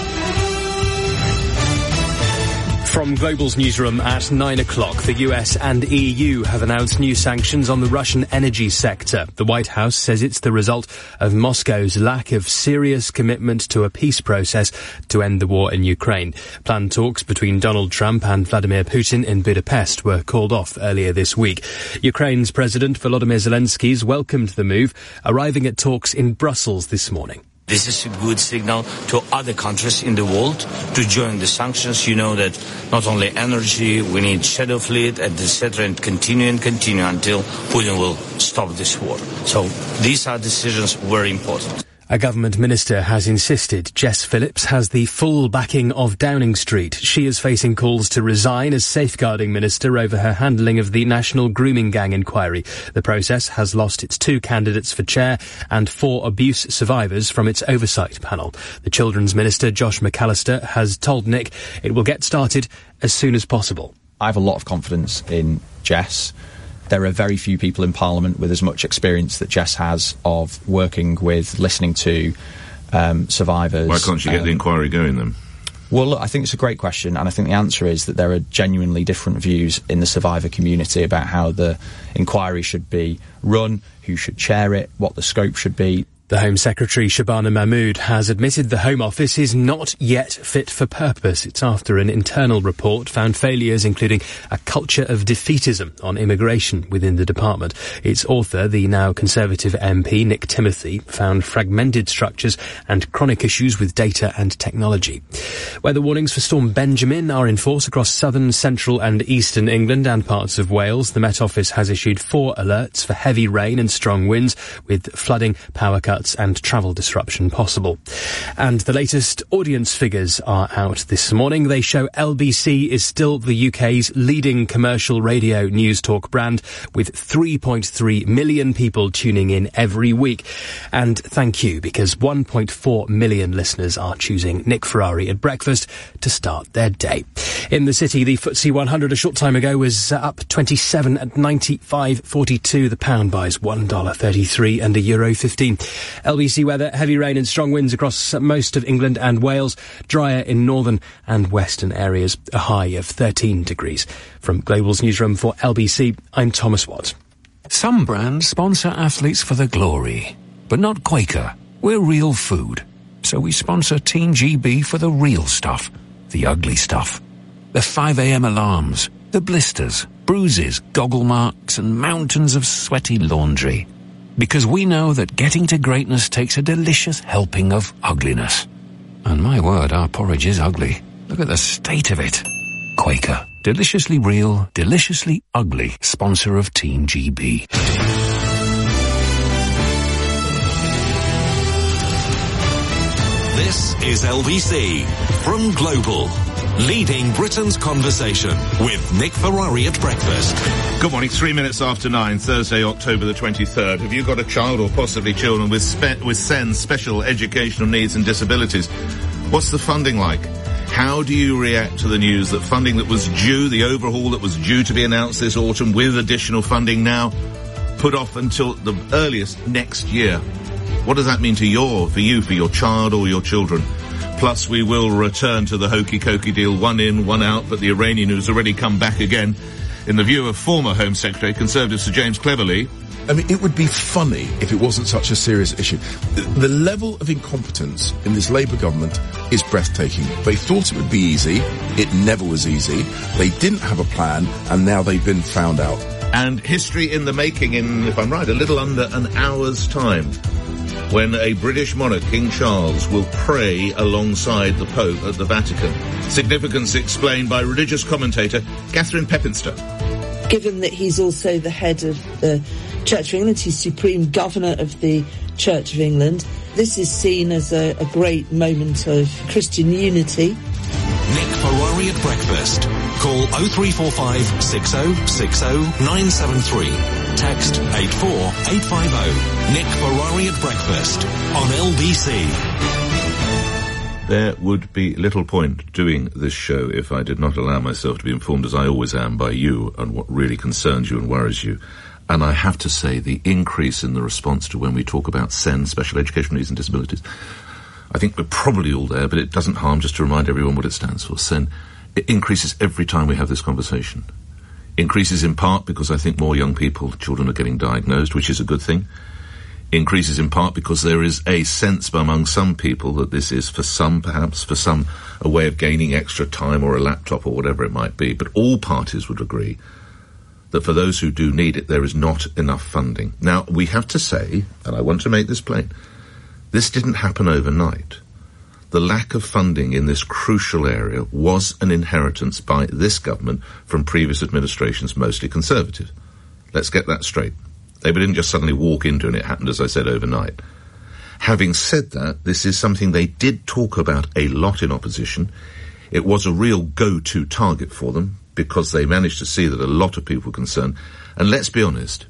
[SPEAKER 6] From Global's newsroom at 9 o'clock, the US and EU have announced new sanctions on the Russian energy sector. The White House says it's the result of Moscow's lack of serious commitment to a peace process to end the war in Ukraine. Planned talks between Donald Trump and Vladimir Putin in Budapest were called off earlier this week. Ukraine's President Volodymyr Zelensky's welcomed the move, arriving at talks in Brussels this morning.
[SPEAKER 11] This is a good signal to other countries in the world to join the sanctions. You know that not only energy, we need shadow fleet, etc., and continue until Putin will stop this war. So these are decisions very important.
[SPEAKER 6] A government minister has insisted Jess Phillips has the full backing of Downing Street. She is facing calls to resign as safeguarding minister over her handling of the National Grooming Gang inquiry. The process has lost its 2 candidates for chair and 4 abuse survivors from its oversight panel. The Children's Minister, Josh McAllister, has told Nick it will get started as soon as possible.
[SPEAKER 14] I have a lot of confidence in Jess. There are very few people in Parliament with as much experience that Jess has of working with, listening to survivors.
[SPEAKER 1] Why can't you get the inquiry going then?
[SPEAKER 14] Well, look, I think it's a great question, and I think the answer is that there are genuinely different views in the survivor community about how the inquiry should be run, who should chair it, what the scope should be.
[SPEAKER 6] The Home Secretary, Shabana Mahmood, has admitted the Home Office is not yet fit for purpose. It's after an internal report found failures, including a culture of defeatism on immigration within the department. Its author, the now Conservative MP, Nick Timothy, found fragmented structures and chronic issues with data and technology. Weather warnings for Storm Benjamin are in force across southern, central and eastern England and parts of Wales. The Met Office has issued 4 alerts for heavy rain and strong winds, with flooding, power cuts cuts and travel disruption possible. And the latest audience figures are out this morning. They show LBC is still the UK's leading commercial radio news talk brand, with 3.3 million people tuning in every week. And thank you, because 1.4 million listeners are choosing Nick Ferrari at breakfast to start their day. In the city, the FTSE 100 a short time ago was up 27 at 95.42. The pound buys $1.33 and €1.15. LBC weather: heavy rain and strong winds across most of England and Wales. Drier in northern and western areas. A high of 13 degrees. From Global's newsroom for LBC, I'm Thomas Watt.
[SPEAKER 2] Some brands sponsor athletes for the glory, but not Quaker. We're real food. So we sponsor Team GB for the real stuff, the ugly stuff. The 5 a.m. alarms, the blisters, bruises, goggle marks, and mountains of sweaty laundry. Because we know that getting to greatness takes a delicious helping of ugliness. And my word, our porridge is ugly. Look at the state of it. Quaker. Deliciously real, deliciously ugly. Sponsor of Team GB.
[SPEAKER 4] This is LBC from Global, leading Britain's conversation with Nick Ferrari at breakfast.
[SPEAKER 1] Good morning, 3 minutes after 9, Thursday, October the 23rd. Have you got a child or possibly children with SEND, special educational needs and disabilities? What's the funding like? How do you react to the news that funding that was due, the overhaul that was due to be announced this autumn with additional funding now put off until the earliest next year? What does that mean for you, for your child or your children? Plus, we will return to the hokey-cokey deal, one in, one out, but the Iranian news already come back again. In the view of former Home Secretary, Conservative Sir James Cleverly,
[SPEAKER 12] I mean, it would be funny if it wasn't such a serious issue. The level of incompetence in this Labour government is breathtaking. They thought it would be easy. It never was easy. They didn't have a plan, and now they've been found out.
[SPEAKER 1] And history in the making in, if I'm right, a little under an hour's time, when a British monarch, King Charles, will pray alongside the Pope at the Vatican. Significance explained by religious commentator Catherine Pepinster.
[SPEAKER 13] Given that he's also the head of the Church of England, he's Supreme Governor of the Church of England, this is seen as a great moment of Christian unity.
[SPEAKER 4] Nick Ferrari at breakfast. Call 0345 6060 973. Text 84850. Nick Ferrari at breakfast on LBC.
[SPEAKER 1] There would be little point doing this show if I did not allow myself to be informed, as I always am, by you on what really concerns you and worries you. And I have to say, the increase in the response to when we talk about SEND, special educational needs and disabilities, I think we're probably all there, but it doesn't harm just to remind everyone what it stands for. SEND, it increases every time we have this conversation. Increases in part because I think more young people, children, are getting diagnosed, which is a good thing. Increases in part because there is a sense among some people that this is, for some perhaps, for some, a way of gaining extra time or a laptop or whatever it might be. But all parties would agree that for those who do need it, there is not enough funding. Now, we have to say, and I want to make this plain, this didn't happen overnight. The lack of funding in this crucial area was an inheritance by this government from previous administrations, mostly Conservative. Let's get that straight. They didn't just suddenly walk into and it happened, as I said, overnight. Having said that, this is something they did talk about a lot in opposition. It was a real go-to target for them because they managed to see that a lot of people were concerned. And let's be honest,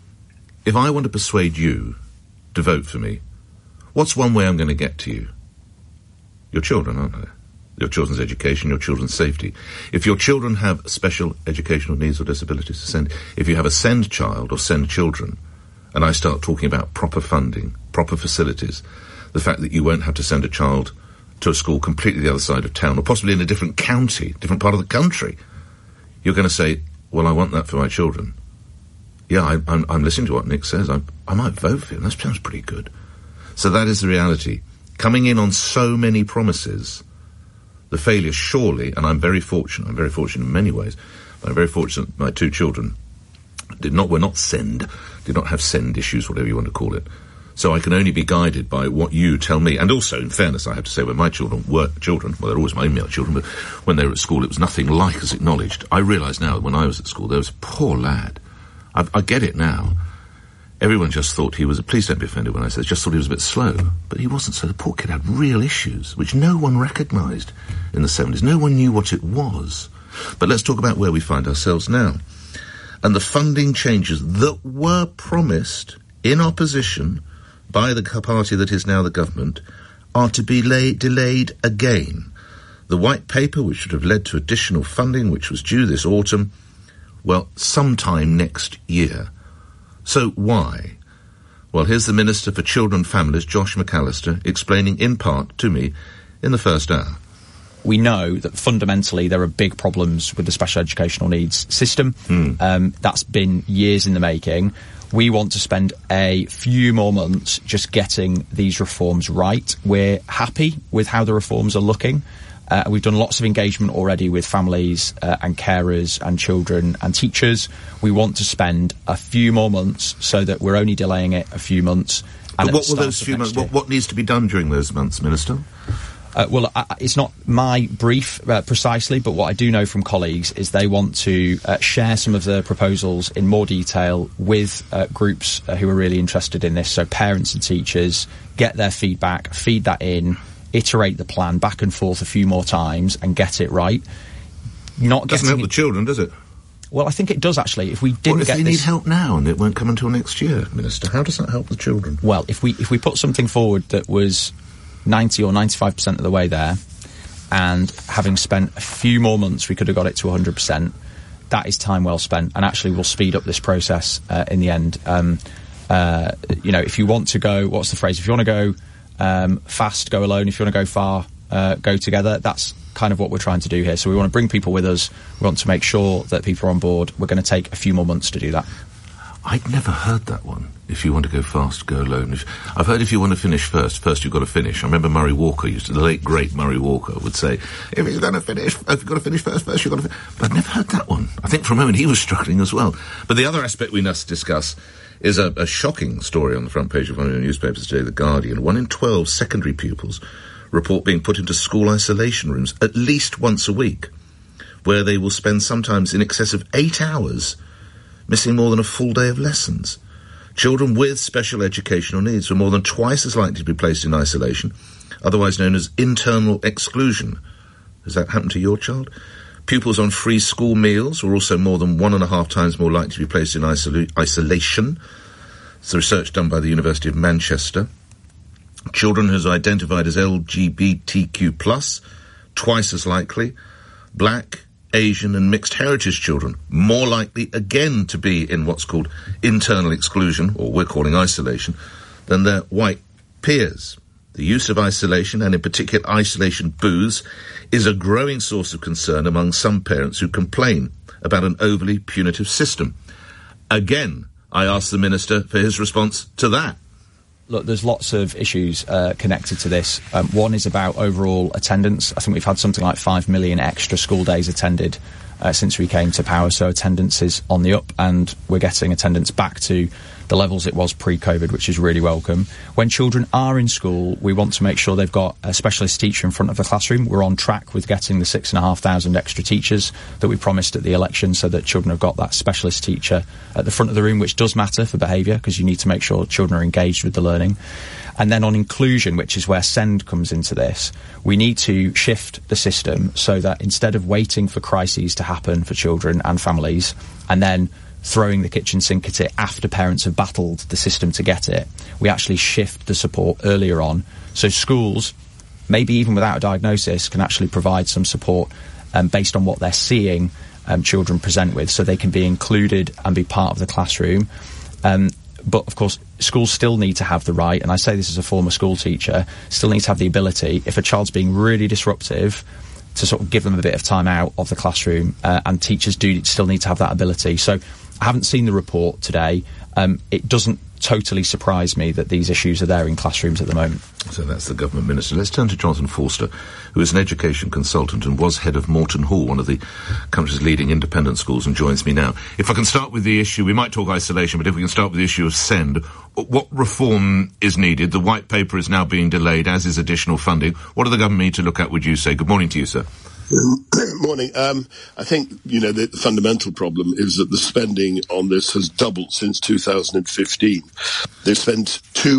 [SPEAKER 1] if I want to persuade you to vote for me, what's one way I'm going to get to you? Your children, aren't they? Your children's education, your children's safety. If your children have special educational needs or disabilities to send, if you have a SEND child or SEND children, and I start talking about proper funding, proper facilities, the fact that you won't have to send a child to a school completely the other side of town, or possibly in a different county, different part of the country, you're going to say, well, I want that for my children. Yeah, I'm listening to what Nick says. I might vote for him. That sounds pretty good. So that is the reality. Coming in on so many promises, the failure surely, and I'm very fortunate in many ways, but I'm very fortunate my two children were not SEND, did not have SEND issues, whatever you want to call it. So I can only be guided by what you tell me. And also, in fairness, I have to say, when my children were children, well, they're always my male children, but when they were at school, it was nothing like as acknowledged. I realise now that when I was at school, there was a poor lad. I get it now. Everyone just thought he was, please don't be offended when I say, just thought he was a bit slow. But he wasn't so. The poor kid had real issues, which no one recognised in the 70s. No one knew what it was. But let's talk about where we find ourselves now. And the funding changes that were promised in opposition by the party that is now the government are to be delayed again. The white paper, which should have led to additional funding, which was due this autumn, well, sometime next year. So why? Well, here's the Minister for Children and Families, Josh McAllister, explaining in part to me in the first hour.
[SPEAKER 14] We know that fundamentally there are big problems with the special educational needs system. That's been years in the making. We want to spend a few more months just getting these reforms right. We're happy with how the reforms are looking. We've done lots of engagement already with families and carers and children and teachers. We want to spend a few more months so that we're only delaying it a few months.
[SPEAKER 1] But what will those few months? What needs to be done during those months, Minister?
[SPEAKER 14] Well, it's not my brief precisely, but what I do know from colleagues is they want to share some of the proposals in more detail with groups who are really interested in this. So parents and teachers, get their feedback, feed that in, iterate the plan back and forth a few more times and get it right.
[SPEAKER 1] Doesn't help the children, does it?
[SPEAKER 14] Well, I think it does, actually. If we didn't
[SPEAKER 1] get this... What if they need help now and it won't come until next year, Minister? How does that help the children?
[SPEAKER 14] Well, if we put something forward that was 90 or 95% of the way there, and having spent a few more months, we could have got it to 100%. That is time well spent, and actually will speed up this process in the end. If you want to go, what's the phrase? If you want to go fast, go alone. If you want to go far, go together. That's kind of what we're trying to do here. So we want to bring people with us. We want to make sure that people are on board. We're going to take a few more months to do that.
[SPEAKER 1] I'd never heard that one. If you want to go fast, go alone. I've heard if you want to finish first you've got to finish. I remember Murray Walker the late great Murray Walker would say, if you've got to finish first, you've got to finish. But I've never heard that one. I think for a moment he was struggling as well. But the other aspect we must discuss is a shocking story on the front page of one of the newspapers today, The Guardian. 1 in 12 secondary pupils report being put into school isolation rooms at least once a week, where they will spend sometimes in excess of 8 hours missing more than a full day of lessons. Children with special educational needs were more than twice as likely to be placed in isolation, otherwise known as internal exclusion. Has that happened to your child? Pupils on free school meals were also more than 1.5 times more likely to be placed in isolation. It's the research done by the University of Manchester. Children who's identified as LGBTQ+, twice as likely. Black, Asian and mixed heritage children, more likely again to be in what's called internal exclusion, or we're calling isolation, than their white peers. The use of isolation, and in particular isolation booths, is a growing source of concern among some parents who complain about an overly punitive system. Again, I ask the Minister for his response to that.
[SPEAKER 14] Look, there's lots of issues connected to this. One is about overall attendance. I think we've had something like 5 million extra school days attended since we came to power, so attendance is on the up, and we're getting attendance back to the levels it was pre-COVID, which is really welcome. When children are in school, we want to make sure they've got a specialist teacher in front of the classroom. We're on track with getting the 6,500 extra teachers that we promised at the election, so that children have got that specialist teacher at the front of the room, which does matter for behaviour, because you need to make sure children are engaged with the learning. And then on inclusion, which is where SEND comes into this, we need to shift the system so that instead of waiting for crises to happen for children and families, and then throwing the kitchen sink at it after parents have battled the system to get it, we actually shift the support earlier on. So schools, maybe even without a diagnosis, can actually provide some support based on what they're seeing children present with, so they can be included and be part of the classroom. But, of course, schools still need to have the right, and I say this as a former school teacher, still need to have the ability, if a child's being really disruptive, to sort of give them a bit of time out of the classroom, and teachers do still need to have that ability. So I haven't seen the report today. It doesn't totally surprise me that these issues are there in classrooms at the moment.
[SPEAKER 1] So that's the government minister. Let's turn to Jonathan Forster, who is an education consultant and was head of Moreton Hall, one of the country's leading independent schools, and joins me now. If I can start with the issue, we might talk isolation, but if we can start with the issue of SEND, what reform is needed? The white paper is now being delayed, as is additional funding. What do the government need to look at, would you say? Good morning to you, sir.
[SPEAKER 3] Morning. I think, the fundamental problem is that the spending on this has doubled since 2015. They've spent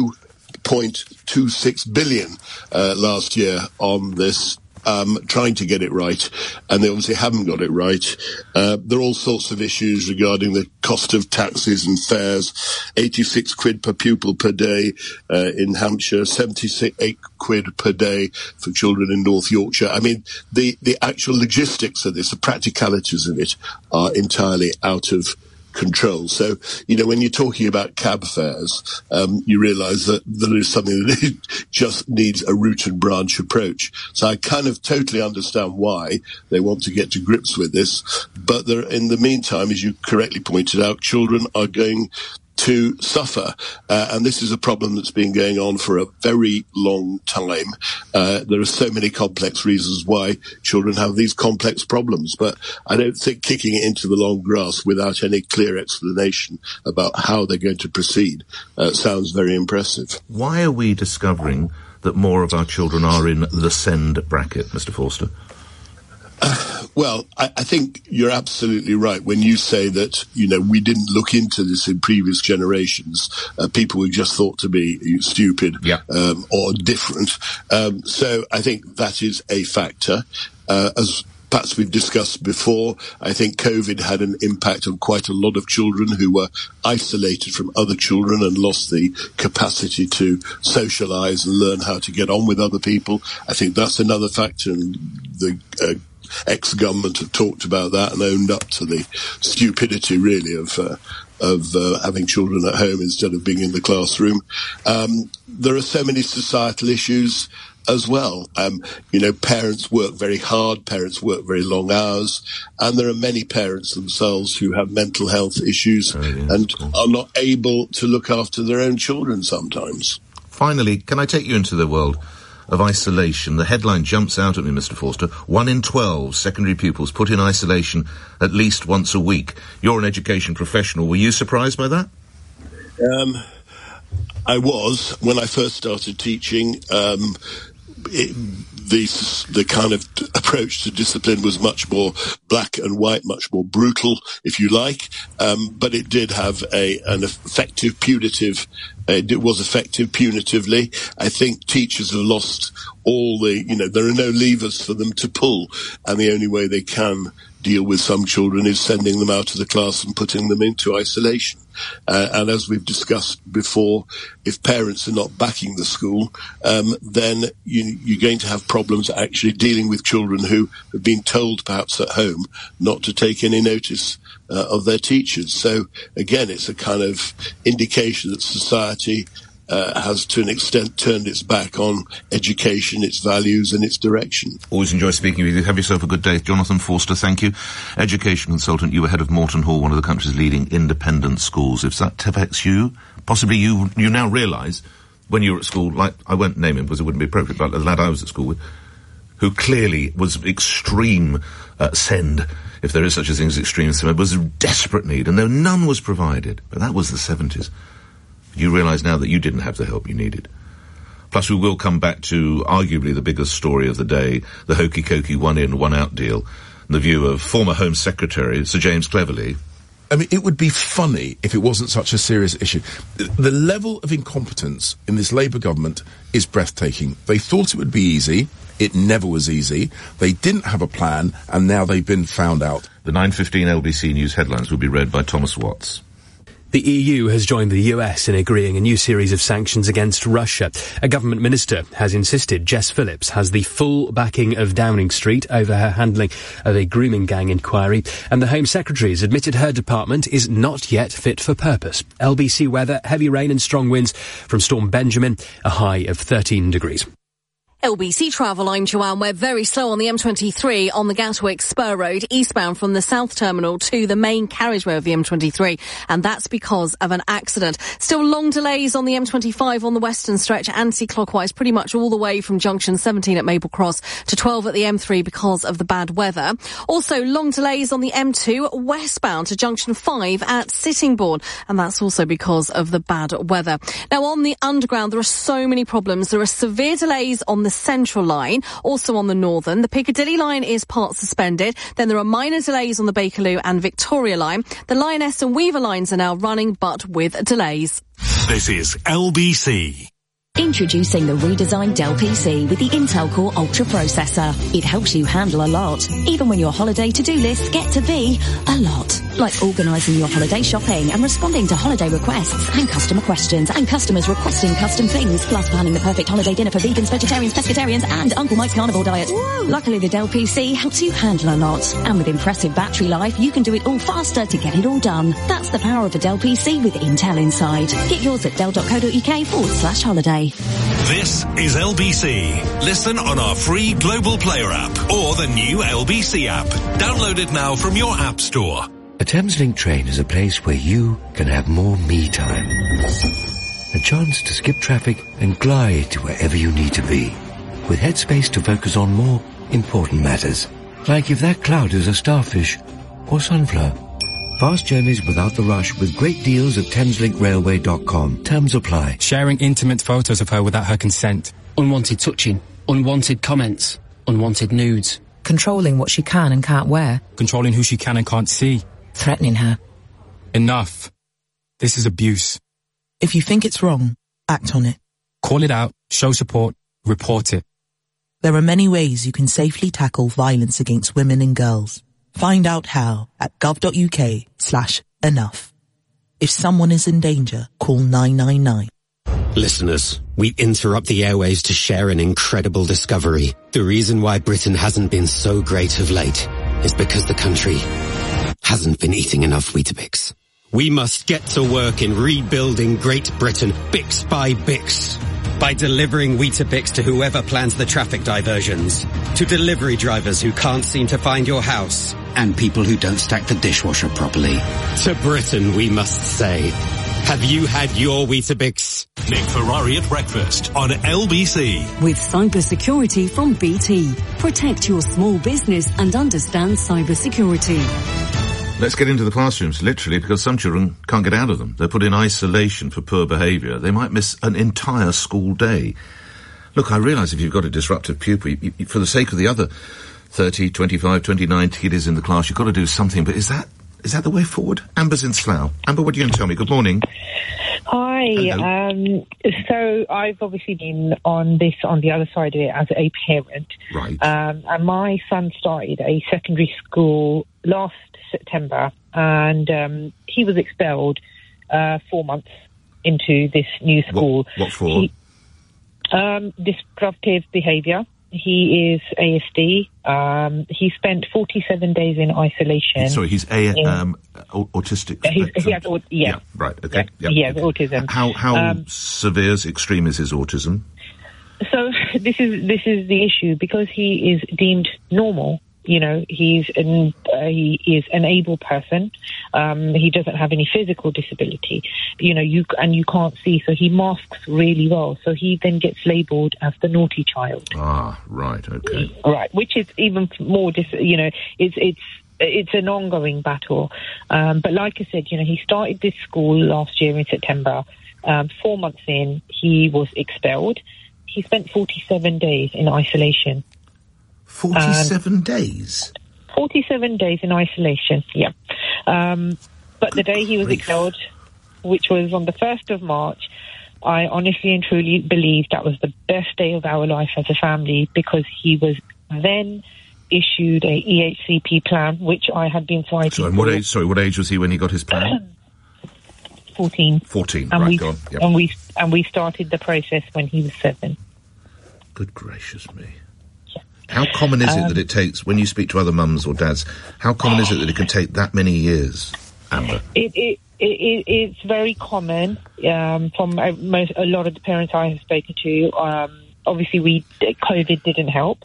[SPEAKER 3] 2.26 billion last year on this, trying to get it right, and they obviously haven't got it right. There are all sorts of issues regarding the cost of taxis and fares. 86 quid per pupil per day in Hampshire, 78 quid per day for children in North Yorkshire. I mean, the actual logistics of this, the practicalities of it, are entirely out of control. So, when you're talking about cab fares, you realise that there is something that just needs a root and branch approach. So I kind of totally understand why they want to get to grips with this. But in the meantime, as you correctly pointed out, children are going to suffer. And this is a problem that's been going on for a very long time. There are so many complex reasons why children have these complex problems, but I don't think kicking it into the long grass without any clear explanation about how they're going to proceed sounds very impressive.
[SPEAKER 1] Why are we discovering that more of our children are in the SEND bracket, Mr. Forster?
[SPEAKER 3] Well, I think you're absolutely right when you say that, we didn't look into this in previous generations. People were just thought to be stupid or different. So I think that is a factor. As perhaps we've discussed before, I think COVID had an impact on quite a lot of children who were isolated from other children and lost the capacity to socialise and learn how to get on with other people. I think that's another factor, and the ex-government have talked about that and owned up to the stupidity, really, of having children at home instead of being in the classroom. There are so many societal issues as well. Parents work very hard, parents work very long hours, and there are many parents themselves who have mental health issues and are not able to look after their own children sometimes.
[SPEAKER 1] Finally, can I take you into the world of isolation? The headline jumps out at me, Mr. Forster. 1 in 12 secondary pupils put in isolation at least once a week. You're an education professional. Were you surprised by that?
[SPEAKER 3] I was. When I first started teaching, the kind of approach to discipline was much more black and white, much more brutal, if you like, but it did have an effective punitive. It was effective punitively. I think teachers have lost all there are no levers for them to pull, and the only way they can deal with some children is sending them out of the class and putting them into isolation. And as we've discussed before, if parents are not backing the school, then you're going to have problems actually dealing with children who have been told perhaps at home not to take any notice of their teachers. So again, it's a kind of indication that society has to an extent turned its back on education, its values and its direction.
[SPEAKER 1] Always enjoy speaking with you. Have yourself a good day. Jonathan Forster, thank you. Education consultant, you were head of Moreton Hall, one of the country's leading independent schools. If that affects you, possibly you now realise when you were at school, like, I won't name him because it wouldn't be appropriate, but the lad I was at school with, who clearly was extreme SEND, if there is such a thing as extreme SEND, was a desperate need, and though none was provided, but that was the 70s. You realise now that you didn't have the help you needed. Plus, we will come back to arguably the biggest story of the day, the hokey-cokey one-in, one-out deal, and the view of former Home Secretary Sir James Cleverly.
[SPEAKER 12] I mean, it would be funny if it wasn't such a serious issue. The level of incompetence in this Labour government is breathtaking. They thought it would be easy. It never was easy. They didn't have a plan, and now they've been found out.
[SPEAKER 1] The 9:15 LBC News headlines will be read by Thomas Watts.
[SPEAKER 6] The EU has joined the US in agreeing a new series of sanctions against Russia. A government minister has insisted Jess Phillips has the full backing of Downing Street over her handling of a grooming gang inquiry, and the Home Secretary has admitted her department is not yet fit for purpose. LBC weather, heavy rain and strong winds from Storm Benjamin, a high of 13 degrees.
[SPEAKER 19] LBC Travel, I'm Joanne Webb. Very slow on the M23 on the Gatwick Spur Road, eastbound from the South Terminal to the main carriageway of the M23, and that's because of an accident. Still long delays on the M25 on the western stretch, anti-clockwise, pretty much all the way from junction 17 at Maple Cross to 12 at the M3 because of the bad weather. Also, long delays on the M2 westbound to junction 5 at Sittingbourne, and that's also because of the bad weather. Now, on the underground, there are so many problems. There are severe delays on the Central line. Also on the Northern, the Piccadilly line is part suspended. Then there are minor delays on the Bakerloo and Victoria line. The Lioness and Weaver lines are now running, but with delays.
[SPEAKER 4] This is LBC.
[SPEAKER 22] Introducing the redesigned Dell PC with the Intel Core Ultra processor. It helps you handle a lot, even when your holiday to-do lists get to be a lot. Like organising your holiday shopping and responding to holiday requests and customer questions and customers requesting custom things, plus planning the perfect holiday dinner for vegans, vegetarians, pescatarians and Uncle Mike's carnivore diet. Whoa. Luckily, the Dell PC helps you handle a lot. And with impressive battery life, you can do it all faster to get it all done. That's the power of a Dell PC with Intel inside. Get yours at dell.co.uk/holiday.
[SPEAKER 4] This is LBC. Listen on our free Global Player app or the new LBC app. Download it now from your app store.
[SPEAKER 7] A Thameslink train is a place where you can have more me time. A chance to skip traffic and glide to wherever you need to be. With headspace to focus on more important matters. Like if that cloud is a starfish or sunflower. Fast journeys without the rush with great deals at ThameSlinkRailway.com. Terms apply.
[SPEAKER 6] Sharing intimate photos of her without her consent. Unwanted touching. Unwanted comments. Unwanted nudes.
[SPEAKER 10] Controlling what she can and can't wear.
[SPEAKER 6] Controlling who she can and can't see.
[SPEAKER 10] Threatening her.
[SPEAKER 6] Enough. This is abuse.
[SPEAKER 10] If you think it's wrong, act on it.
[SPEAKER 6] Call it out, show support, report it.
[SPEAKER 10] There are many ways you can safely tackle violence against women and girls. Find out how at gov.uk/enough. If someone is in danger, call 999.
[SPEAKER 20] Listeners, we interrupt the airways to share an incredible discovery. The reason why Britain hasn't been so great of late is because the country hasn't been eating enough Weetabix. We must get to work in rebuilding Great Britain, Bix by Bix. By delivering Weetabix to whoever plans the traffic diversions, to delivery drivers who can't seem to find your house, and people who don't stack the dishwasher properly. To Britain, we must say, have you had your Weetabix?
[SPEAKER 4] Nick Ferrari at breakfast on LBC.
[SPEAKER 22] With cybersecurity from BT. Protect your small business and understand cybersecurity.
[SPEAKER 1] Let's get into the classrooms, literally, because some children can't get out of them. They're put in isolation for poor behaviour. They might miss an entire school day. Look, I realise if you've got a disruptive pupil, for the sake of the other 30, 25, 29 kiddies in the class, you've got to do something. But is that the way forward? Amber's in Slough. Amber, what are you going to tell me? Good morning.
[SPEAKER 21] Hi. So I've obviously been on the other side of it as a parent.
[SPEAKER 1] Right.
[SPEAKER 21] And my son started a secondary school last September, and he was expelled 4 months into this new school.
[SPEAKER 1] What for?
[SPEAKER 21] Disruptive behaviour. He is ASD. He spent 47 days in isolation.
[SPEAKER 1] Sorry, he's autistic.
[SPEAKER 21] He has
[SPEAKER 1] yeah, right. Okay.
[SPEAKER 21] Yeah, he has autism.
[SPEAKER 1] How severe, extreme is his autism?
[SPEAKER 21] So this is the issue, because he is deemed normal. You know, he is an able person. He doesn't have any physical disability. You know, you can't see, so he masks really well. So he then gets labelled as the naughty child.
[SPEAKER 1] Ah, right, okay.
[SPEAKER 21] Right, which is even more, it's an ongoing battle. But like I said, you know, he started this school last year in September. 4 months in, he was expelled. He spent 47 days in isolation.
[SPEAKER 1] 47 days?
[SPEAKER 21] 47 days in isolation, yeah. But the day he was expelled, which was on the 1st of March, I honestly and truly believe that was the best day of our life as a family, because he was then issued a EHCP plan, which I had been fighting
[SPEAKER 1] for. What age was he when he got his plan?
[SPEAKER 21] 14.
[SPEAKER 1] 14,
[SPEAKER 21] and
[SPEAKER 1] right, go on. Yep.
[SPEAKER 21] And we started the process when he was 7.
[SPEAKER 1] Good gracious me. How common is it that it takes, when you speak to other mums or dads, how common is it that it can take that many years, Amber?
[SPEAKER 21] It's very common from a lot of the parents I have spoken to. Obviously, COVID didn't help.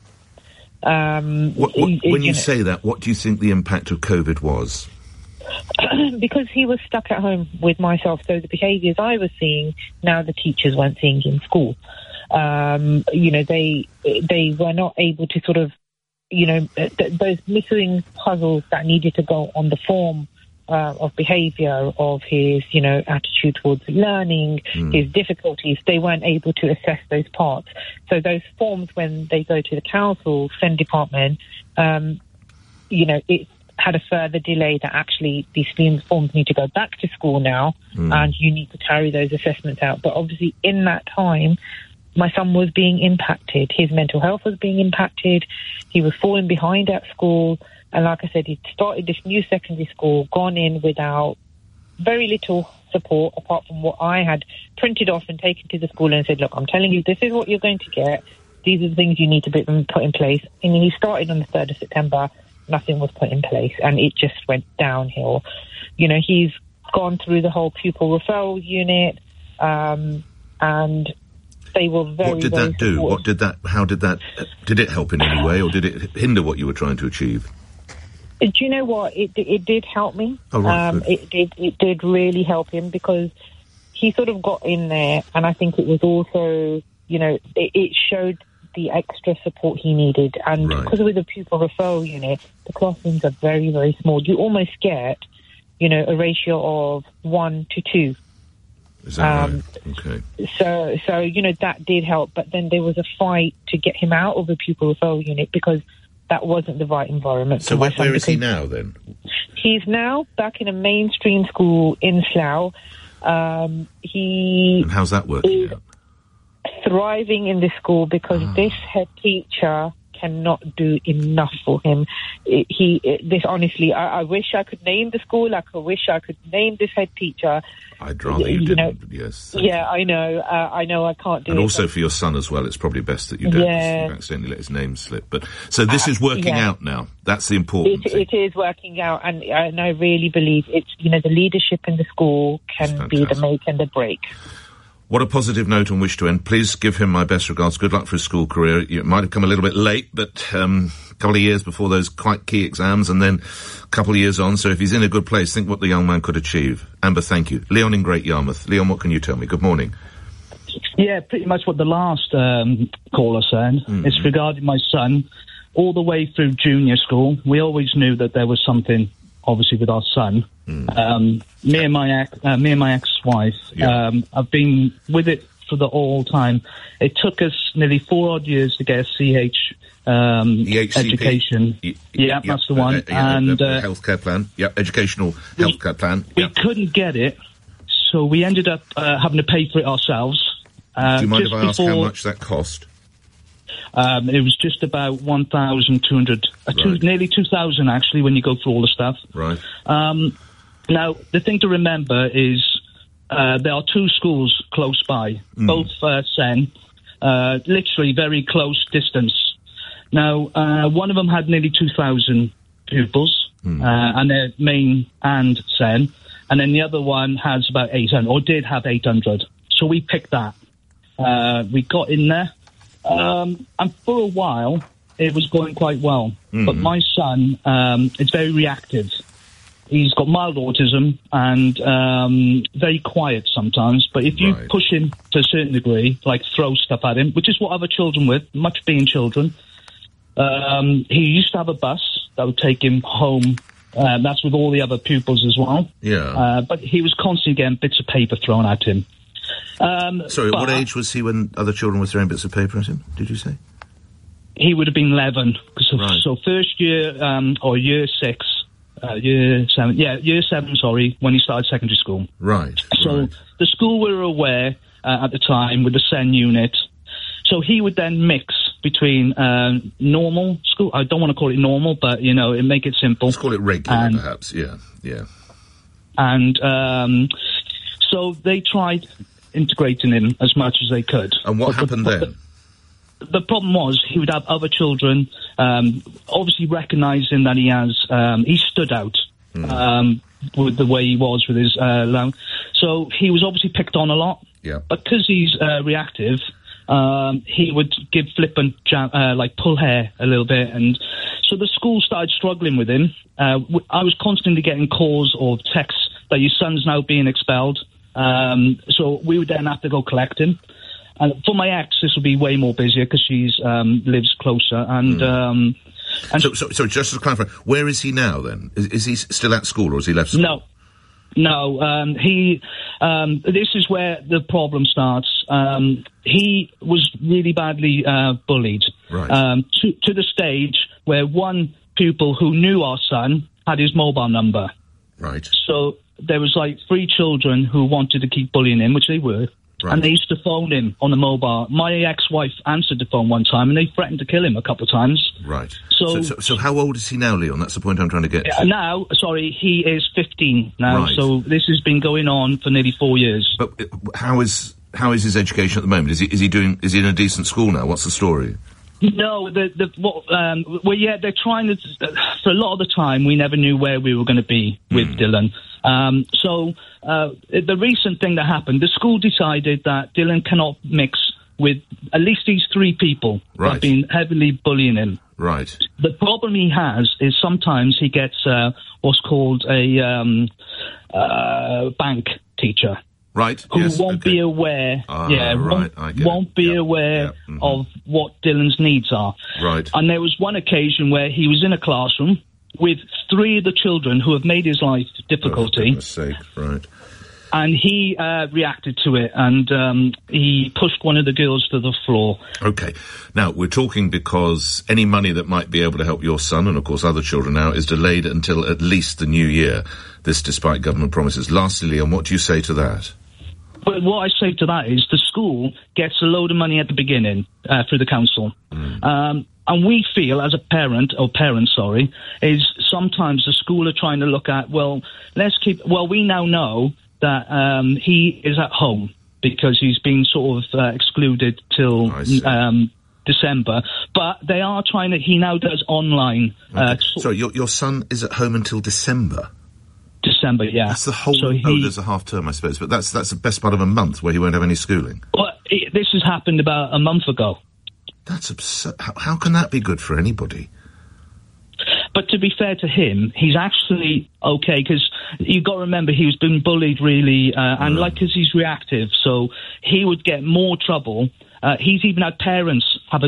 [SPEAKER 1] When you say that, what do you think the impact of COVID was?
[SPEAKER 21] Because he was stuck at home with myself, so the behaviours I was seeing, now the teachers weren't seeing in school. You know, they were not able to sort of, you know, those missing puzzles that needed to go on the form of behaviour, of his, attitude towards learning, his difficulties. They weren't able to assess those parts. So those forms, when they go to the council, SEND department, it had a further delay that actually these forms need to go back to school now, and you need to carry those assessments out. But obviously in that time, my son was being impacted. His mental health was being impacted. He was falling behind at school. And like I said, he started this new secondary school, gone in without very little support, apart from what I had printed off and taken to the school and said, look, I'm telling you, this is what you're going to get. These are the things you need to put in place. And he started on the 3rd of September. Nothing was put in place, and it just went downhill. He's gone through the whole pupil referral unit, and they were very,
[SPEAKER 1] What did that do? How did it help in any way, or did it hinder what you were trying to achieve?
[SPEAKER 21] Do you know what? It did help me.
[SPEAKER 1] Oh, right,
[SPEAKER 21] it did really help him, because he sort of got in there, and I think it was also, it showed the extra support he needed. And because with the pupil referral unit, the classrooms are very, very small. You almost get, a ratio of 1 to 2.
[SPEAKER 1] Is that right? Okay.
[SPEAKER 21] So that did help. But then there was a fight to get him out of the pupil referral unit, because that wasn't the right environment.
[SPEAKER 1] So where is he now, then?
[SPEAKER 21] He's now back in a mainstream school in Slough.
[SPEAKER 1] And how's that working out?
[SPEAKER 21] Thriving in this school, because this head teacher cannot do enough for him. Honestly, I wish I could name the school. I wish I could name this head teacher.
[SPEAKER 1] I'd rather you didn't, yes.
[SPEAKER 21] Yeah, I know I can't do it.
[SPEAKER 1] And also for your son as well, it's probably best that you don't accidentally let his name slip. But so this is working out now. That's the important thing. It
[SPEAKER 21] is working out, and I really believe it's, the leadership in the school can be the make and the break.
[SPEAKER 1] What a positive note on which to end. Please give him my best regards. Good luck for his school career. It might have come a little bit late, but a couple of years before those quite key exams, and then a couple of years on. So if he's in a good place, think what the young man could achieve. Amber, thank you. Leon in Great Yarmouth. Leon, what can you tell me? Good morning.
[SPEAKER 15] Yeah, pretty much what the last caller said. It's regarding my son. All the way through junior school, we always knew that there was something, obviously, with our son. Me and my ex-wife, I've been with it for the whole time. It took us nearly 4 odd years to get a CH education. That's the one.
[SPEAKER 1] And the healthcare plan. Educational healthcare plan.
[SPEAKER 15] We couldn't get it, so we ended up having to pay for it ourselves.
[SPEAKER 1] Do you mind if I ask how much that cost?
[SPEAKER 15] It was just about 1,200, nearly 2,000 actually, when you go through all the stuff.
[SPEAKER 1] Right.
[SPEAKER 15] Now, the thing to remember is there are 2 schools close by, both SEN, literally very close distance. Now, one of them had nearly 2,000 pupils, and they're main and SEN, and then the other one has about 800, or did have 800. So we picked that. We got in there. And for a while, it was going quite well. But my son is very reactive. He's got mild autism and very quiet sometimes. But if you push him to a certain degree, like throw stuff at him, which is what other children with, much being children, he used to have a bus that would take him home. That's with all the other pupils as well.
[SPEAKER 1] Yeah.
[SPEAKER 15] But he was constantly getting bits of paper thrown at him.
[SPEAKER 1] Sorry, what age was he when other children were throwing bits of paper at him, did you say?
[SPEAKER 15] He would have been 11. So first year, or year 6, year 7, year 7, sorry, when he started secondary school.
[SPEAKER 1] Right.
[SPEAKER 15] So the school were aware at the time with the SEN unit. So he would then mix between normal school. I don't want to call it normal, but, it make it simple.
[SPEAKER 1] Let's call it regular, perhaps, yeah.
[SPEAKER 15] And so they tried integrating him as much as they could.
[SPEAKER 1] And what happened then?
[SPEAKER 15] The problem was he would have other children, obviously recognising that he stood out with the way he was with his lung. So he was obviously picked on a lot.
[SPEAKER 1] Yeah.
[SPEAKER 15] But because he's reactive, he would give flippant, pull hair a little bit. And so the school started struggling with him. I was constantly getting calls or texts that your son's now being expelled. So we would then have to go collect him. And for my ex, this would be way more busier because she's lives closer. And
[SPEAKER 1] So just to clarify, where is he now then? Is he still at school or has he left school?
[SPEAKER 15] No. This is where the problem starts. He was really badly bullied.
[SPEAKER 1] Right.
[SPEAKER 15] To the stage where one pupil who knew our son had his mobile number.
[SPEAKER 1] Right.
[SPEAKER 15] So there was like 3 children who wanted to keep bullying him, which they were.
[SPEAKER 1] Right.
[SPEAKER 15] And they used to phone him on the mobile. My ex-wife answered the phone one time, and they threatened to kill him a couple of times.
[SPEAKER 1] Right. So how old is he now, Leon? That's the point I'm trying to get to.
[SPEAKER 15] Now, he is 15 now.
[SPEAKER 1] Right.
[SPEAKER 15] So this has been going on for nearly 4 years.
[SPEAKER 1] But how is his education at the moment? Is he in a decent school now? What's the story?
[SPEAKER 15] No, they're trying to. For a lot of the time, we never knew where we were going to be with Dylan. The recent thing that happened, the school decided that Dylan cannot mix with at least these 3 people that have been heavily bullying him.
[SPEAKER 1] Right.
[SPEAKER 15] The problem he has is sometimes he gets what's called a bank teacher.
[SPEAKER 1] Right.
[SPEAKER 15] Who won't be aware. Won't be aware of what Dylan's needs are.
[SPEAKER 1] Right.
[SPEAKER 15] And there was one occasion where he was in a classroom with 3 of the children who have made his life difficulty.
[SPEAKER 1] For goodness sake, right.
[SPEAKER 15] And he reacted to it, and he pushed one of the girls to the floor.
[SPEAKER 1] Okay. Now, we're talking because any money that might be able to help your son, and of course other children now, is delayed until at least the new year. This despite government promises. Lastly, Leon, what do you say to that?
[SPEAKER 15] But what I say to that is the school gets a load of money at the beginning through the council. And we feel, as a parents, is sometimes the school are trying to look at, we now know that he is at home because he's been sort of excluded till December. But they are trying to, he now does online.
[SPEAKER 1] Sorry, your son is at home until December?
[SPEAKER 15] December, yeah.
[SPEAKER 1] That's the whole... there's a half term, I suppose, but that's the best part of a month where he won't have any schooling.
[SPEAKER 15] Well, this has happened about a month ago.
[SPEAKER 1] That's absurd. How can that be good for anybody?
[SPEAKER 15] But to be fair to him, he's actually okay, because you've got to remember he was being bullied really, and because he's reactive, so he would get more trouble. He's even had parents have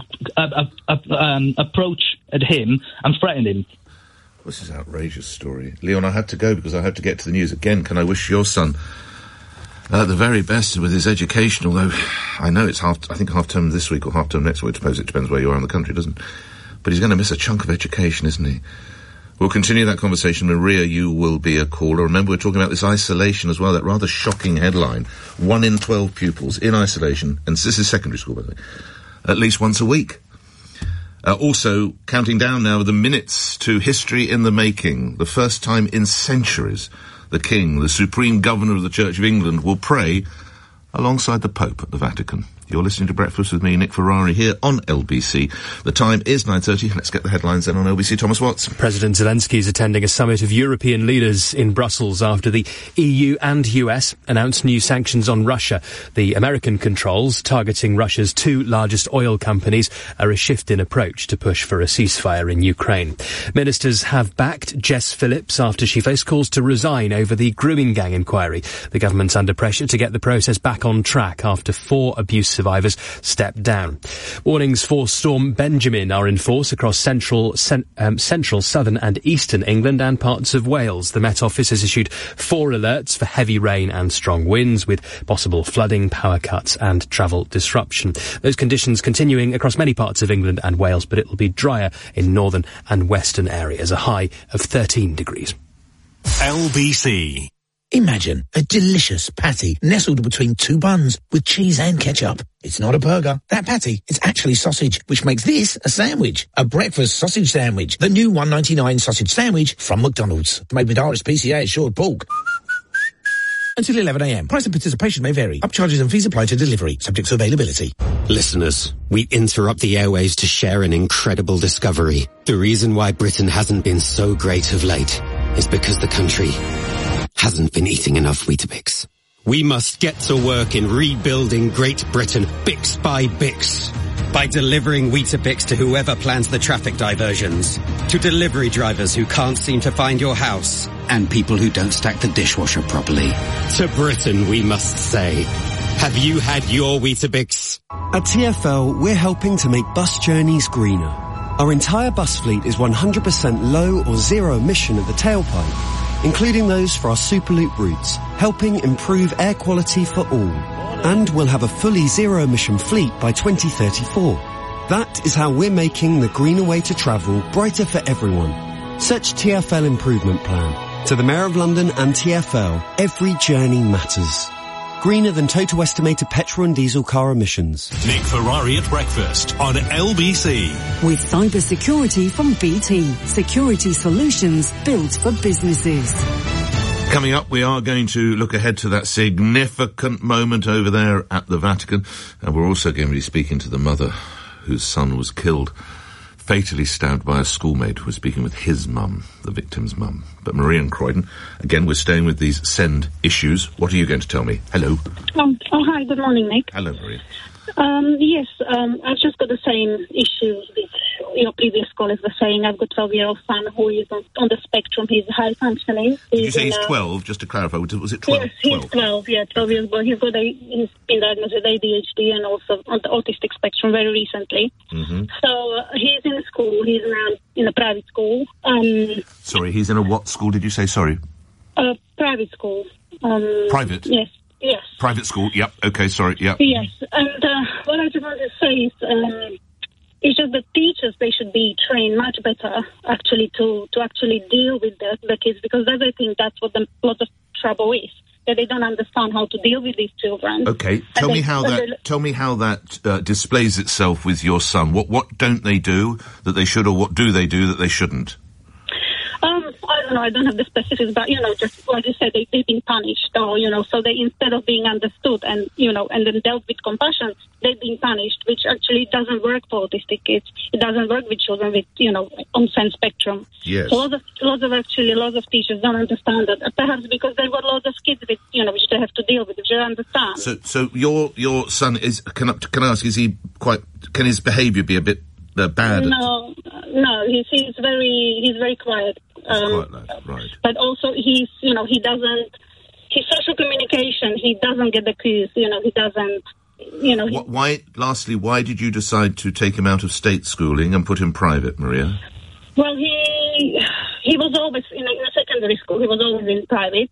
[SPEAKER 15] approach at him and threaten him.
[SPEAKER 1] This is an outrageous story. Leon, I have to go because I have to get to the news again. Can I wish your son the very best with his education, although I know it's half term this week or half term next week. I suppose it depends where you are in the country, doesn't it? But he's going to miss a chunk of education, isn't he? We'll continue that conversation. Maria, you will be a caller. Remember, we're talking about this isolation as well, that rather shocking headline. 1 in 12 pupils in isolation, and this is secondary school, by the way, at least once a week. Also, counting down now the minutes to history in the making. The first time in centuries, the King, the Supreme Governor of the Church of England, will pray alongside the Pope at the Vatican. You're listening to Breakfast with me, Nick Ferrari, here on LBC. The time is 9:30. Let's get the headlines then on LBC. Thomas Watts.
[SPEAKER 6] President Zelensky is attending a summit of European leaders in Brussels after the EU and US announced new sanctions on Russia. The American controls targeting Russia's 2 largest oil companies are a shift in approach to push for a ceasefire in Ukraine. Ministers have backed Jess Phillips after she faced calls to resign over the grooming gang inquiry. The government's under pressure to get the process back on track after 4 abuse survivors stepped down. Warnings for Storm Benjamin are in force across central, southern and eastern England and parts of Wales. The Met Office has issued 4 alerts for heavy rain and strong winds with possible flooding, power cuts and travel disruption. Those conditions continuing across many parts of England and Wales, but it will be drier in northern and western areas, a high of 13 degrees.
[SPEAKER 4] LBC.
[SPEAKER 16] Imagine a delicious patty nestled between 2 buns with cheese and ketchup. It's not a burger. That patty, it's actually sausage, which makes this a sandwich. A breakfast sausage sandwich. The new $1.99 sausage sandwich from McDonald's. Made with RSPCA assured pork. Until 11 a.m. Price and participation may vary. Upcharges and fees apply to delivery, subject to availability.
[SPEAKER 20] Listeners, we interrupt the airwaves to share an incredible discovery. The reason why Britain hasn't been so great of late is because the country hasn't been eating enough Weetabix. We must get to work in rebuilding Great Britain, Bix by Bix. By delivering Weetabix to whoever plans the traffic diversions, to delivery drivers who can't seem to find your house, and people who don't stack the dishwasher properly. To Britain, we must say, have you had your Weetabix?
[SPEAKER 17] At TfL, we're helping to make bus journeys greener. Our entire bus fleet is 100% low or zero emission at the tailpipe, including those for our Superloop routes, helping improve air quality for all. And we'll have a fully zero emission fleet by 2034. That is how we're making the greener way to travel brighter for everyone. Search TfL Improvement Plan. To the Mayor of London and TfL, every journey matters. Greener than total estimated petrol and diesel car emissions.
[SPEAKER 4] Nick Ferrari at breakfast on LBC.
[SPEAKER 18] With cyber security from BT. Security solutions built for businesses.
[SPEAKER 1] Coming up, we are going to look ahead to that significant moment over there at the Vatican. And we're also going to be speaking to the mother whose son was killed, fatally stabbed by a schoolmate. We're speaking with his mum, the victim's mum. But Maria in Croydon, again, we're staying with these SEND issues. What are you going to tell me? Hello.
[SPEAKER 23] Hi, good morning, Nick.
[SPEAKER 1] Hello, Maria.
[SPEAKER 23] Yes, I've just got the same issues with your previous callers were saying. I've got a 12-year-old son who is on the spectrum. He's high functioning.
[SPEAKER 1] Did you say he's 12? Just to clarify, was it 12?
[SPEAKER 23] Yes, he's 12, 12 years old. He's been diagnosed with ADHD and also on the autistic spectrum very recently.
[SPEAKER 1] Mm-hmm.
[SPEAKER 23] So he's in school. He's now in a private school.
[SPEAKER 1] Sorry, he's in a what school did you say? Sorry.
[SPEAKER 23] Private school.
[SPEAKER 1] Private?
[SPEAKER 23] Yes.
[SPEAKER 1] Private school, yep. Okay, sorry, yep.
[SPEAKER 23] Yes, and what I just want to say is it's just the teachers, they should be trained much better actually to actually deal with the kids, because I think that's what a lot of trouble is, that they don't understand how to deal with these children.
[SPEAKER 1] Okay, tell me how that displays itself with your son. What don't they do that they should, or what do they do that they shouldn't?
[SPEAKER 23] I don't know, I don't have the specifics, but, just like you said, they've been punished, or, so they, instead of being understood and, and then dealt with compassion, they've been punished, which actually doesn't work for autistic kids. It doesn't work with children with, on SEND spectrum.
[SPEAKER 1] Yes.
[SPEAKER 23] So lots of teachers don't understand that, perhaps because they've got lots of kids with, which they have to deal with, which they understand.
[SPEAKER 1] So your son is, can I ask, can his behaviour be a bit bad?
[SPEAKER 23] No, he's very quiet.
[SPEAKER 1] Right.
[SPEAKER 23] But also his social communication, he doesn't get the cues, he doesn't,
[SPEAKER 1] Why did you decide to take him out of state schooling and put him private, Maria?
[SPEAKER 23] Well, he was always, in a secondary school, he was always in private.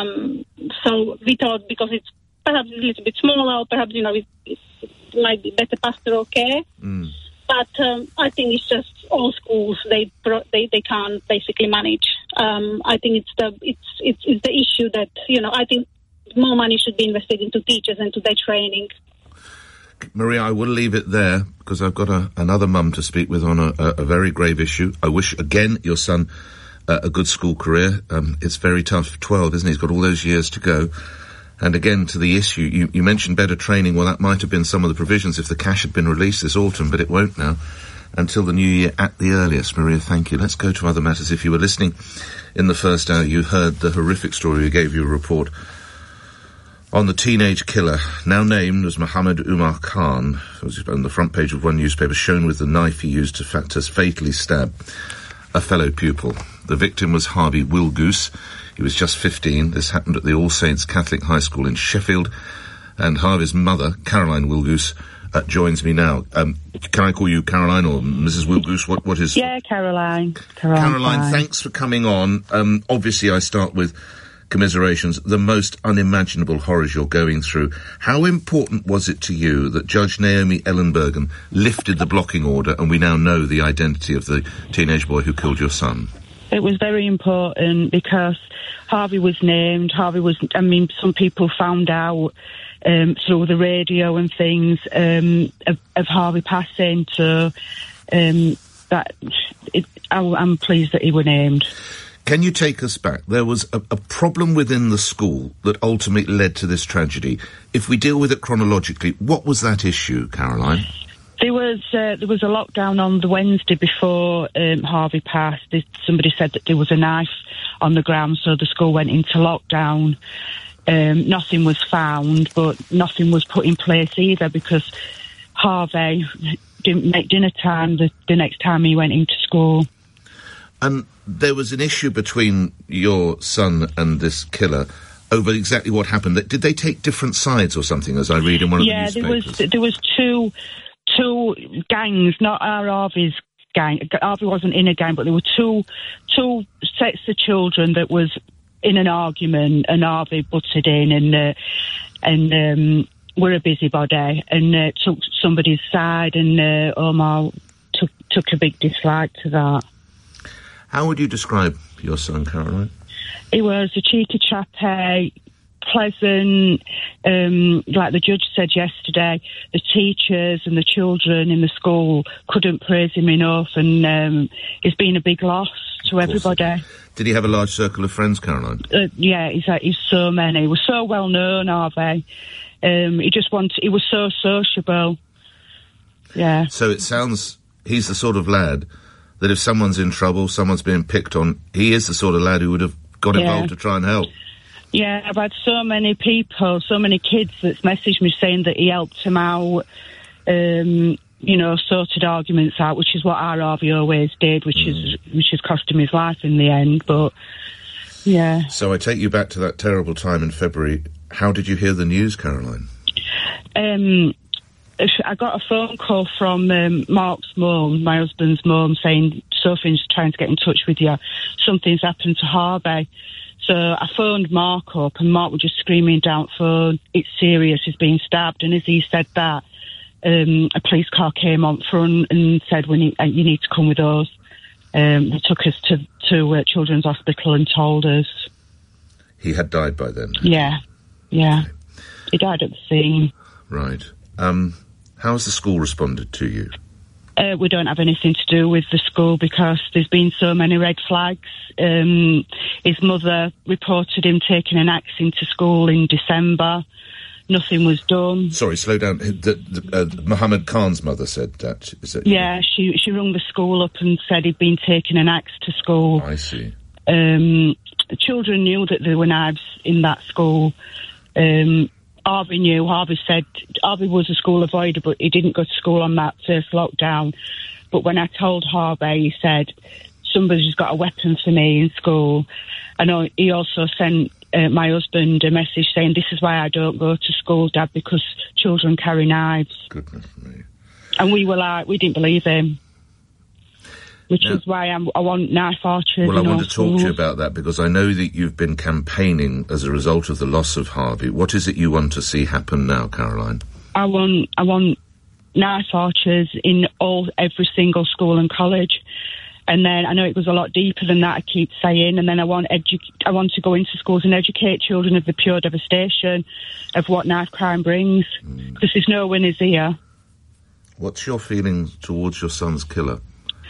[SPEAKER 23] So we thought, because it's perhaps a little bit smaller, or perhaps, it might be better pastoral care.
[SPEAKER 1] Mm.
[SPEAKER 23] But I think it's just all schools they can't basically manage. I think it's the issue that I think more money should be invested into teachers and to their training.
[SPEAKER 1] Maria, I will leave it there because I've got another mum to speak with on a very grave issue. I wish again your son a good school career. It's very tough. 12, isn't he? He's got all those years to go. And again, to the issue, you mentioned better training. Well, that might have been some of the provisions if the cash had been released this autumn, but it won't now until the new year at the earliest. Maria, thank you. Let's go to other matters. If you were listening in the first hour, you heard the horrific story. We gave you a report on the teenage killer, now named as Mohammed Umar Khan. It was on the front page of one newspaper, shown with the knife he used to fatally stab a fellow pupil. The victim was Harvey Wilgoose. He was just 15. This happened at the All Saints Catholic High School in Sheffield. And Harvey's mother, Caroline Wilgoose, joins me now. Can I call you Caroline or Mrs. Wilgoose? What is...
[SPEAKER 24] Yeah, Caroline.
[SPEAKER 1] Caroline, thanks for coming on. Obviously, I start with commiserations. The most unimaginable horrors you're going through. How important was it to you that Judge Naomi Ellenbergen lifted the blocking order and we now know the identity of the teenage boy who killed your son?
[SPEAKER 24] It was very important because Harvey was named. Some people found out through the radio and things of Harvey passing. So I'm pleased that he was named.
[SPEAKER 1] Can you take us back? There was a problem within the school that ultimately led to this tragedy. If we deal with it chronologically, what was that issue, Caroline?
[SPEAKER 24] There was a lockdown on the Wednesday before Harvey passed. Somebody said that there was a knife on the ground, so the school went into lockdown. Nothing was found, but nothing was put in place either because Harvey didn't make dinner time the next time he went into school.
[SPEAKER 1] And there was an issue between your son and this killer over exactly what happened. Did they take different sides or something, as I read in one of the newspapers?
[SPEAKER 24] Yeah, there was two gangs, not Harvey's gang. Harvey wasn't in a gang, but there were two sets of children that was in an argument, and Harvey butted in and were a busybody and took somebody's side, and Omar took a big dislike to that.
[SPEAKER 1] How would you describe your son, Caroline?
[SPEAKER 24] He was a cheeky chappy, pleasant, like the judge said yesterday, the teachers and the children in the school couldn't praise him enough, and it's been a big loss to everybody.
[SPEAKER 1] Did he have a large circle of friends, Caroline?
[SPEAKER 24] Yeah, he's so many. He was so well known, Harvey. He was so sociable. Yeah.
[SPEAKER 1] So it sounds he's the sort of lad that if someone's in trouble, someone's being picked on, he is the sort of lad who would have got involved to try and help.
[SPEAKER 24] Yeah, I've had so many people, so many kids that's messaged me saying that he helped him out, sorted arguments out, which is what our Harvey always did, which has cost him his life in the end, but yeah. So
[SPEAKER 1] I take you back to that terrible time in February. How did you hear the news, Caroline?
[SPEAKER 24] I got a phone call from Mark's mum, my husband's mum, saying Sophie's trying to get in touch with you. Something's happened to Harvey. So I phoned Mark up, and Mark was just screaming down the phone, "It's serious, he's being stabbed." And as he said that, a police car came on front and said, you need to come with us. They took us to Children's Hospital and told us.
[SPEAKER 1] He had died by then?
[SPEAKER 24] Yeah. Okay. He died at the scene.
[SPEAKER 1] Right. How has the school responded to you?
[SPEAKER 24] We don't have anything to do with the school because there's been so many red flags. His mother reported him taking an axe into school in December. Nothing was done.
[SPEAKER 1] Sorry, slow down. Mohammed Khan's mother said that. Is that
[SPEAKER 24] yeah, she rung the school up and said he'd been taking an axe to school.
[SPEAKER 1] I see.
[SPEAKER 24] The children knew that there were knives in that school. Harvey knew. Harvey said Harvey was a school avoider, but he didn't go to school on that first lockdown. But when I told Harvey, he said, "Somebody's got a weapon for me in school." I know he also sent my husband a message saying, "This is why I don't go to school, Dad, because children carry knives."
[SPEAKER 1] Goodness me.
[SPEAKER 24] And we were like, we didn't believe him. Which is why I want knife archers.
[SPEAKER 1] Well, I want to talk to you about that because I know that you've been campaigning as a result of the loss of Harvey. What is it you want to see happen now, Caroline?
[SPEAKER 24] I want knife archers in every single school and college. And then I know it goes a lot deeper than that, I keep saying. And then I want to go into schools and educate children of the pure devastation of what knife crime brings. Because there's no winners here.
[SPEAKER 1] What's your feeling towards your son's killer?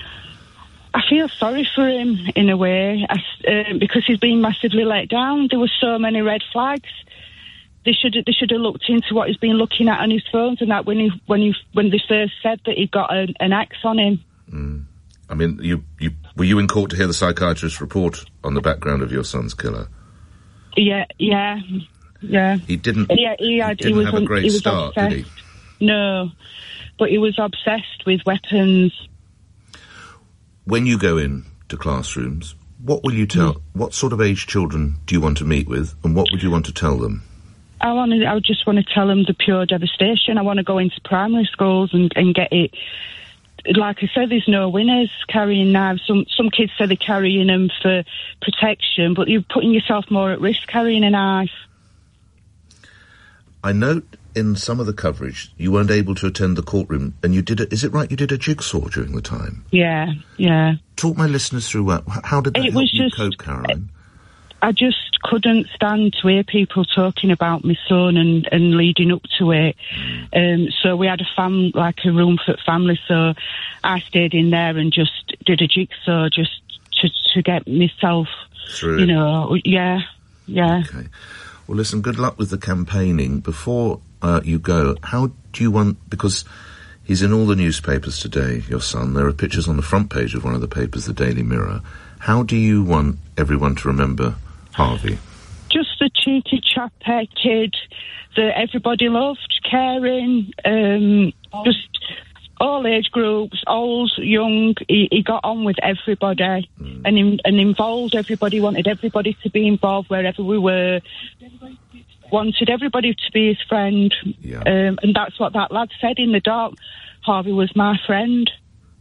[SPEAKER 24] I feel sorry for him in a way because he's been massively let down. There were so many red flags. They should have looked into what he's been looking at on his phones and that when they first said that he got an axe on him.
[SPEAKER 1] I mean, were you in court to hear the psychiatrist's report on the background of your son's killer?
[SPEAKER 24] Yeah.
[SPEAKER 1] He didn't. He didn't have a great start, did he?
[SPEAKER 24] No, but he was obsessed with weapons.
[SPEAKER 1] When you go in to classrooms, what will you tell? What sort of age children do you want to meet with, and what would you want to tell them?
[SPEAKER 24] I just want to tell them the pure devastation. I want to go into primary schools and get it. Like I said, there's no winners carrying knives. Some kids say they're carrying them for protection, but you're putting yourself more at risk carrying a knife.
[SPEAKER 1] I note in some of the coverage you weren't able to attend the courtroom, and you did is it right? You did a jigsaw during the time.
[SPEAKER 24] Yeah.
[SPEAKER 1] Talk my listeners through how did that help you cope, Caroline?
[SPEAKER 24] I just couldn't stand to hear people talking about my son and leading up to it. So we had a room for family. So I stayed in there and just did a jigsaw just to get myself
[SPEAKER 1] through.
[SPEAKER 24] Yeah.
[SPEAKER 1] Okay. Well, listen. Good luck with the campaigning. Before you go, how do you want? Because he's in all the newspapers today. Your son. There are pictures on the front page of one of the papers, the Daily Mirror. How do you want everyone to remember Harvey?
[SPEAKER 24] Just a cheeky chappy kid that everybody loved, caring, just all age groups, old, young. He got on with everybody and involved everybody, wanted everybody to be involved wherever we were, wanted everybody to be his friend. Yeah. And that's what that lad said in the dock. Harvey was my friend.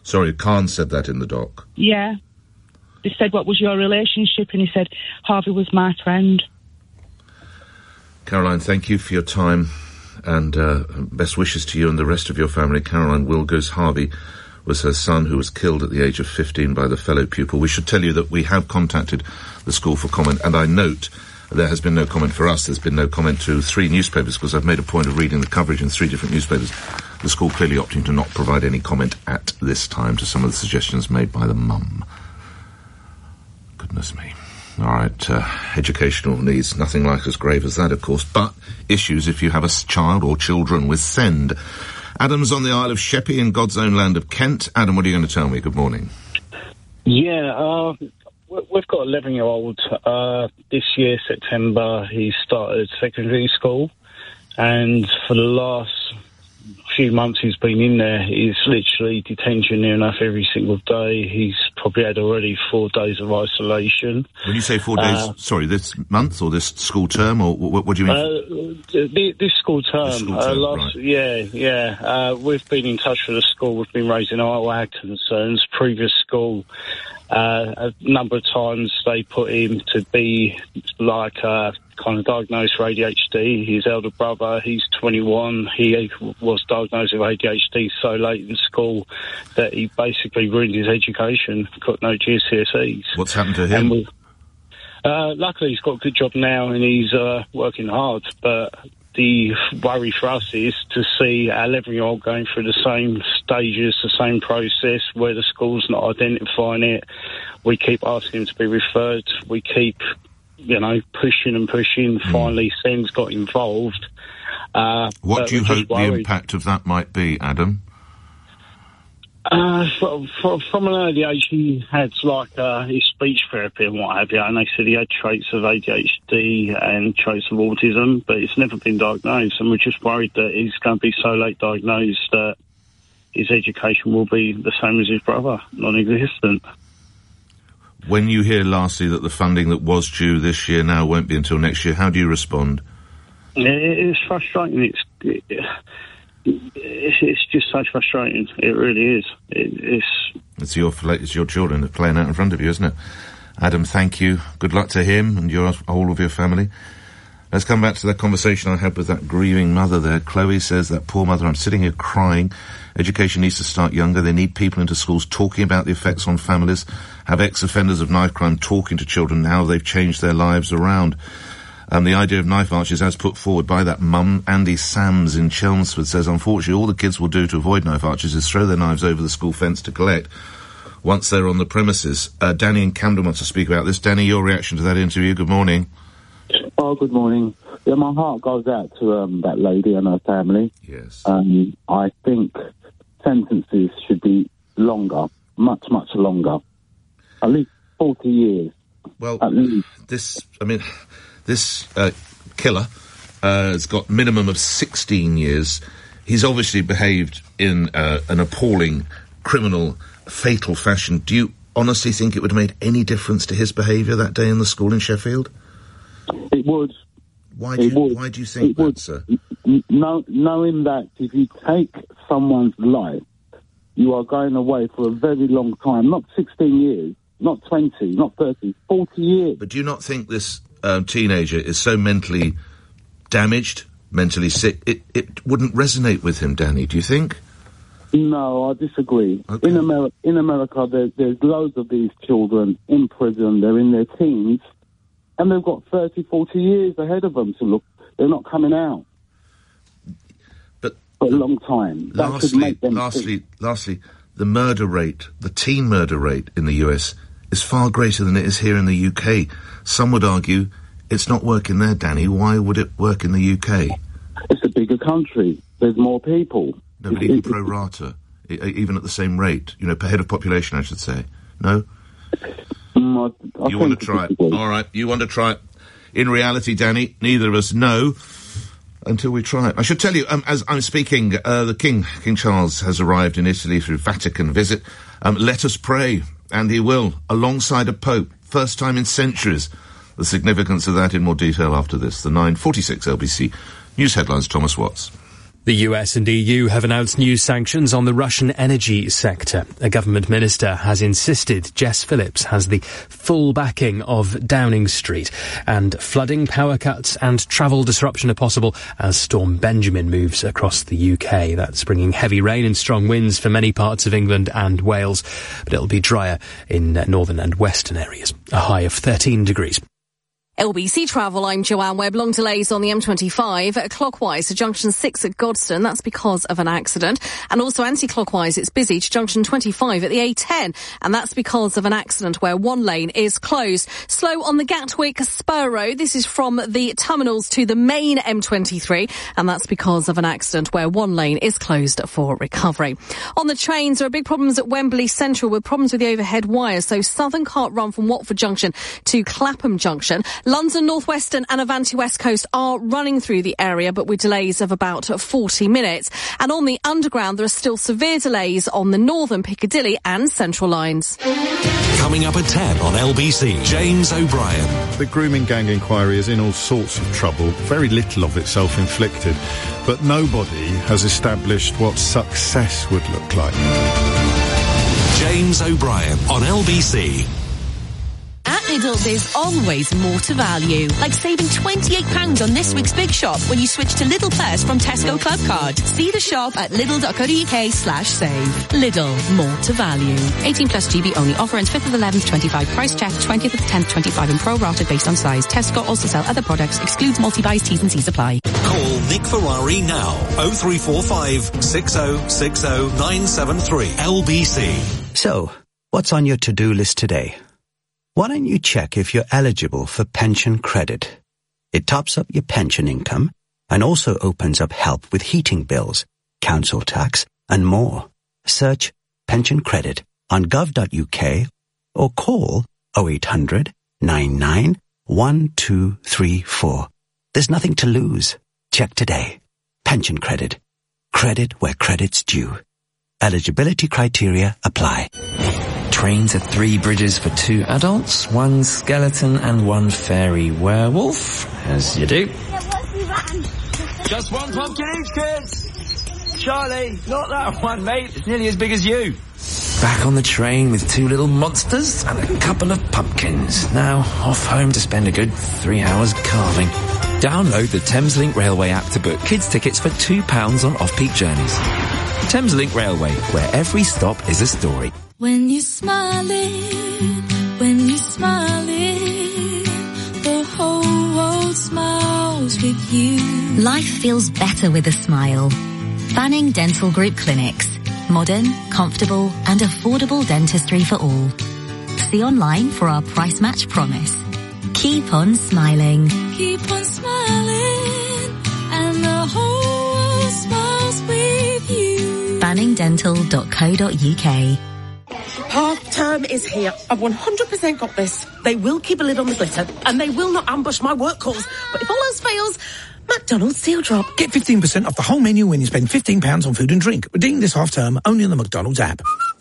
[SPEAKER 1] Sorry, Khan said that in the doc.
[SPEAKER 24] Yeah. They said, what was your relationship? And he said, Harvey was my friend.
[SPEAKER 1] Caroline, thank you for your time, and best wishes to you and the rest of your family. Caroline Wilgers, Harvey was her son, who was killed at the age of 15 by the fellow pupil. We should tell you that we have contacted the school for comment, and I note there has been no comment for us. There's been no comment to 3 newspapers, because I've made a point of reading the coverage in 3 different newspapers. The school clearly opting to not provide any comment at this time to some of the suggestions made by the mum. Goodness me. All right, educational needs, nothing like as grave as that, of course, but issues if you have a child or children with SEND. Adam's on the Isle of Sheppey in God's own land of Kent. Adam, what are you going to tell me? Good morning.
[SPEAKER 5] Yeah, we've got an 11-year-old. This year, September, he started secondary school, and for the last few months he's been in there. He's literally detention near enough every single day. He's probably had already 4 days of isolation.
[SPEAKER 1] When you say 4 days, sorry, this month or this school term, or what do you mean?
[SPEAKER 5] This school term.
[SPEAKER 1] This school term, right.
[SPEAKER 5] Yeah. We've been in touch with the school. We've been raising our concerns. Previous school, a number of times they put him to be like kind of diagnosed for ADHD. His elder brother, he's 21. He was diagnosed with ADHD so late in school that he basically ruined his education, got no GCSEs.
[SPEAKER 1] What's happened to him?
[SPEAKER 5] And luckily he's got a good job now and he's working hard, but the worry for us is to see our 11-year-old going through the same stages, the same process, where the school's not identifying it. We keep asking him to be referred. We keep, pushing and pushing. Finally, SEND's got involved.
[SPEAKER 1] What do you hope the impact of that might be, Adam?
[SPEAKER 5] From an early age, he had his speech therapy and what have you, and they said he had traits of ADHD and traits of autism, but it's never been diagnosed, and we're just worried that he's going to be so late diagnosed that his education will be the same as his brother, non-existent.
[SPEAKER 1] When you hear, lastly, that the funding that was due this year now won't be until next year, how do you respond?
[SPEAKER 5] It's frustrating. It's just so frustrating. It really is.
[SPEAKER 1] It's your children playing out in front of you, isn't it? Adam, thank you. Good luck to him and all of your family. Let's come back to that conversation I had with that grieving mother there. Chloe says, that poor mother, I'm sitting here crying. Education needs to start younger. They need people into schools talking about the effects on families. Have ex-offenders of knife crime talking to children now they've changed their lives around. The idea of knife arches, as put forward by that mum, Andy Sams in Chelmsford, says, unfortunately, all the kids will do to avoid knife arches is throw their knives over the school fence to collect once they're on the premises. Danny in Camden wants to speak about this. Danny, your reaction to that interview. Good morning.
[SPEAKER 8] Oh, good morning. Yeah, my heart goes out to that lady and her family.
[SPEAKER 1] Yes.
[SPEAKER 8] I think sentences should be longer, much, much longer. At least 40 years.
[SPEAKER 1] Well, this killer has got minimum of 16 years. He's obviously behaved in an appalling, criminal, fatal fashion. Do you honestly think it would have made any difference to his behaviour that day in the school in Sheffield?
[SPEAKER 8] It would.
[SPEAKER 1] Why do you think that, sir?
[SPEAKER 8] Knowing that if you take someone's life, you are going away for a very long time. Not 16 years, not 20, not 30, 40 years.
[SPEAKER 1] But do you not think this teenager is so mentally damaged, mentally sick, it wouldn't resonate with him, Danny, do you think?
[SPEAKER 8] No, I disagree. Okay. In America, there's loads of these children in prison. They're in their teens, and they've got 30, 40 years ahead of them to look. They're not coming out.
[SPEAKER 1] But
[SPEAKER 8] for a long time.
[SPEAKER 1] Lastly, the murder rate, the teen murder rate in the US is far greater than it is here in the UK. Some would argue it's not working there, Danny. Why would it work in the UK?
[SPEAKER 8] It's a bigger country. There's more people.
[SPEAKER 1] No, but even pro rata, even at the same rate, per head of population, I should say. No? You want to try it? All right, you want to try it. In reality, Danny, neither of us know until we try it. I should tell you, as I'm speaking, the King Charles has arrived in Italy through Vatican visit. Let us pray, and he will, alongside a Pope, first time in centuries. The significance of that in more detail after this. The 9:46 LBC News Headlines, Thomas Watts.
[SPEAKER 6] The US and EU have announced new sanctions on the Russian energy sector. A government minister has insisted Jess Phillips has the full backing of Downing Street. And flooding, power cuts and travel disruption are possible as Storm Benjamin moves across the UK. That's bringing heavy rain and strong winds for many parts of England and Wales. But it'll be drier in northern and western areas. A high of 13 degrees.
[SPEAKER 19] LBC Travel, I'm Joanne Webb. Long delays on the M25 clockwise to junction 6 at Godstone. That's because of an accident. And also anti-clockwise, it's busy to junction 25 at the A10. And that's because of an accident where one lane is closed. Slow on the Gatwick Spur Road. This is from the terminals to the main M23. And that's because of an accident where one lane is closed for recovery. On the trains, there are big problems at Wembley Central with problems with the overhead wires. So Southern can't run from Watford Junction to Clapham Junction. London, North Western and Avanti West Coast are running through the area, but with delays of about 40 minutes. And on the Underground, there are still severe delays on the Northern Piccadilly and Central lines.
[SPEAKER 4] Coming up at 10 on LBC, James O'Brien.
[SPEAKER 2] The grooming gang inquiry is in all sorts of trouble, very little of it self-inflicted, but nobody has established what success would look like.
[SPEAKER 4] James O'Brien on LBC.
[SPEAKER 9] At Lidl, there's always more to value. Like saving £28 on this week's Big Shop when you switch to Lidl Plus from Tesco Club Card. See the shop at lidl.co.uk/save. Lidl, more to value. 18 plus GB only. Offer ends 5th of 11th, 25. Price check 20th of the 10th, 25 and pro-rated based on size. Tesco also sell other products. Excludes multi-buys, T's and C's apply.
[SPEAKER 4] Call Nick Ferrari now. 0345 6060 973 LBC.
[SPEAKER 11] So, what's on your to-do list today? Why don't you check if you're eligible for pension credit? It tops up your pension income and also opens up help with heating bills, council tax and more. Search pension credit on gov.uk or call 0800 99 1234. There's nothing to lose. Check today. Pension credit. Credit where credit's due. Eligibility criteria apply.
[SPEAKER 13] Train to 3 bridges for 2 adults, 1 skeleton and 1 fairy werewolf, as you do.
[SPEAKER 25] Just 1 pumpkin each, kids! Charlie, not that one, mate. It's nearly as big as you.
[SPEAKER 13] Back on the train with 2 little monsters and a couple of pumpkins. Now off home to spend a good 3 hours carving. Download the Thameslink Railway app to book kids' tickets for £2 on off-peak journeys. Thameslink Railway, where every stop is a story.
[SPEAKER 26] When you're smiling, the whole world smiles with you.
[SPEAKER 22] Life feels better with a smile. Banning Dental Group Clinics. Modern, comfortable and affordable dentistry for all. See online for our price match promise. Keep on smiling.
[SPEAKER 26] Keep on smiling and the whole world smiles with you.
[SPEAKER 22] banningdental.co.uk.
[SPEAKER 27] Half term is here. I've 100% got this. They will keep a lid on the glitter, and they will not ambush my work calls. But if all else fails, McDonald's Seal Drop.
[SPEAKER 16] Get 15% off the whole menu when you spend £15 on food and drink. Redeem this half term only on the McDonald's app.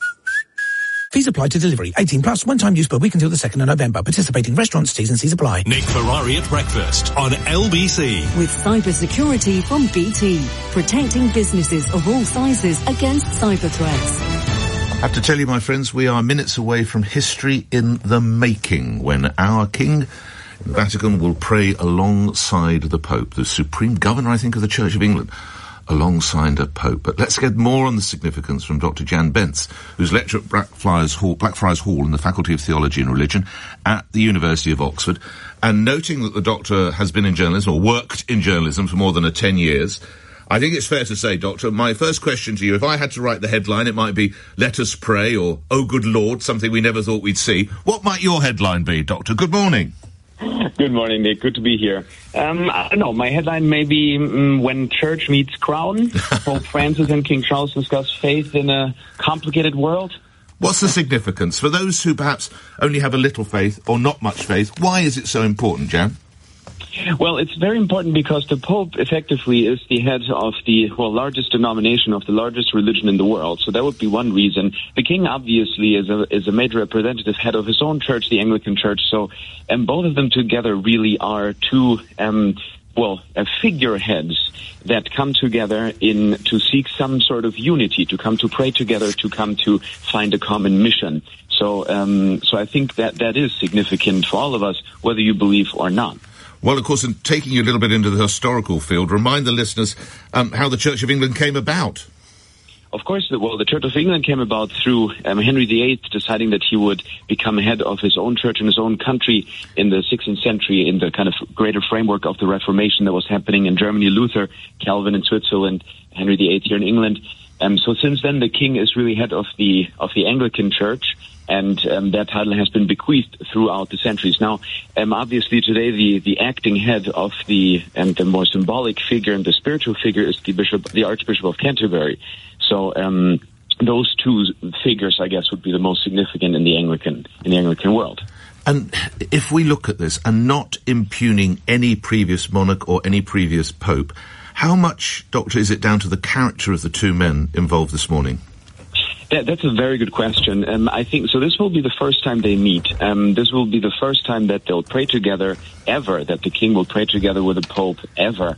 [SPEAKER 16] Fees apply to delivery. 18 plus, one-time use per week until the 2nd of November. Participating restaurants, T's and C's apply.
[SPEAKER 4] Nick Ferrari at breakfast on LBC.
[SPEAKER 18] With cybersecurity from BT. Protecting businesses of all sizes against cyber threats.
[SPEAKER 1] I have to tell you, my friends, we are minutes away from history in the making when our King in the Vatican will pray alongside the Pope, the Supreme Governor, I think, of the Church of England, alongside a Pope. But let's get more on the significance from Dr. Jan Bentz, who's lecturer at Blackfriars Hall in the Faculty of Theology and Religion at the University of Oxford. And noting that the doctor has been in journalism, or worked in journalism for more than 10 years, I think it's fair to say, Doctor, my first question to you, if I had to write the headline, it might be, "Let us pray," or "Oh, good Lord," something we never thought we'd see. What might your headline be, Doctor? Good morning.
[SPEAKER 28] Good morning, Nick. Good to be here. I don't know. My headline may be When Church Meets Crown. Pope Francis and King Charles discuss faith in a complicated world.
[SPEAKER 1] What's the significance? For those who perhaps only have a little faith or not much faith, why is it so important, Jan?
[SPEAKER 28] Well, it's very important because the Pope effectively is the head of the largest denomination of the largest religion in the world. So that would be one reason. The King obviously is a major representative head of his own church, the Anglican Church. So, both of them together really are two figureheads that come together to seek some sort of unity, to come to pray together, to come to find a common mission. So I think that is significant for all of us, whether you believe or not.
[SPEAKER 1] Well, of course, in taking you a little bit into the historical field, remind the listeners how the Church of England came about.
[SPEAKER 28] Of course, the Church of England came about through Henry VIII deciding that he would become head of his own church in his own country in the 16th century, in the kind of greater framework of the Reformation that was happening in Germany. Luther, Calvin in Switzerland, Henry VIII here in England. So since then, the king is really head of the Anglican Church, and that title has been bequeathed throughout the centuries. Now, obviously today, the acting head of the more symbolic figure and the spiritual figure is the Archbishop of Canterbury. So those two figures, I guess, would be the most significant in the Anglican world.
[SPEAKER 1] And if we look at this, and not impugning any previous monarch or any previous pope, how much, Doctor, is it down to the character of the two men involved this morning?
[SPEAKER 28] That's a very good question. I think so. This will be the first time they meet. This will be the first time that they'll pray together ever. That the king will pray together with the pope ever.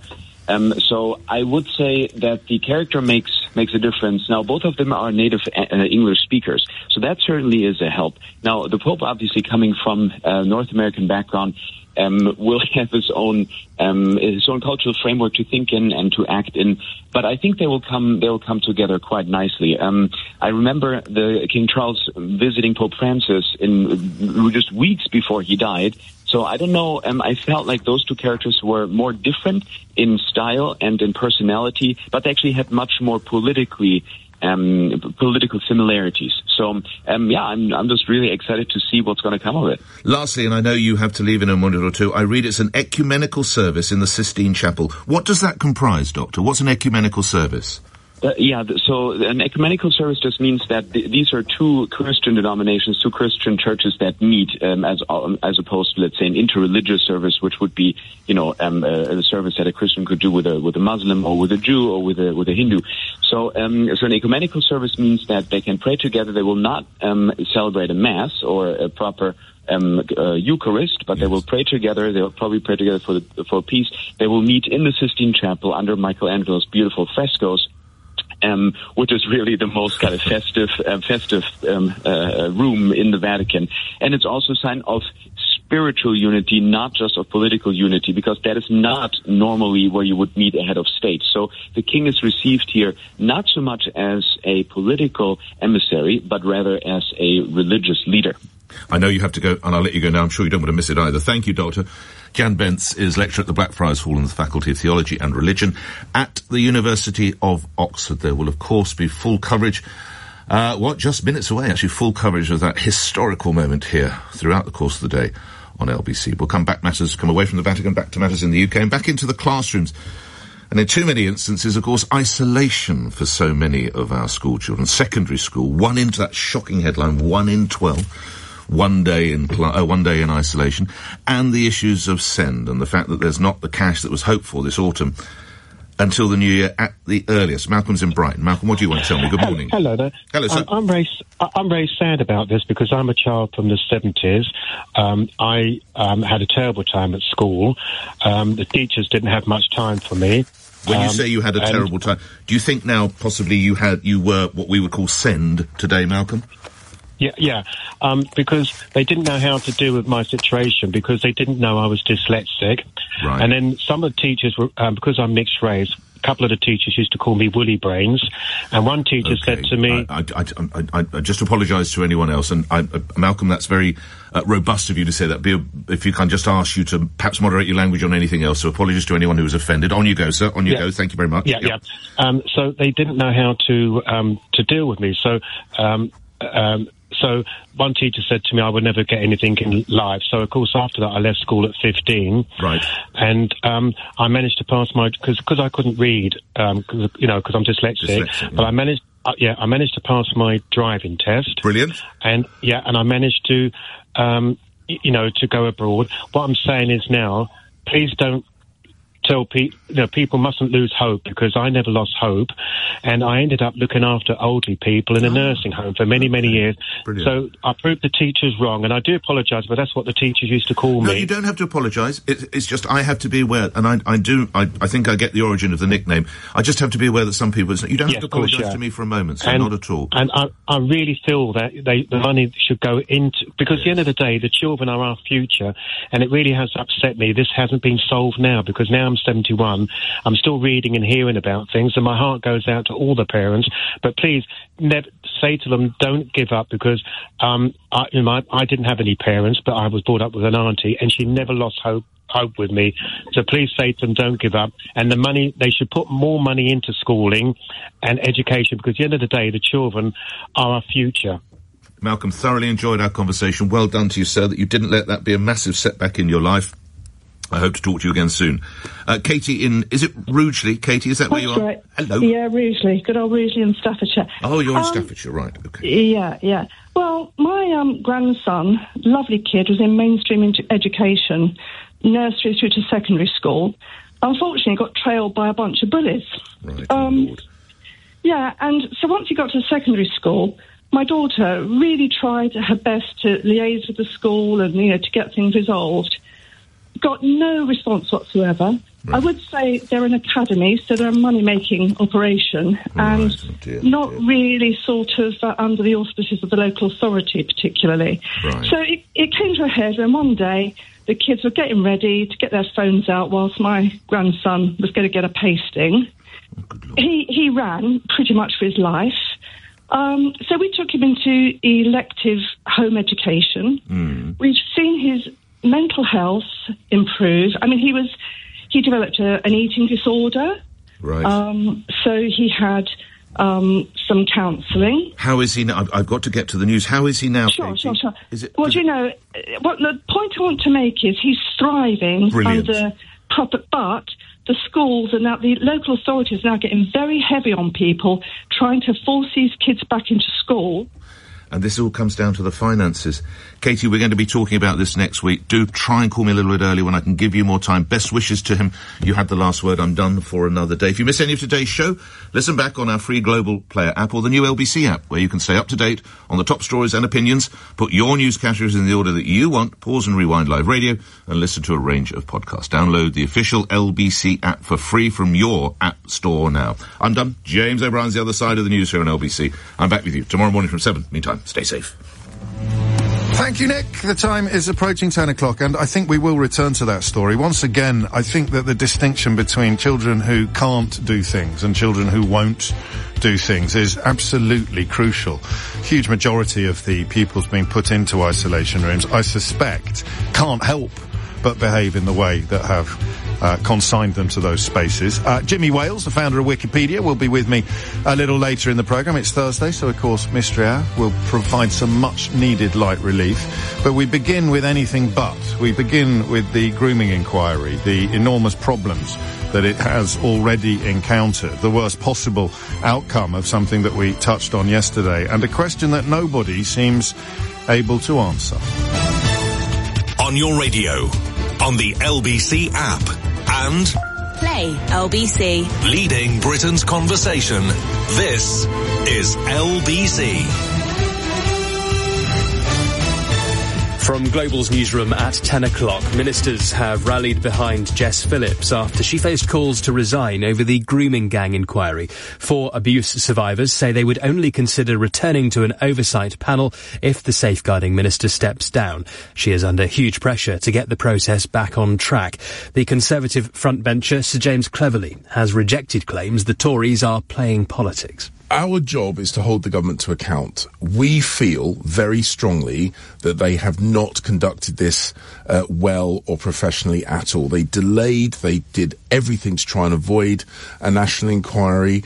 [SPEAKER 28] So I would say that the character makes a difference. Now, both of them are native English speakers, so that certainly is a help. Now, the pope, obviously coming from a North American background, will have his own cultural framework to think in and to act in. But I think they will come together quite nicely. I remember the King Charles visiting Pope Francis in just weeks before he died. So I don't know. I felt like those two characters were more different in style and in personality, but they actually had much more political similarities. So, I'm just really excited to see what's going to come of it.
[SPEAKER 1] Lastly, and I know you have to leave in a minute or two, I read it's an ecumenical service in the Sistine Chapel. What does that comprise, Doctor? What's an ecumenical service?
[SPEAKER 28] So an ecumenical service just means that these are two Christian denominations, two Christian churches that meet, as opposed to, let's say, an interreligious service, which would be, a service that a Christian could do with a Muslim or with a Jew or with a Hindu. So an ecumenical service means that they can pray together. They will not celebrate a mass or a proper Eucharist, but they will pray together. They will probably pray together for peace. They will meet in the Sistine Chapel under Michelangelo's beautiful frescoes, which is really the most kind of festive room in the Vatican. And it's also a sign of spiritual unity, not just of political unity, because that is not normally where you would meet a head of state. So the king is received here not so much as a political emissary, but rather as a religious leader.
[SPEAKER 1] I know you have to go, and I'll let you go now. I'm sure you don't want to miss it either. Thank you, Doctor. Jan Bentz is lecturer at the Blackfriars Hall in the Faculty of Theology and Religion at the University of Oxford. There will, of course, be full coverage, just minutes away, actually, full coverage of that historical moment here throughout the course of the day on LBC. We'll come away from the Vatican, back to matters in the UK, and back into the classrooms. And in too many instances, of course, isolation for so many of our school children. Secondary school, that shocking headline, 1 in 12. One day in isolation, and the issues of SEND and the fact that there's not the cash that was hoped for this autumn until the new year at the earliest. Malcolm's in Brighton. Malcolm, what do you want to tell me? Good morning.
[SPEAKER 3] Hello there.
[SPEAKER 1] Hello, sir.
[SPEAKER 3] I'm very sad about this because I'm a child from the 70s. I had a terrible time at school. The teachers didn't have much time for me.
[SPEAKER 1] When you say you had a terrible time, do you think now possibly you were what we would call SEND today, Malcolm?
[SPEAKER 3] Yeah. Because they didn't know how to deal with my situation because they didn't know I was dyslexic. Right. And then some of the teachers were, because I'm mixed race, a couple of the teachers used to call me woolly brains. And one teacher said to me...
[SPEAKER 1] I just apologise to anyone else. And Malcolm, that's very robust of you to say that. If you can just ask you to perhaps moderate your language on anything else. So apologies to anyone who was offended. On you go, sir. On you go. Thank you very much.
[SPEAKER 3] Yeah. So they didn't know how to deal with me. So one teacher said to me I would never get anything in life. So, of course, after that, I left school at 15.
[SPEAKER 1] Right.
[SPEAKER 3] And I managed to pass because I couldn't read, because I'm dyslexic. But I managed to pass my driving test.
[SPEAKER 1] Brilliant.
[SPEAKER 3] And I managed to, to go abroad. What I'm saying is now, please don't tell people mustn't lose hope, because I never lost hope, and I ended up looking after elderly people in a nursing home for many, many years.
[SPEAKER 1] Brilliant.
[SPEAKER 3] So I proved the teachers wrong, and I do apologise, but that's what the teachers used to call me.
[SPEAKER 1] No, you don't have to apologise. It's just I have to be aware, and I think I get the origin of the nickname. I just have to be aware that some people... You don't have to apologise to me for a moment, so not at all.
[SPEAKER 3] And I really feel that the money should go into... Because at the end of the day, the children are our future, and it really has upset me. This hasn't been solved now, because now I'm 71. I'm still reading and hearing about things, and my heart goes out to all the parents. But please, never say to them, don't give up, because I didn't have any parents, but I was brought up with an auntie, and she never lost hope with me. So please say to them, don't give up. And the money, they should put more money into schooling and education, because at the end of the day, the children are our future.
[SPEAKER 1] Malcolm, thoroughly enjoyed our conversation. Well done to you, sir, that you didn't let that be a massive setback in your life. I hope to talk to you again soon. Katie is it Rugeley? Katie, is that where you are?
[SPEAKER 7] Right.
[SPEAKER 1] Hello.
[SPEAKER 7] Yeah, Rugeley. Good old Rugeley in Staffordshire.
[SPEAKER 1] Oh, you're in Staffordshire, right, okay.
[SPEAKER 7] Yeah. Well, my grandson, lovely kid, was in mainstream education, nursery through to secondary school. Unfortunately, got trailed by a bunch of bullies.
[SPEAKER 1] Right, Lord.
[SPEAKER 7] Yeah, and so once he got to secondary school, my daughter really tried her best to liaise with the school and, to get things resolved. Got no response whatsoever. Right. I would say they're an academy, so they're a money-making operation, and not really sort of under the auspices of the local authority particularly. Right. So it came to a head when one day the kids were getting ready to get their phones out whilst my grandson was going to get a pasting. He ran pretty much for his life. So we took him into elective home education. We've seen his mental health improve. I mean, he developed an eating disorder. Right. So he had some counselling.
[SPEAKER 1] How is he now? I've got to get to the news. How is he now, Katie?
[SPEAKER 7] Sure. What the point I want to make is he's thriving under proper, but the schools and now the local authorities are now getting very heavy on people trying to force these kids back into school.
[SPEAKER 1] And this all comes down to the finances. Katie, we're going to be talking about this next week. Do try and call me a little bit early when I can give you more time. Best wishes to him. You had the last word. I'm done for another day. If you miss any of today's show, listen back on our free Global Player app or the new LBC app, where you can stay up to date on the top stories and opinions, put your news categories in the order that you want, pause and rewind live radio, and listen to a range of podcasts. Download the official LBC app for free from your app store now. I'm done. James O'Brien's the other side of the news here on LBC. I'm back with you tomorrow morning from 7. Meantime, stay safe.
[SPEAKER 2] Thank you, Nick. The time is approaching 10 o'clock, and I think we will return to that story. Once again, I think that the distinction between children who can't do things and children who won't do things is absolutely crucial. Huge majority of the pupils being put into isolation rooms, I suspect, can't help but behave in the way that have consigned them to those spaces. Jimmy Wales, the founder of Wikipedia, will be with me a little later in the programme. It's Thursday, so of course Mystery Hour will provide some much needed light relief. But we begin with anything but. We begin with the grooming inquiry, the enormous problems that it has already encountered, the worst possible outcome of something that we touched on yesterday, and a question that nobody seems able to answer.
[SPEAKER 4] On your radio, on the LBC app, and
[SPEAKER 9] Play LBC.
[SPEAKER 4] Leading Britain's conversation. This is LBC.
[SPEAKER 6] From Global's newsroom at 10 o'clock, ministers have rallied behind Jess Phillips after she faced calls to resign over the grooming gang inquiry. 4 abuse survivors say they would only consider returning to an oversight panel if the safeguarding minister steps down. She is under huge pressure to get the process back on track. The Conservative frontbencher, Sir James Cleverly, has rejected claims the Tories are playing politics.
[SPEAKER 10] Our job is to hold the government to account. We feel very strongly that they have not conducted this well or professionally at all. They delayed, they did everything to try and avoid a national inquiry.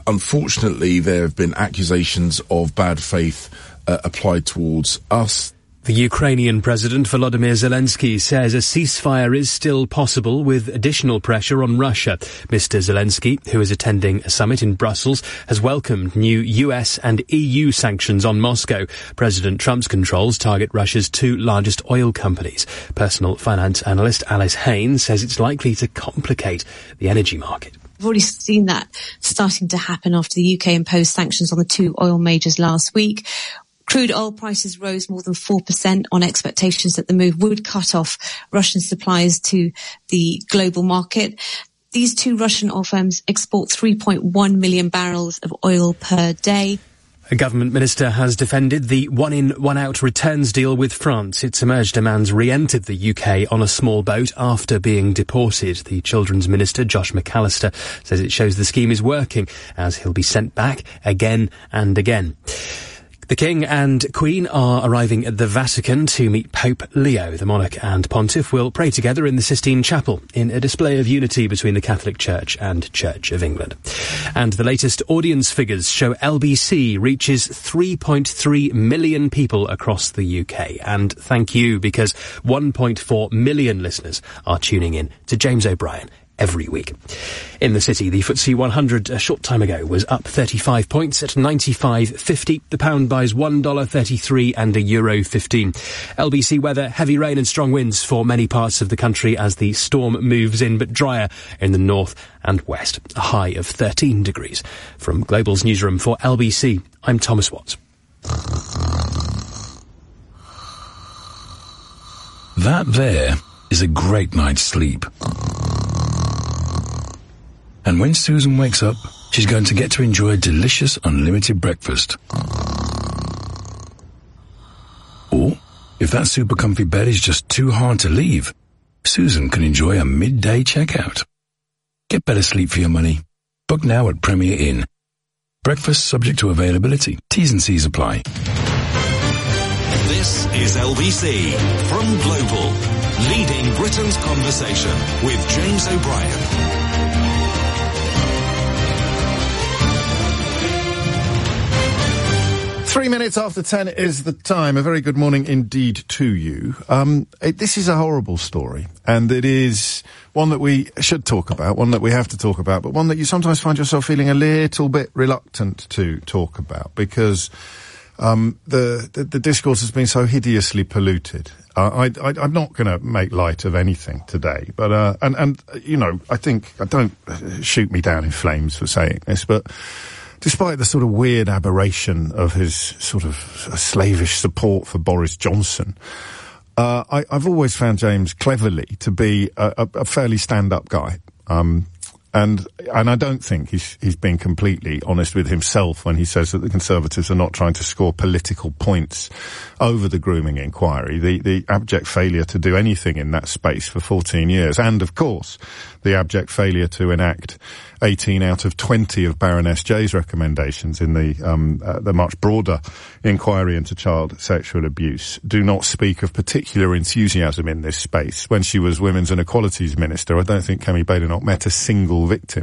[SPEAKER 10] Unfortunately, there have been accusations of bad faith applied towards us.
[SPEAKER 6] The Ukrainian President Volodymyr Zelensky says a ceasefire is still possible with additional pressure on Russia. Mr. Zelensky, who is attending a summit in Brussels, has welcomed new US and EU sanctions on Moscow. President Trump's controls target Russia's two largest oil companies. Personal finance analyst Alice Haynes says it's likely to complicate the energy market.
[SPEAKER 12] We've already seen that starting to happen after the UK imposed sanctions on the two oil majors last week. Crude oil prices rose more than 4% on expectations that the move would cut off Russian supplies to the global market. These two Russian oil firms export 3.1 million barrels of oil per day.
[SPEAKER 6] A government minister has defended the one-in, one-out returns deal with France. It's emerged a man's re-entered the UK on a small boat after being deported. The Children's Minister, Josh McAllister, says it shows the scheme is working, as he'll be sent back again and again. The King and Queen are arriving at the Vatican to meet Pope Leo. The monarch and pontiff will pray together in the Sistine Chapel in a display of unity between the Catholic Church and Church of England. And the latest audience figures show LBC reaches 3.3 million people across the UK. And thank you, because 1.4 million listeners are tuning in to James O'Brien every week. In the city, the FTSE 100 a short time ago was up 35 points at 95.50. The pound buys $1.33 and €1.15. LBC weather, heavy rain and strong winds for many parts of the country as the storm moves in, but drier in the north and west. A high of 13 degrees. From Global's newsroom for LBC, I'm Thomas Watts.
[SPEAKER 14] That there is a great night's sleep. And when Susan wakes up, she's going to get to enjoy a delicious unlimited breakfast. Or, if that super comfy bed is just too hard to leave, Susan can enjoy a midday checkout. Get better sleep for your money. Book now at Premier Inn. Breakfast subject to availability. T's and C's apply.
[SPEAKER 4] This is LBC from Global, leading Britain's conversation with James O'Brien.
[SPEAKER 2] 3 minutes after 10 is the time. A very good morning indeed to you. This is a horrible story, and it is one that we should talk about, one that we have to talk about, but one that you sometimes find yourself feeling a little bit reluctant to talk about, because the discourse has been so hideously polluted. I'm not going to make light of anything today, but and you know, I don't shoot me down in flames for saying this, but despite the sort of weird aberration of his sort of slavish support for Boris Johnson, I've always found James cleverly to be a fairly stand-up guy. And I don't think he's been completely honest with himself when he says that the Conservatives are not trying to score political points over the grooming inquiry. The abject failure to do anything in that space for 14 years. And, of course, the abject failure to enact 18 out of 20 of Baroness Jay's recommendations in the much broader inquiry into child sexual abuse do not speak of particular enthusiasm in this space. When she was Women's and Equalities Minister, I don't think Kemi Badenoch met a single victim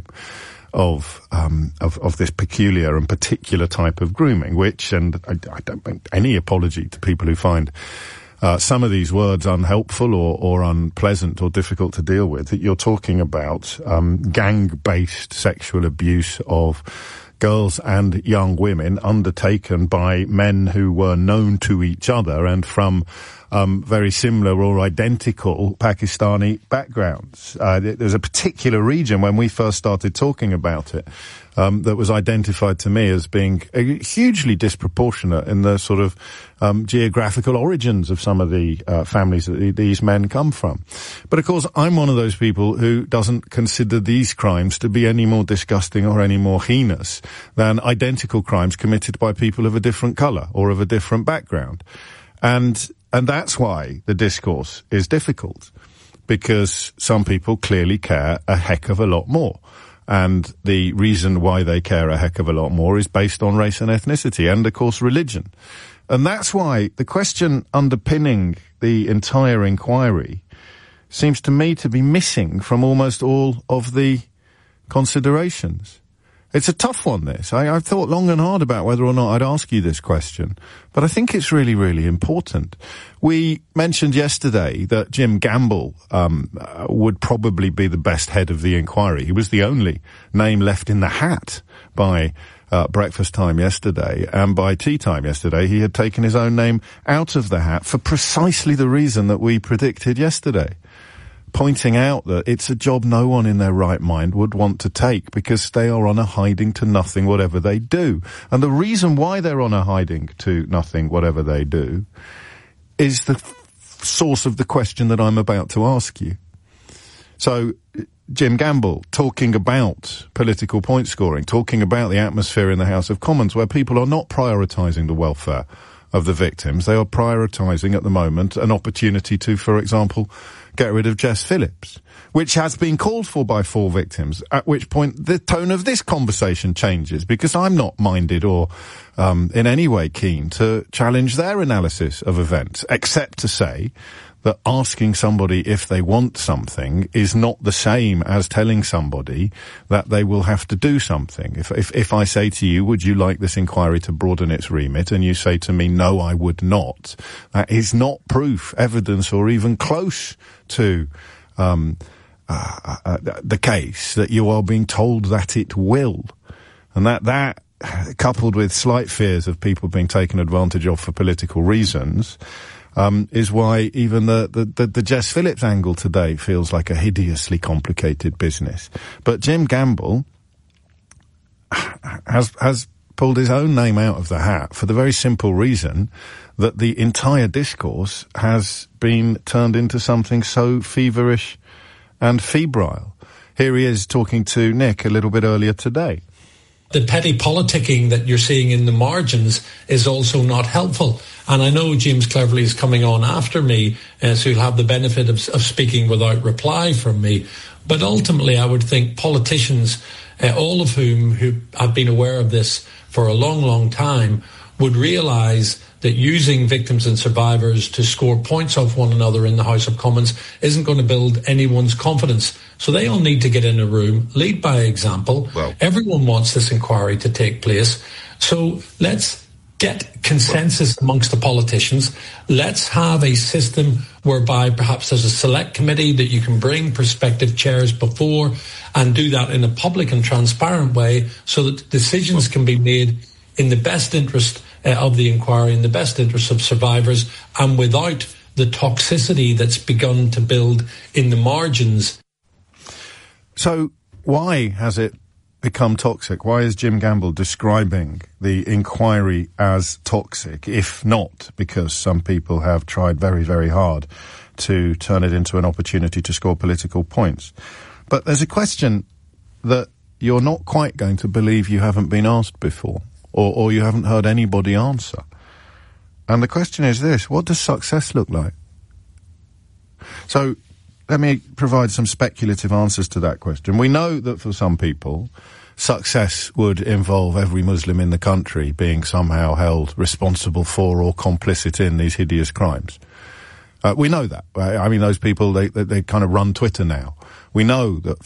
[SPEAKER 2] of this peculiar and particular type of grooming, which, and I don't make any apology to people who find some of these words unhelpful or unpleasant or difficult to deal with, that you're talking about gang-based sexual abuse of girls and young women undertaken by men who were known to each other and from very similar or identical Pakistani backgrounds. There's a particular region when we first started talking about it that was identified to me as being hugely disproportionate in the sort of geographical origins of some of the families that these men come from. But of course, I'm one of those people who doesn't consider these crimes to be any more disgusting or any more heinous than identical crimes committed by people of a different colour or of a different background. And that's why the discourse is difficult, because some people clearly care a heck of a lot more. And the reason why they care a heck of a lot more is based on race and ethnicity and, of course, religion. And that's why the question underpinning the entire inquiry seems to me to be missing from almost all of the considerations. It's a tough one, this. I've thought long and hard about whether or not I'd ask you this question, but I think it's really, really important. We mentioned yesterday that Jim Gamble would probably be the best head of the inquiry. He was the only name left in the hat by breakfast time yesterday, and by tea time yesterday he had taken his own name out of the hat for precisely the reason that we predicted yesterday, pointing out that it's a job no one in their right mind would want to take because they are on a hiding to nothing whatever they do. And the reason why they're on a hiding to nothing whatever they do is the source of the question that I'm about to ask you. So, Jim Gamble talking about political point scoring, talking about the atmosphere in the House of Commons where people are not prioritising the welfare of the victims. They are prioritising at the moment an opportunity to, for example, get rid of Jess Phillips, which has been called for by 4 victims, at which point the tone of this conversation changes, because I'm not minded or in any way keen to challenge their analysis of events, except to say that asking somebody if they want something is not the same as telling somebody that they will have to do something. If I say to you, would you like this inquiry to broaden its remit, and you say to me, no, I would not, that is not proof, evidence, or even close to the case that you are being told that it will. And that coupled with slight fears of people being taken advantage of for political reasons, is why even the Jess Phillips angle today feels like a hideously complicated business. But Jim Gamble has pulled his own name out of the hat for the very simple reason that the entire discourse has been turned into something so feverish and febrile. Here he is talking to Nick a little bit earlier today.
[SPEAKER 5] The petty politicking that you're seeing in the margins is also not helpful. And I know James Cleverly is coming on after me, so he'll have the benefit of speaking without reply from me. But ultimately, I would think politicians, all of whom who have been aware of this for a long, long time, would realise that using victims and survivors to score points off one another in the House of Commons isn't going to build anyone's confidence. So they all need to get in a room, lead by example. Well, everyone wants this inquiry to take place. So let's get consensus amongst the politicians. Let's have a system whereby perhaps there's a select committee that you can bring prospective chairs before and do that in a public and transparent way so that decisions can be made in the best interest of the inquiry, in the best interest of survivors, and without the toxicity that's begun to build in the margins.
[SPEAKER 2] So why has it become toxic? Why is Jim Gamble describing the inquiry as toxic, if not because some people have tried very, very hard to turn it into an opportunity to score political points? But there's a question that you're not quite going to believe you haven't been asked before, or you haven't heard anybody answer. And the question is this: what does success look like? So let me provide some speculative answers to that question. We know that for some people, success would involve every Muslim in the country being somehow held responsible for or complicit in these hideous crimes. We know that. I mean, those people, they kind of run Twitter now. We know that